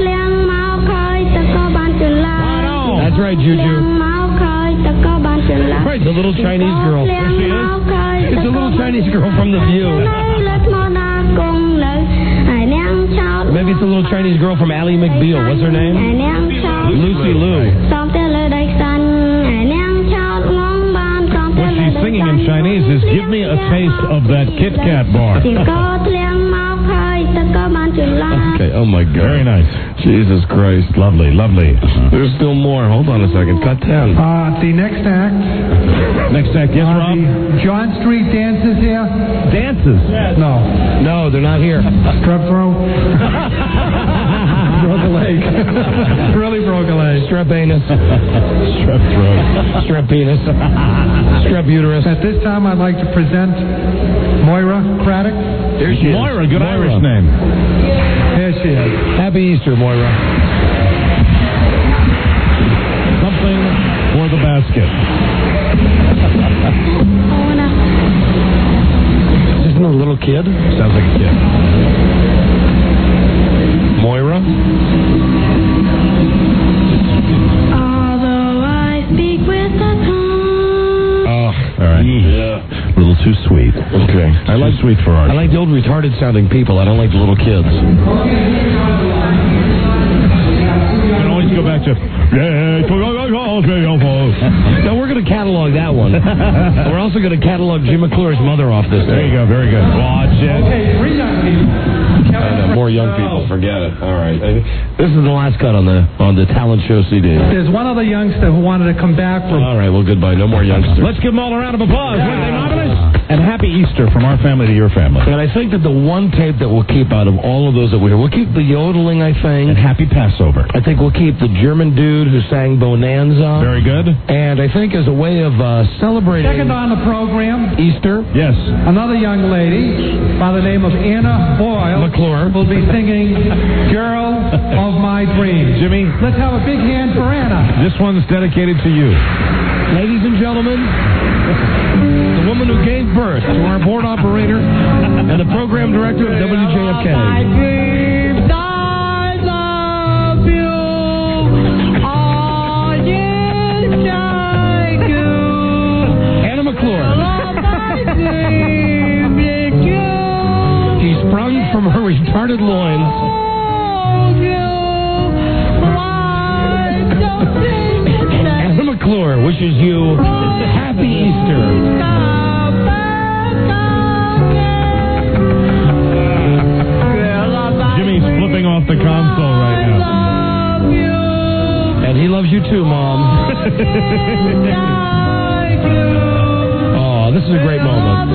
That's right, Juju. Right, the little Chinese girl. There she is. It's a little Chinese girl from The View. Maybe it's a little Chinese girl from Ally McBeal. What's her name? Lucy Liu. What she's singing in Chinese is Give Me a Taste of That Kit Kat Bar. Okay, oh my God. Very nice. Jesus Christ. Lovely. There's still more. Hold on a second. Cut 10. The next act. Yes, Rob? John Street Dances here. Dances? No, they're not here. Strep throat. Broke a leg. Really broke a leg. Strep anus. Strep throat. Strep penis. Strep uterus. At this time, I'd like to present Moira Craddock. There she is. Moira, good Irish name. There she is. Happy Easter, Moira. Something for the basket. Isn't it a little kid? Sounds like a kid. Moira? All right. Yeah. A little too sweet. Okay. I like sweet for art. I like the old retarded sounding people. I don't like the little kids. You can always go back to... No, we're going to catalog that one. We're also going to catalog Jim McClure's mother off this There thing. you go. Very good. Watch it. Okay, 3 young people. More young people. Forget it. All right. This is the last cut on the talent show CD. There's one other youngster who wanted to come back from... All right. Well, goodbye. No more youngsters. Let's give them all a round of applause. Weren't they marvelous? And happy Easter from our family to your family. And I think that the one tape that we'll keep out of all of those that we hear, we'll keep the yodeling, I think. And happy Passover. I think we'll keep the German dude who sang Bonanza. Very good. And I think as a way of celebrating... Second on the program, Easter. Yes. another young lady by the name of Anna Boyle McClure will be singing Girl of My Dreams. Jimmy. Let's have a big hand for Anna. This one's dedicated to you. Ladies and gentlemen, the woman who gave birth to our board operator and the program director of WJFK. Anna McClure. She sprung from her retarded loins. Anna McClure wishes you happy Easter. Jimmy's flipping off the console right now. And he loves you too, Mom. Oh, this is a great moment.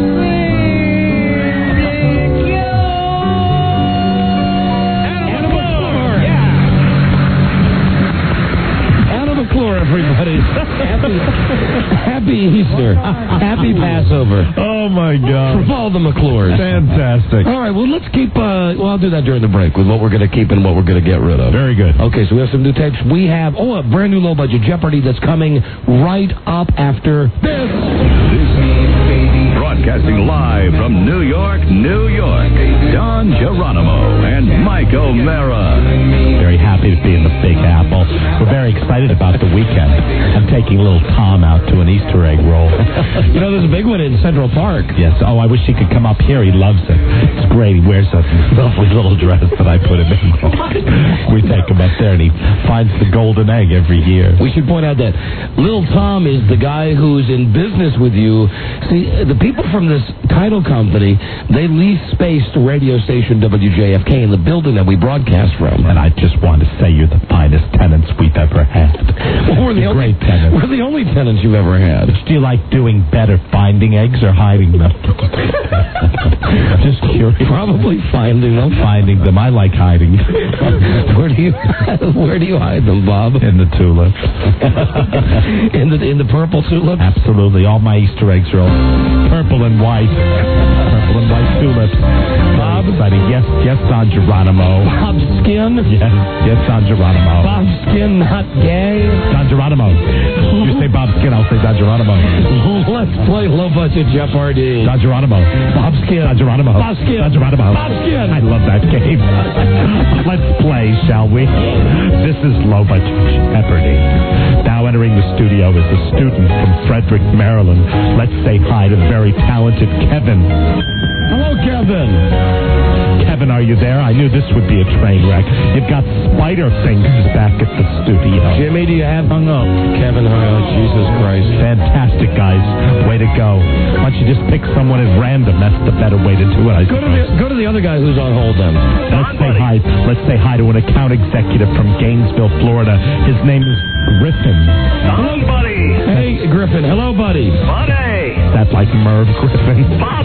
Anna McClure, everybody. Happy Easter. Happy Passover. Oh, my God. From all the McClures. Fantastic. All right, well, let's keep, I'll do that during the break with what we're going to keep and what we're going to get rid of. Very good. Okay, so we have some new tapes. We have, a brand new low-budget Jeopardy that's coming right up after this. Broadcasting live from New York, New York, Don Geronimo and Mike O'Mara. Very happy to be in the Big Apple. We're very excited about the weekend. I'm taking little Tom out to an Easter egg roll. You know, there's a big one in Central Park. Yes. Oh, I wish he could come up here. He loves it. It's great. He wears a lovely little dress that I put him in. We take him up there, and he finds the golden egg every year. We should point out that Little Tom is the guy who's in business with you. See, the people from this title company, they lease space to radio station WJFK in the building that we broadcast from. And I just want to say you're the finest tenants we've ever had. Well, we're the only tenants. We're the only tenants you've ever had. Do you like doing better, finding eggs or hiding them? Just curious. Probably finding them. Finding them. I like hiding. Where do you hide them, Bob? In the tulip. in the purple tulip? Absolutely. All my Easter eggs are all purple and white. Purple and white tulips. Bob? Yes, Don Geronimo. Bob's skin? Yes, Don Geronimo. Bob's skin, not gay? Don Geronimo. You say Bob's skin, I'll say Don Geronimo. Let's play low budget Jeopardy. Don Geronimo. Bob's skin. Don Geronimo. Bob's skin. Don Geronimo. Bob's skin. I love that game. Let's play, shall we? This is low budget Jeopardy. Now entering the studio is a student from Frederick, Maryland. Let's say hi to the very talented Kevin. Hello, Kevin. Kevin, are you there? I knew this would be a train wreck. You've got spider fingers back at the studio. Jimmy, do you have hung up? Kevin hung up. Jesus Christ. Fantastic, guys. Way to go. Why don't you just pick someone at random? That's the better way to do it, I suppose. Go to the other guy who's on hold then. Let's say hi to an account executive from Gainesville, Florida. His name is Griffin. Hello, buddy. Hey, Griffin. Hello, buddy. Buddy. That's like Merv Griffin.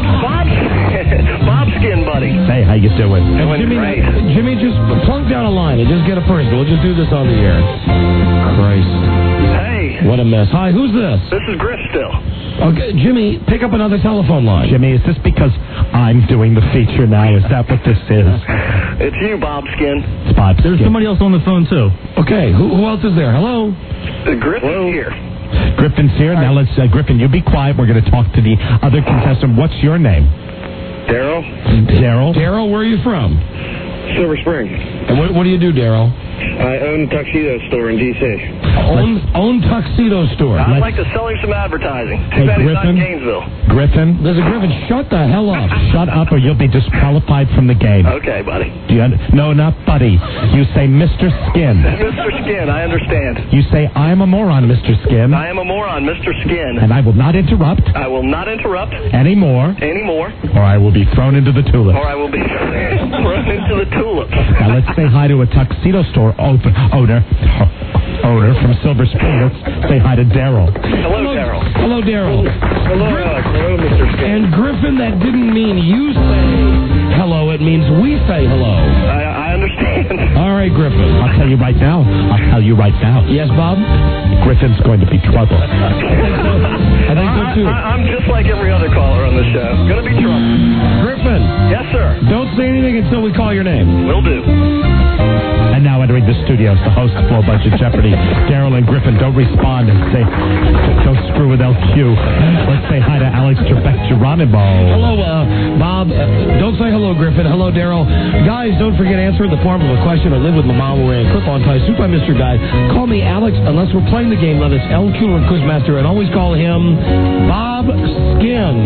Bob's skin, buddy. Hey, how you doing? Jimmy, just plunk down a line and just get a person. We'll just do this on the air. Christ. Hey. What a mess. Hi, who's this? This is Griff still. Okay, Jimmy, pick up another telephone line. Jimmy, is this because I'm doing the feature now? Is that what this is? It's you, Bob Skin. It's Bob Skin. There's somebody else on the phone, too. Okay, who else is there? Hello? Griffin's here. Griffin's here. Now let's, Griffin, you be quiet. We're going to talk to the other contestant. What's your name? Daryl. Daryl, where are you from? Silver Spring. And what do you do, Daryl? I own a tuxedo store in D.C. Own tuxedo store. I'd like to sell you some advertising. Hey, Too bad he's not in Griffin. Gainesville. Griffin? There's a Griffin. Shut the hell up. Shut up or you'll be disqualified from the game. Okay, buddy. No, not buddy. You say Mr. Skin. Mr. Skin, I understand. You say, I am a moron, Mr. Skin. I am a moron, Mr. Skin. And I will not interrupt. I will not interrupt. Anymore. Or I will be thrown into the tulips. Or I will be thrown into the tulips. Now let's say hi to a tuxedo store owner from Silver Spring. Let's say hi to Daryl. Hello, Daryl. Hello, Daryl. Hello, Alex. Hello, Mr. Skin. And Griffin, that didn't mean you say hello. It means we say hello. I understand. All right, Griffin. I'll tell you right now. Yes, Bob? Griffin's going to be trouble. I think so, too. I'm just like every other caller on the show. Gonna be trouble. Griffin. Yes, sir. Don't say anything until we call your name. Will do. And now entering the studios, the host of Low Budget Jeopardy, Daryl and Griffin. Don't respond and say, don't screw with LQ. Let's say hi to Alex Trebek-Geronimo. Hello, Bob. Don't say hello, Griffin. Hello, Daryl. Guys, don't forget to answer in the form of a question. I live with my mom. We're in clip-on ties. Super Mr. Guy. Call me Alex. Unless we're playing the game, let us LQ or Quizmaster, and always call him Bob Skin.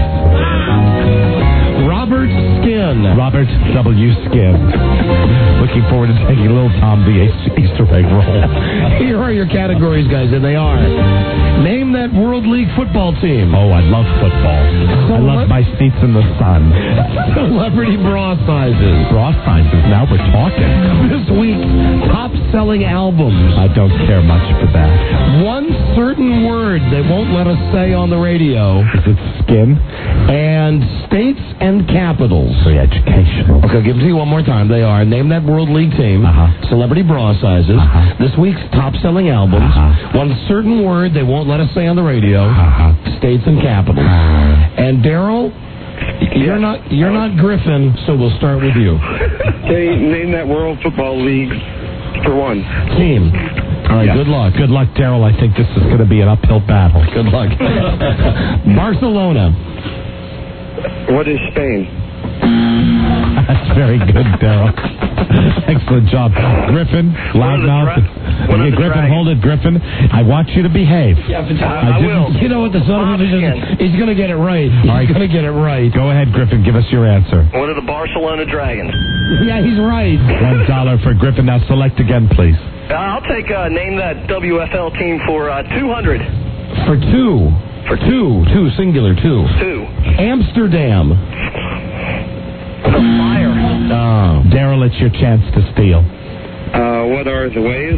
Robert Skin. Robert W. Skin. Looking forward to taking little Tom the Easter egg roll. Here are your categories, guys, and they are: name that World League football team. Oh, I love football. I love my seats in the sun. Celebrity bra sizes. Bra sizes. Now we're talking. This week's top-selling albums. I don't care much for that. One certain word they won't let us say on the radio. Is it skin? And states and capitals. Very educational. Okay, I'll give it to you one more time. They are: name that World League team, celebrity bra sizes, this week's top-selling albums, one certain word they won't let us say on the radio, states and capitals. And Daryl, you're not Griffin, so we'll start with you. Okay, name that World Football League for one. Team. All right, good luck. Good luck, Daryl. I think this is going to be an uphill battle. Good luck. Barcelona. What is Spain? That's very good, Daryl. Excellent job. Griffin, loudmouth. Okay, Griffin, hold it, Griffin. I want you to behave. Yeah, I will. You know what the son of a bitch, he's going to get it right. He's going to get it right. Go ahead, Griffin. Give us your answer. What are the Barcelona Dragons? Yeah, he's right. $1 for Griffin. Now select again, please. I'll take name that WFL team for 200. For two. For two, singular, two. Amsterdam. The Fire. Daryl, it's your chance to steal. What are the waves?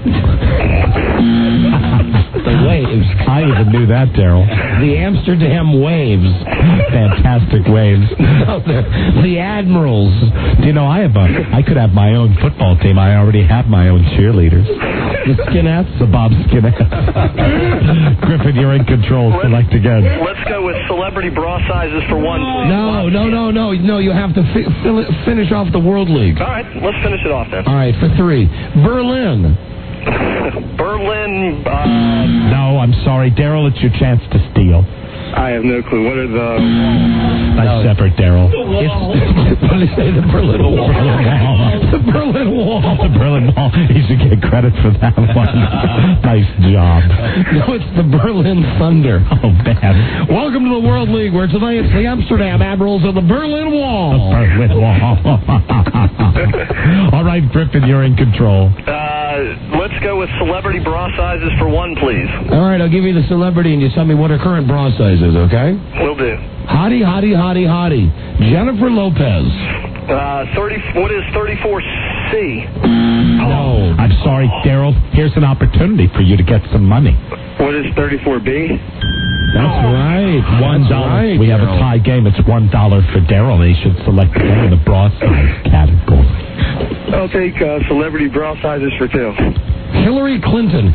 The waves. I even knew that, Daryl. The Amsterdam Waves. Fantastic waves. No, the Admirals. Do you know, I could have my own football team. I already have my own cheerleaders. The Skinettes? The Bob Skinettes. Griffin, you're in control. Select again. Let's go with celebrity bra sizes for one, please. No. You have to finish off the World League. All right, let's finish it off then. All right, for 3. Berlin. Berlin. No, I'm sorry. Daryl, it's your chance to steal. I have no clue. What are the... Nice effort, Daryl. What did he say? The Berlin Wall. The Berlin Wall. The Berlin Wall. He should get credit for that one. Nice job. No, it's the Berlin Thunder. Oh, man. Welcome to the World League, where today it's the Amsterdam Admirals of the Berlin Wall. The Berlin Wall. All right, Griffin, you're in control. Let's go with celebrity bra sizes for one, please. All right, I'll give you the celebrity, and you tell me what her current bra size is, okay? Will do. Hottie. Jennifer Lopez. 30. What is 34C? No. I'm sorry, Daryl. Here's an opportunity for you to get some money. What is 34B? That's right. $1. Right, we have a tie game. It's $1 for Daryl. He should select in the bra size category. I'll take celebrity bra sizes for 2. Hillary Clinton.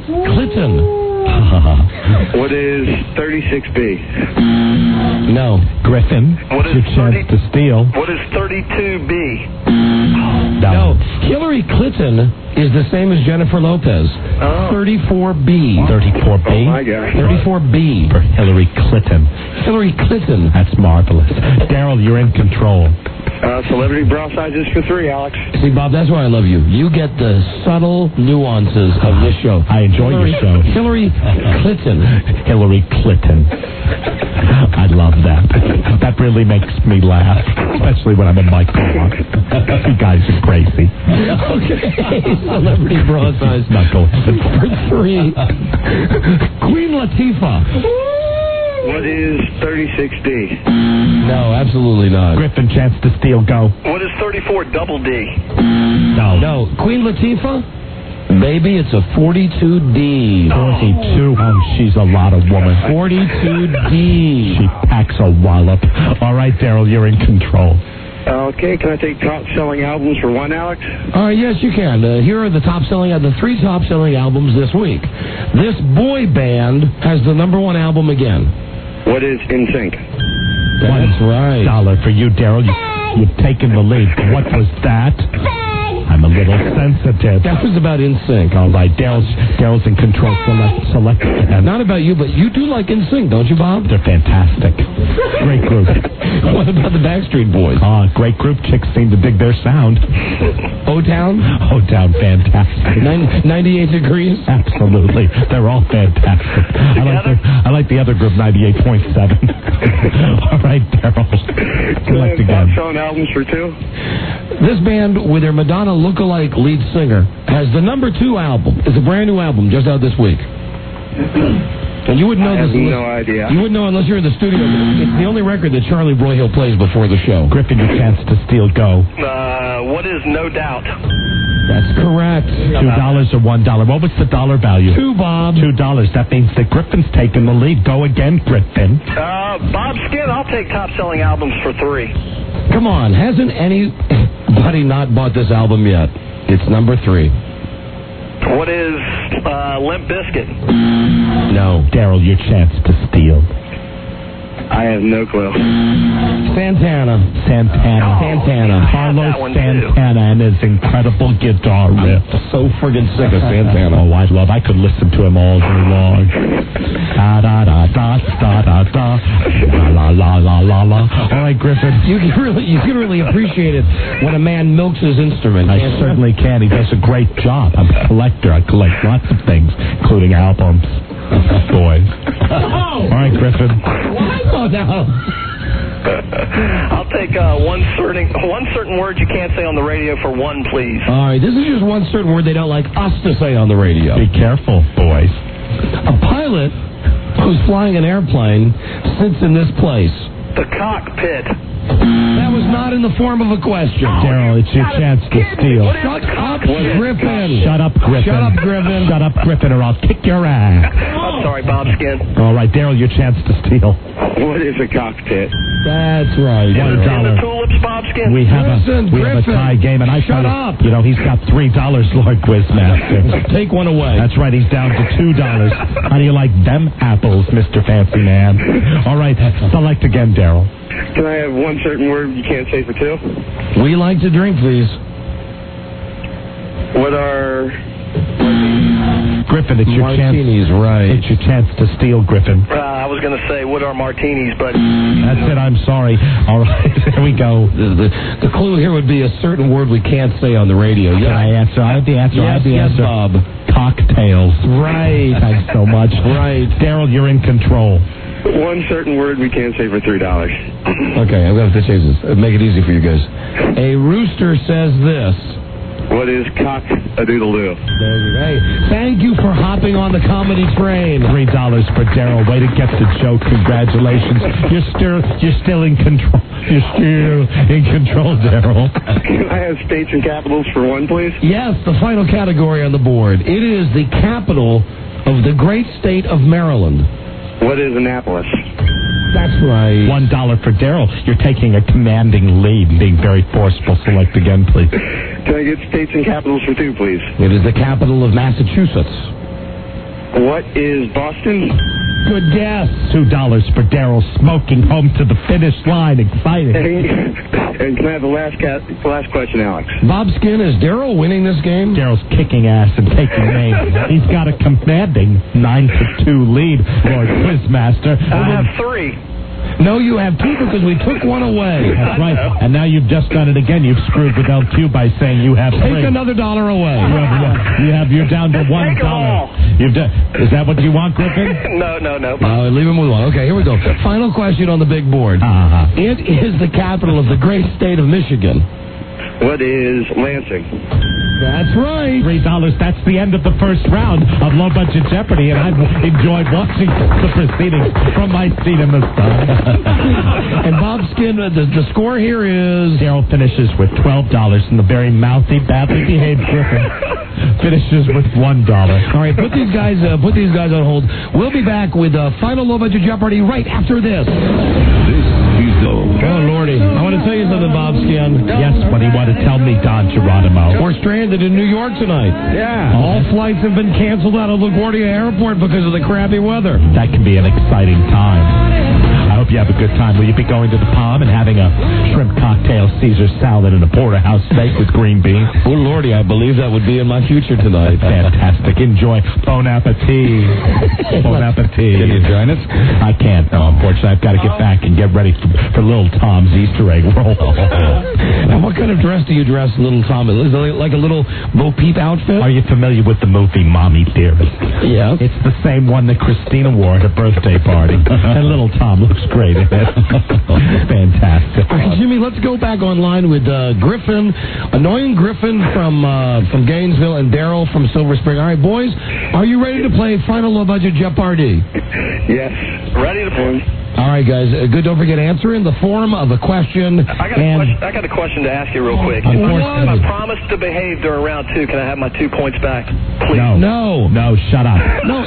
What is 36B? No. Griffin, What is your chance to steal. What is 32B? No. Hillary Clinton is the same as Jennifer Lopez. 34B. 34B? Oh, my God. 34B. For Hillary Clinton. Hillary Clinton. That's marvelous. Daryl, you're in control. Celebrity bra sizes for 3, Alex. See, Bob, that's why I love you. You get the subtle nuances of this show. I enjoy your show. Hillary Clinton. Hillary Clinton. I love that. That really makes me laugh, especially when I'm in my car. You guys are crazy. Okay. Celebrity bra size. Knucklehead. For 3. Queen Latifah. What is 36D? No, absolutely not. Griffin, chance to steal, go. What is 34 double D? No. Queen Latifah? Baby, it's a 42D. 42. Oh, she's a lot of woman. 42D. She packs a wallop. All right, Daryl, you're in control. Okay, can I take top-selling albums for 1, Alex? Yes, you can. Here are the 3 top-selling albums this week. This boy band has the #1 album again. What is NSYNC? That's right. $1 for you, Daryl. You've taken the lead. What was that? I I'm a little sensitive. That was about NSYNC. All right, Daryl's in control. Select. Not about you, but you do like NSYNC, don't you, Bob? They're fantastic. Great group. What about the Backstreet Boys? Great group. Chicks seem to dig their sound. O-Town? O-Town, fantastic. 98 Degrees? Absolutely. They're all fantastic. I like the other group, 98.7. All right, Daryl. Select again. Selling albums for two? This band, with their Madonna lookalike lead singer, has the number 2 album. It's a brand new album just out this week. And you wouldn't know this. I have no idea. You wouldn't know unless you're in the studio. It's the only record that Charlie Broyhill plays before the show. Griffin, your chance to steal. Go. What is No Doubt? That's correct. $2 or $1? What was the dollar value? $2, Bob. $2. That means that Griffin's taking the lead. Go again, Griffin. Bob Skin, I'll take top-selling albums for 3. Come on. Hasn't anybody not bought this album yet? It's number 3. What is Limp Bizkit? No. Daryl, your chance to steal. I have no clue. Santana. Carlos Santana and his incredible guitar riff. So friggin' sick of Santana. Oh, I could listen to him all day long. Da da da da da da da. La la la la la. All right, Griffin. You can really appreciate it when a man milks his instrument. I certainly can. He does a great job. I'm a collector. I collect lots of things, including albums. Boys. All right, Griffin. Oh, no. I'll take one certain word you can't say on the radio for 1, please. All right, this is just one certain word they don't like us to say on the radio. Be careful, boys. A pilot who's flying an airplane sits in this place. The cockpit. That was not in the form of a question. Daryl, it's your chance to steal. Shut up, Griffin. Shut up, Griffin. Shut up, Griffin. Shut up, Griffin, or I'll kick your ass. I'm sorry, Bob Skin. All right, Daryl, your chance to steal. What is a cockpit? That's right. In the tulips, Bob Skin. We have a tie game, and Shut up. You know, he's got $3, Lord Quizmaster. Take one away. That's right, he's down to $2. How do you like them apples, Mr. Fancy Man? All right, select again, Daryl. Can I have one certain word you can't say for 2? We like to drink, please. What are... Griffin, it's your chance. Martinis, right. It's your chance to steal, Griffin. I was going to say, what are martinis, but... That's it, I'm sorry. All right, there we go. The clue here would be a certain word we can't say on the radio. Can I answer? I have the answer. Yes, Bob. Cocktails. Right. Thanks so much. Right. Daryl, you're in control. One certain word we can't say for $3. Okay, I'm going to have to change this. Make it easy for you guys. A rooster says this. What is cock-a-doodle-doo? Hey, thank you for hopping on the comedy train. $3 for Daryl. Way to get the joke. Congratulations. You're still in control. You're still in control, Daryl. Can I have states and capitals for 1, please? Yes, the final category on the board. It is the capital of the great state of Maryland. What is Annapolis? That's right. $1 for Daryl. You're taking a commanding lead and being very forceful. Select again, please. Can I get states and capitals for 2, please? It is the capital of Massachusetts. What is Boston? Good guess. $2 for Daryl, smoking home to the finish line. Exciting. And can I have the last question, Alex? Bob Skin, is Daryl winning this game? Daryl's kicking ass and taking names. He's got a commanding 9-2 lead, Lord Quizmaster. I have 3. No, you have 2 because we took one away. That's right. And now you've just done it again. You've screwed with LQ by saying you have 3. Take another $1 away. You're down to $1. Is that what you want, Griffin? No. Leave him with 1. Okay, here we go. Final question on the big board. It is the capital of the great state of Michigan. What is Lansing? That's right. $3. That's the end of the first round of Low Budget Jeopardy, and I've enjoyed watching the proceedings from my seat in the sun. And Bob Skin, the score here is... Daryl finishes with $12, and the very mouthy, badly behaved Griffin finishes with $1. All right, put these guys on hold. We'll be back with Final Low Budget Jeopardy right after this. Oh, Lordy. I want to tell you something, Bob Skin. Yes, what do you want to tell me, Don Geronimo? We're stranded in New York tonight. Yeah. All flights have been canceled out of LaGuardia Airport because of the crappy weather. That can be an exciting time. I hope hope you have a good time. Will you be going to the Palm and having a shrimp cocktail, Caesar salad, and a porterhouse steak with green beans? Oh, Lordy, I believe that would be in my future tonight. Fantastic. Enjoy. Bon appetit. Bon appetit. Can you join us? I can't, no, unfortunately. I've got to get back and get ready for Little Tom's Easter egg roll. And what kind of dress do you dress Little Tom? Is it like a little Bo Peep outfit? Are you familiar with the movie Mommy Dearest? Yeah. It's the same one that Christina wore at her birthday party. And Little Tom looks great in it. Fantastic. All right, Jimmy, let's go back online with Griffin, annoying Griffin from Gainesville, and Daryl from Silver Spring. All right, boys, are you ready to play Final Low Budget Jeopardy? Yes, ready to play. All right, guys. Good. Don't forget, answer in the form of a question. I got a question to ask you real quick. Of course. If I promise to behave during round 2, can I have my 2 points back, please? No, shut up. No,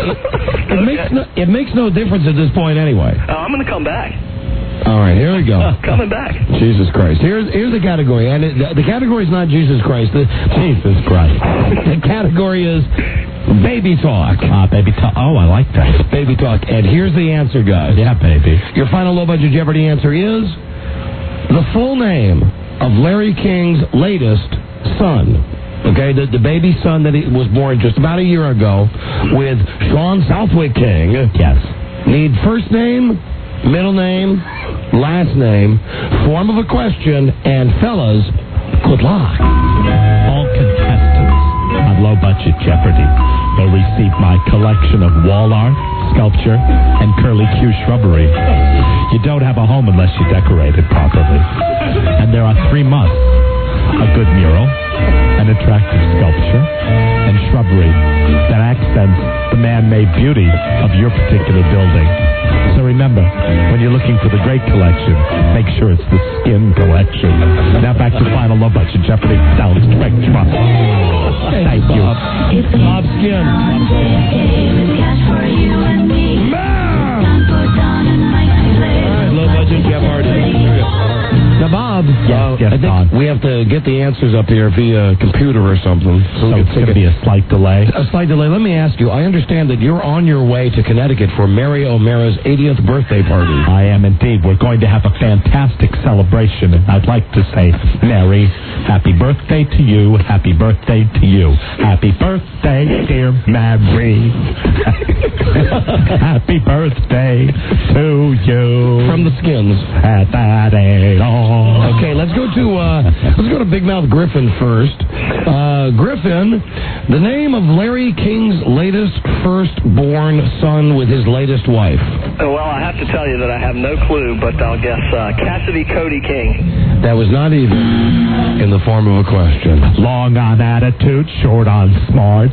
it makes no difference at this point anyway. I'm going to come back. All right, here we go. Coming back. Jesus Christ. Here's the category, and the category is not Jesus Christ. Jesus Christ. The category is baby talk. Baby talk. Oh, I like that. Baby talk. And here's the answer, guys. Yeah, baby. Your final low budget Jeopardy answer is the full name of Larry King's latest son. Okay, the baby son that was born just about a year ago with Sean Southwick King. Yes. Need first name, middle name, last name, form of a question, and fellas, good luck. All contestants on Low Budget Jeopardy will receive my collection of wall art, sculpture, and curly Q shrubbery. You don't have a home unless you decorate it properly. And there are 3 musts: a good mural, an attractive sculpture, and shrubbery that accents the man-made beauty of your particular building. So remember, when you're looking for the great collection, make sure it's the skin collection. Now back to Final Low Budget Jeopardy. Sounds Spectrum. Thank you. It's Bob Skin. All right, Low Budget Jeopardy. Now, Bob, Yes, I think we have to get the answers up here via computer or something. So it's going to be a slight delay. A slight delay. Let me ask you, I understand that you're on your way to Connecticut for Mary O'Mara's 80th birthday party. I am indeed. We're going to have a fantastic celebration. And I'd like to say, Mary, happy birthday to you. Happy birthday to you. Happy birthday, dear Mary. Happy birthday to you. From the Skins. Okay, let's go to Big Mouth Griffin first. Griffin, the name of Larry King's latest firstborn son with his latest wife. Well, I have to tell you that I have no clue, but I'll guess Cassidy Cody King. That was not even in the form of a question. Long on attitude, short on smarts.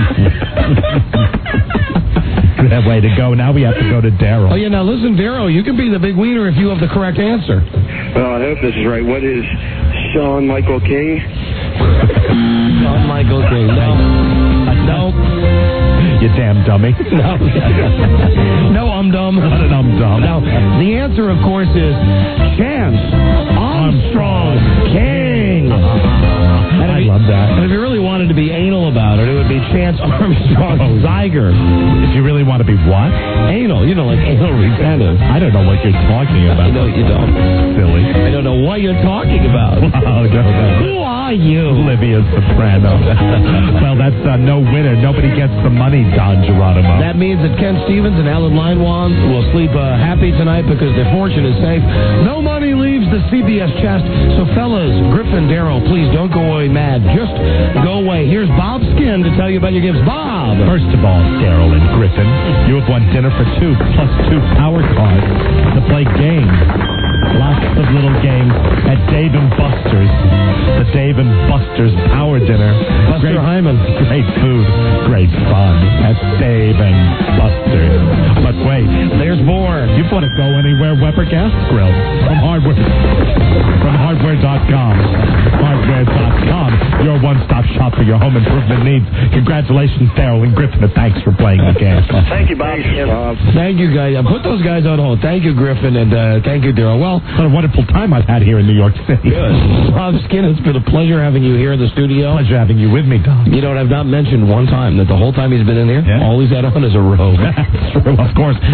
That way to go. Now we have to go to Daryl. Oh, yeah, now listen, Daryl, you can be the big wiener if you have the correct answer. Well, I hope this is right. What is Sean Michael King? Sean Michael King. No. You damn dummy. No, I'm dumb. What an dumb. Now, the answer, of course, is Chance Armstrong King. I love that. And if you really wanted to be anal about it, it would be Chance Armstrong Zeiger. If you really want to be what? Anal. You know, like anal retentive. I don't know what you're talking about. No, you don't. Silly. I don't know what you're talking about. Oh, no. Who are you? Olivia Soprano. Well, that's no winner. Nobody gets the money, Don Geronimo. That means that Ken Stevens and Alan Linewan will sleep happy tonight because their fortune is safe. No money leaves the CBS chest. So, fellas, Griffin, Daryl, please don't go away mad. Just go away. Here's Bob Skin to tell you about your gifts. Bob! First of all, Daryl and Griffin, you have won dinner for 2 plus 2 power cards to play games. Lots of little games at Dave & Buster's. The Dave & Buster's Power Dinner. Buster Hyman. Great food. Great fun at Dave & Buster's. But wait, there's more. You want to go anywhere, Weber Gas Grill. From Hardware.com. Hardware.com. Your one-stop shop for your home improvement needs. Congratulations, Daryl and Griffin, and thanks for playing the game. Thank you, Bob. Thank you, guys. Put those guys on hold. Thank you, Griffin, and thank you, Daryl. Well, what a wonderful time I've had here in New York City. Good. Bob Skin, it's been a pleasure having you here in the studio. Pleasure having you with me, Don. You know what, I've not mentioned one time that the whole time he's been in here, all he's had on is a robe. That's true, of course. It's important.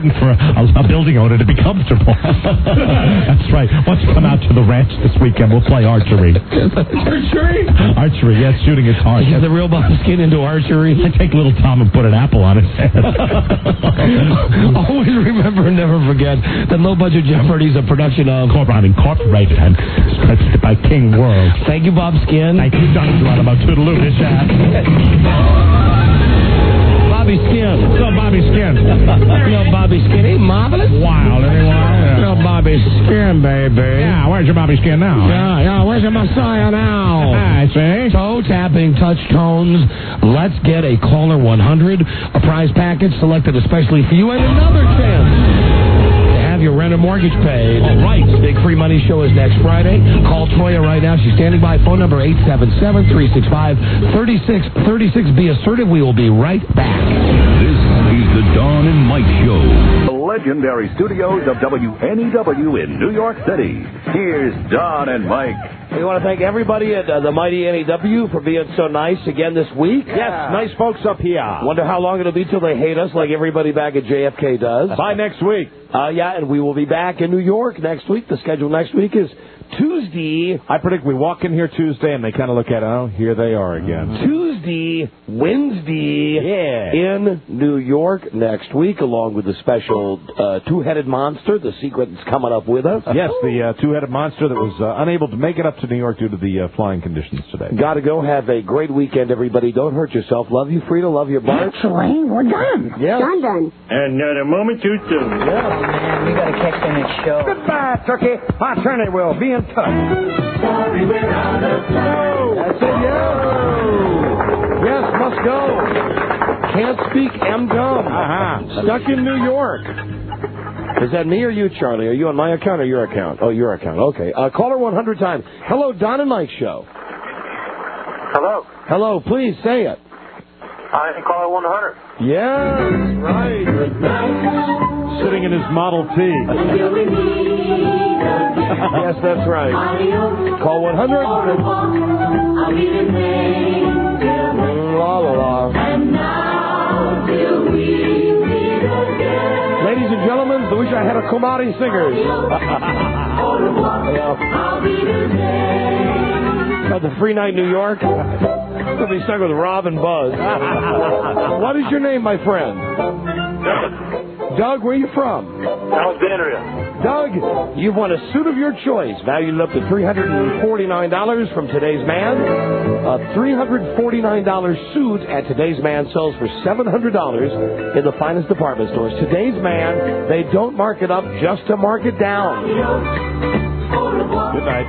important for a building owner to be comfortable. That's right. Why don't you come out to the ranch this weekend? We'll play archery. Archery? Archery, yes, shooting a target. Yeah, the real Bob Skin into archery. I take little Tom and put an apple on his head. Always remember and never forget that Low Budget Jeopardy is a production of Incorporated and stretched by King World. Thank you, Bob Skin. Thank you, Donald Geronimo. Toodaloo, this Bobby Skin. So Bobby Skin. Bobby Skin. Ain't marvelous. Wild, Yeah. Bobby Skin, baby. Yeah, where's your Bobby Skin now? Yeah, where's your Messiah now? I see. Toe tapping, touch tones. Let's get a caller 100, a prize package selected especially for you, and another chance to have your rent or mortgage paid. All right. Big Free Money Show is next Friday. Call Toya right now. She's standing by. Phone number 877-365-3636. Be assertive. We will be right back. This is the Dawn and Mike Show. The legendary studios of WNEW in New York City. Here's Don and Mike. We want to thank everybody at the mighty NEW for being so nice again this week. Yes, nice folks up here. Wonder how long it'll be till they hate us like everybody back at JFK does. By next week. Yeah, and we will be back in New York next week. The schedule next week is Tuesday. I predict we walk in here Tuesday and they kind of look at it, oh, here they are again. Tuesday, Wednesday in New York next week, along with the special two-headed monster, The Secret, is coming up with us. Yes, the two-headed monster that was unable to make it up to New York due to the flying conditions today. Got to go. Have a great weekend, everybody. Don't hurt yourself. Love you, Frida. Love you, Bart. Actually, we're done. Yeah. Done. And not a moment too soon. Yeah. Man, we got to catch the next show. Goodbye, Turkey. My attorney will be in touch. Sorry, we're out of time. That's it, yeah. Yes, must go. Can't speak, am dumb. Stuck in New York. Is that me or you, Charlie? Are you on my account or your account? Oh, your account. Okay. Caller 100 times. Hello, Don and Mike Show. Hello. Hello, please say it. I am caller 100. Yes, right. Sitting in his Model T. Yes, that's right. Call 100. La la la. And now till we meet again. Ladies and gentlemen, I wish I had a Komari Singers. The Free Night New York. We'll be stuck with Rob and Buzz. What is your name, my friend? Doug, where are you from? Alexandria. Doug, you've won a suit of your choice, valued up to $349 from Today's Man. A $349 suit at Today's Man sells for $700 in the finest department stores. Today's Man, they don't mark it up just to mark it down. Good night.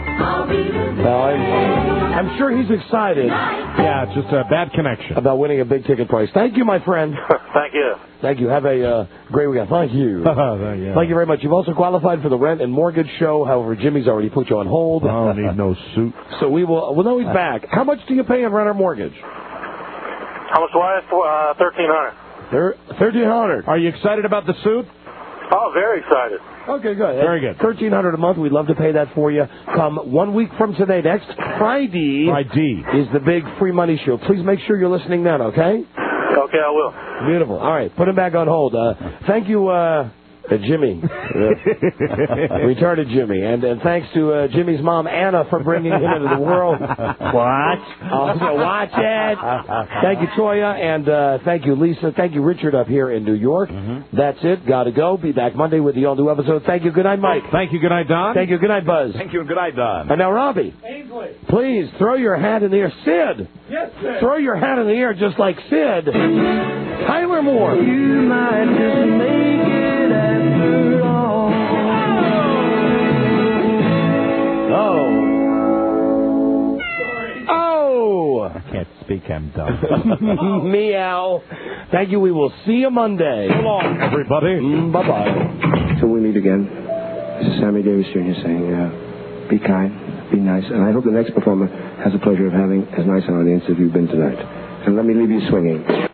I'm sure he's excited. Yeah, it's just a bad connection. About winning a big ticket prize. Thank you, my friend. Thank you. Thank you. Have a great weekend. Thank you. Thank you very much. You've also qualified for the rent and mortgage show. However, Jimmy's already put you on hold. I don't need no suit. So we will. Well, no, he's back. How much do you pay on rent or mortgage? How much do I have for $1,300? $1,300. Are you excited about the suit? Oh, very excited. Okay, good. Very good. $1,300 a month. We'd love to pay that for you. Come 1 week from today. Next Friday is the big Free Money Show. Please make sure you're listening then, okay? Okay, I will. Beautiful. All right, put him back on hold. Thank you, Jimmy. Retarded Jimmy. And thanks to Jimmy's mom, Anna, for bringing him into the world. Watch it. Thank you, Toya. And thank you, Lisa. Thank you, Richard, up here in New York. That's it. Gotta go. Be back Monday with the all-new episode. Thank you. Good night, Mike. Thank you. Good night, Don. Thank you. Good night, Buzz. Thank you. And good night, Don. And now, Robbie. Ainsley. Please, throw your hat in the air. Sid. Yes, sir. Throw your hat in the air just like Sid. Tyler Moore. You might just make it after all. Oh. I can't speak, I'm dumb. Meow. Thank you. We will see you Monday. So long, everybody. Bye-bye. Till we meet again, this is Sammy Davis Jr. saying, be kind, be nice, and I hope the next performer has the pleasure of having as nice an audience as you've been tonight. And let me leave you swinging.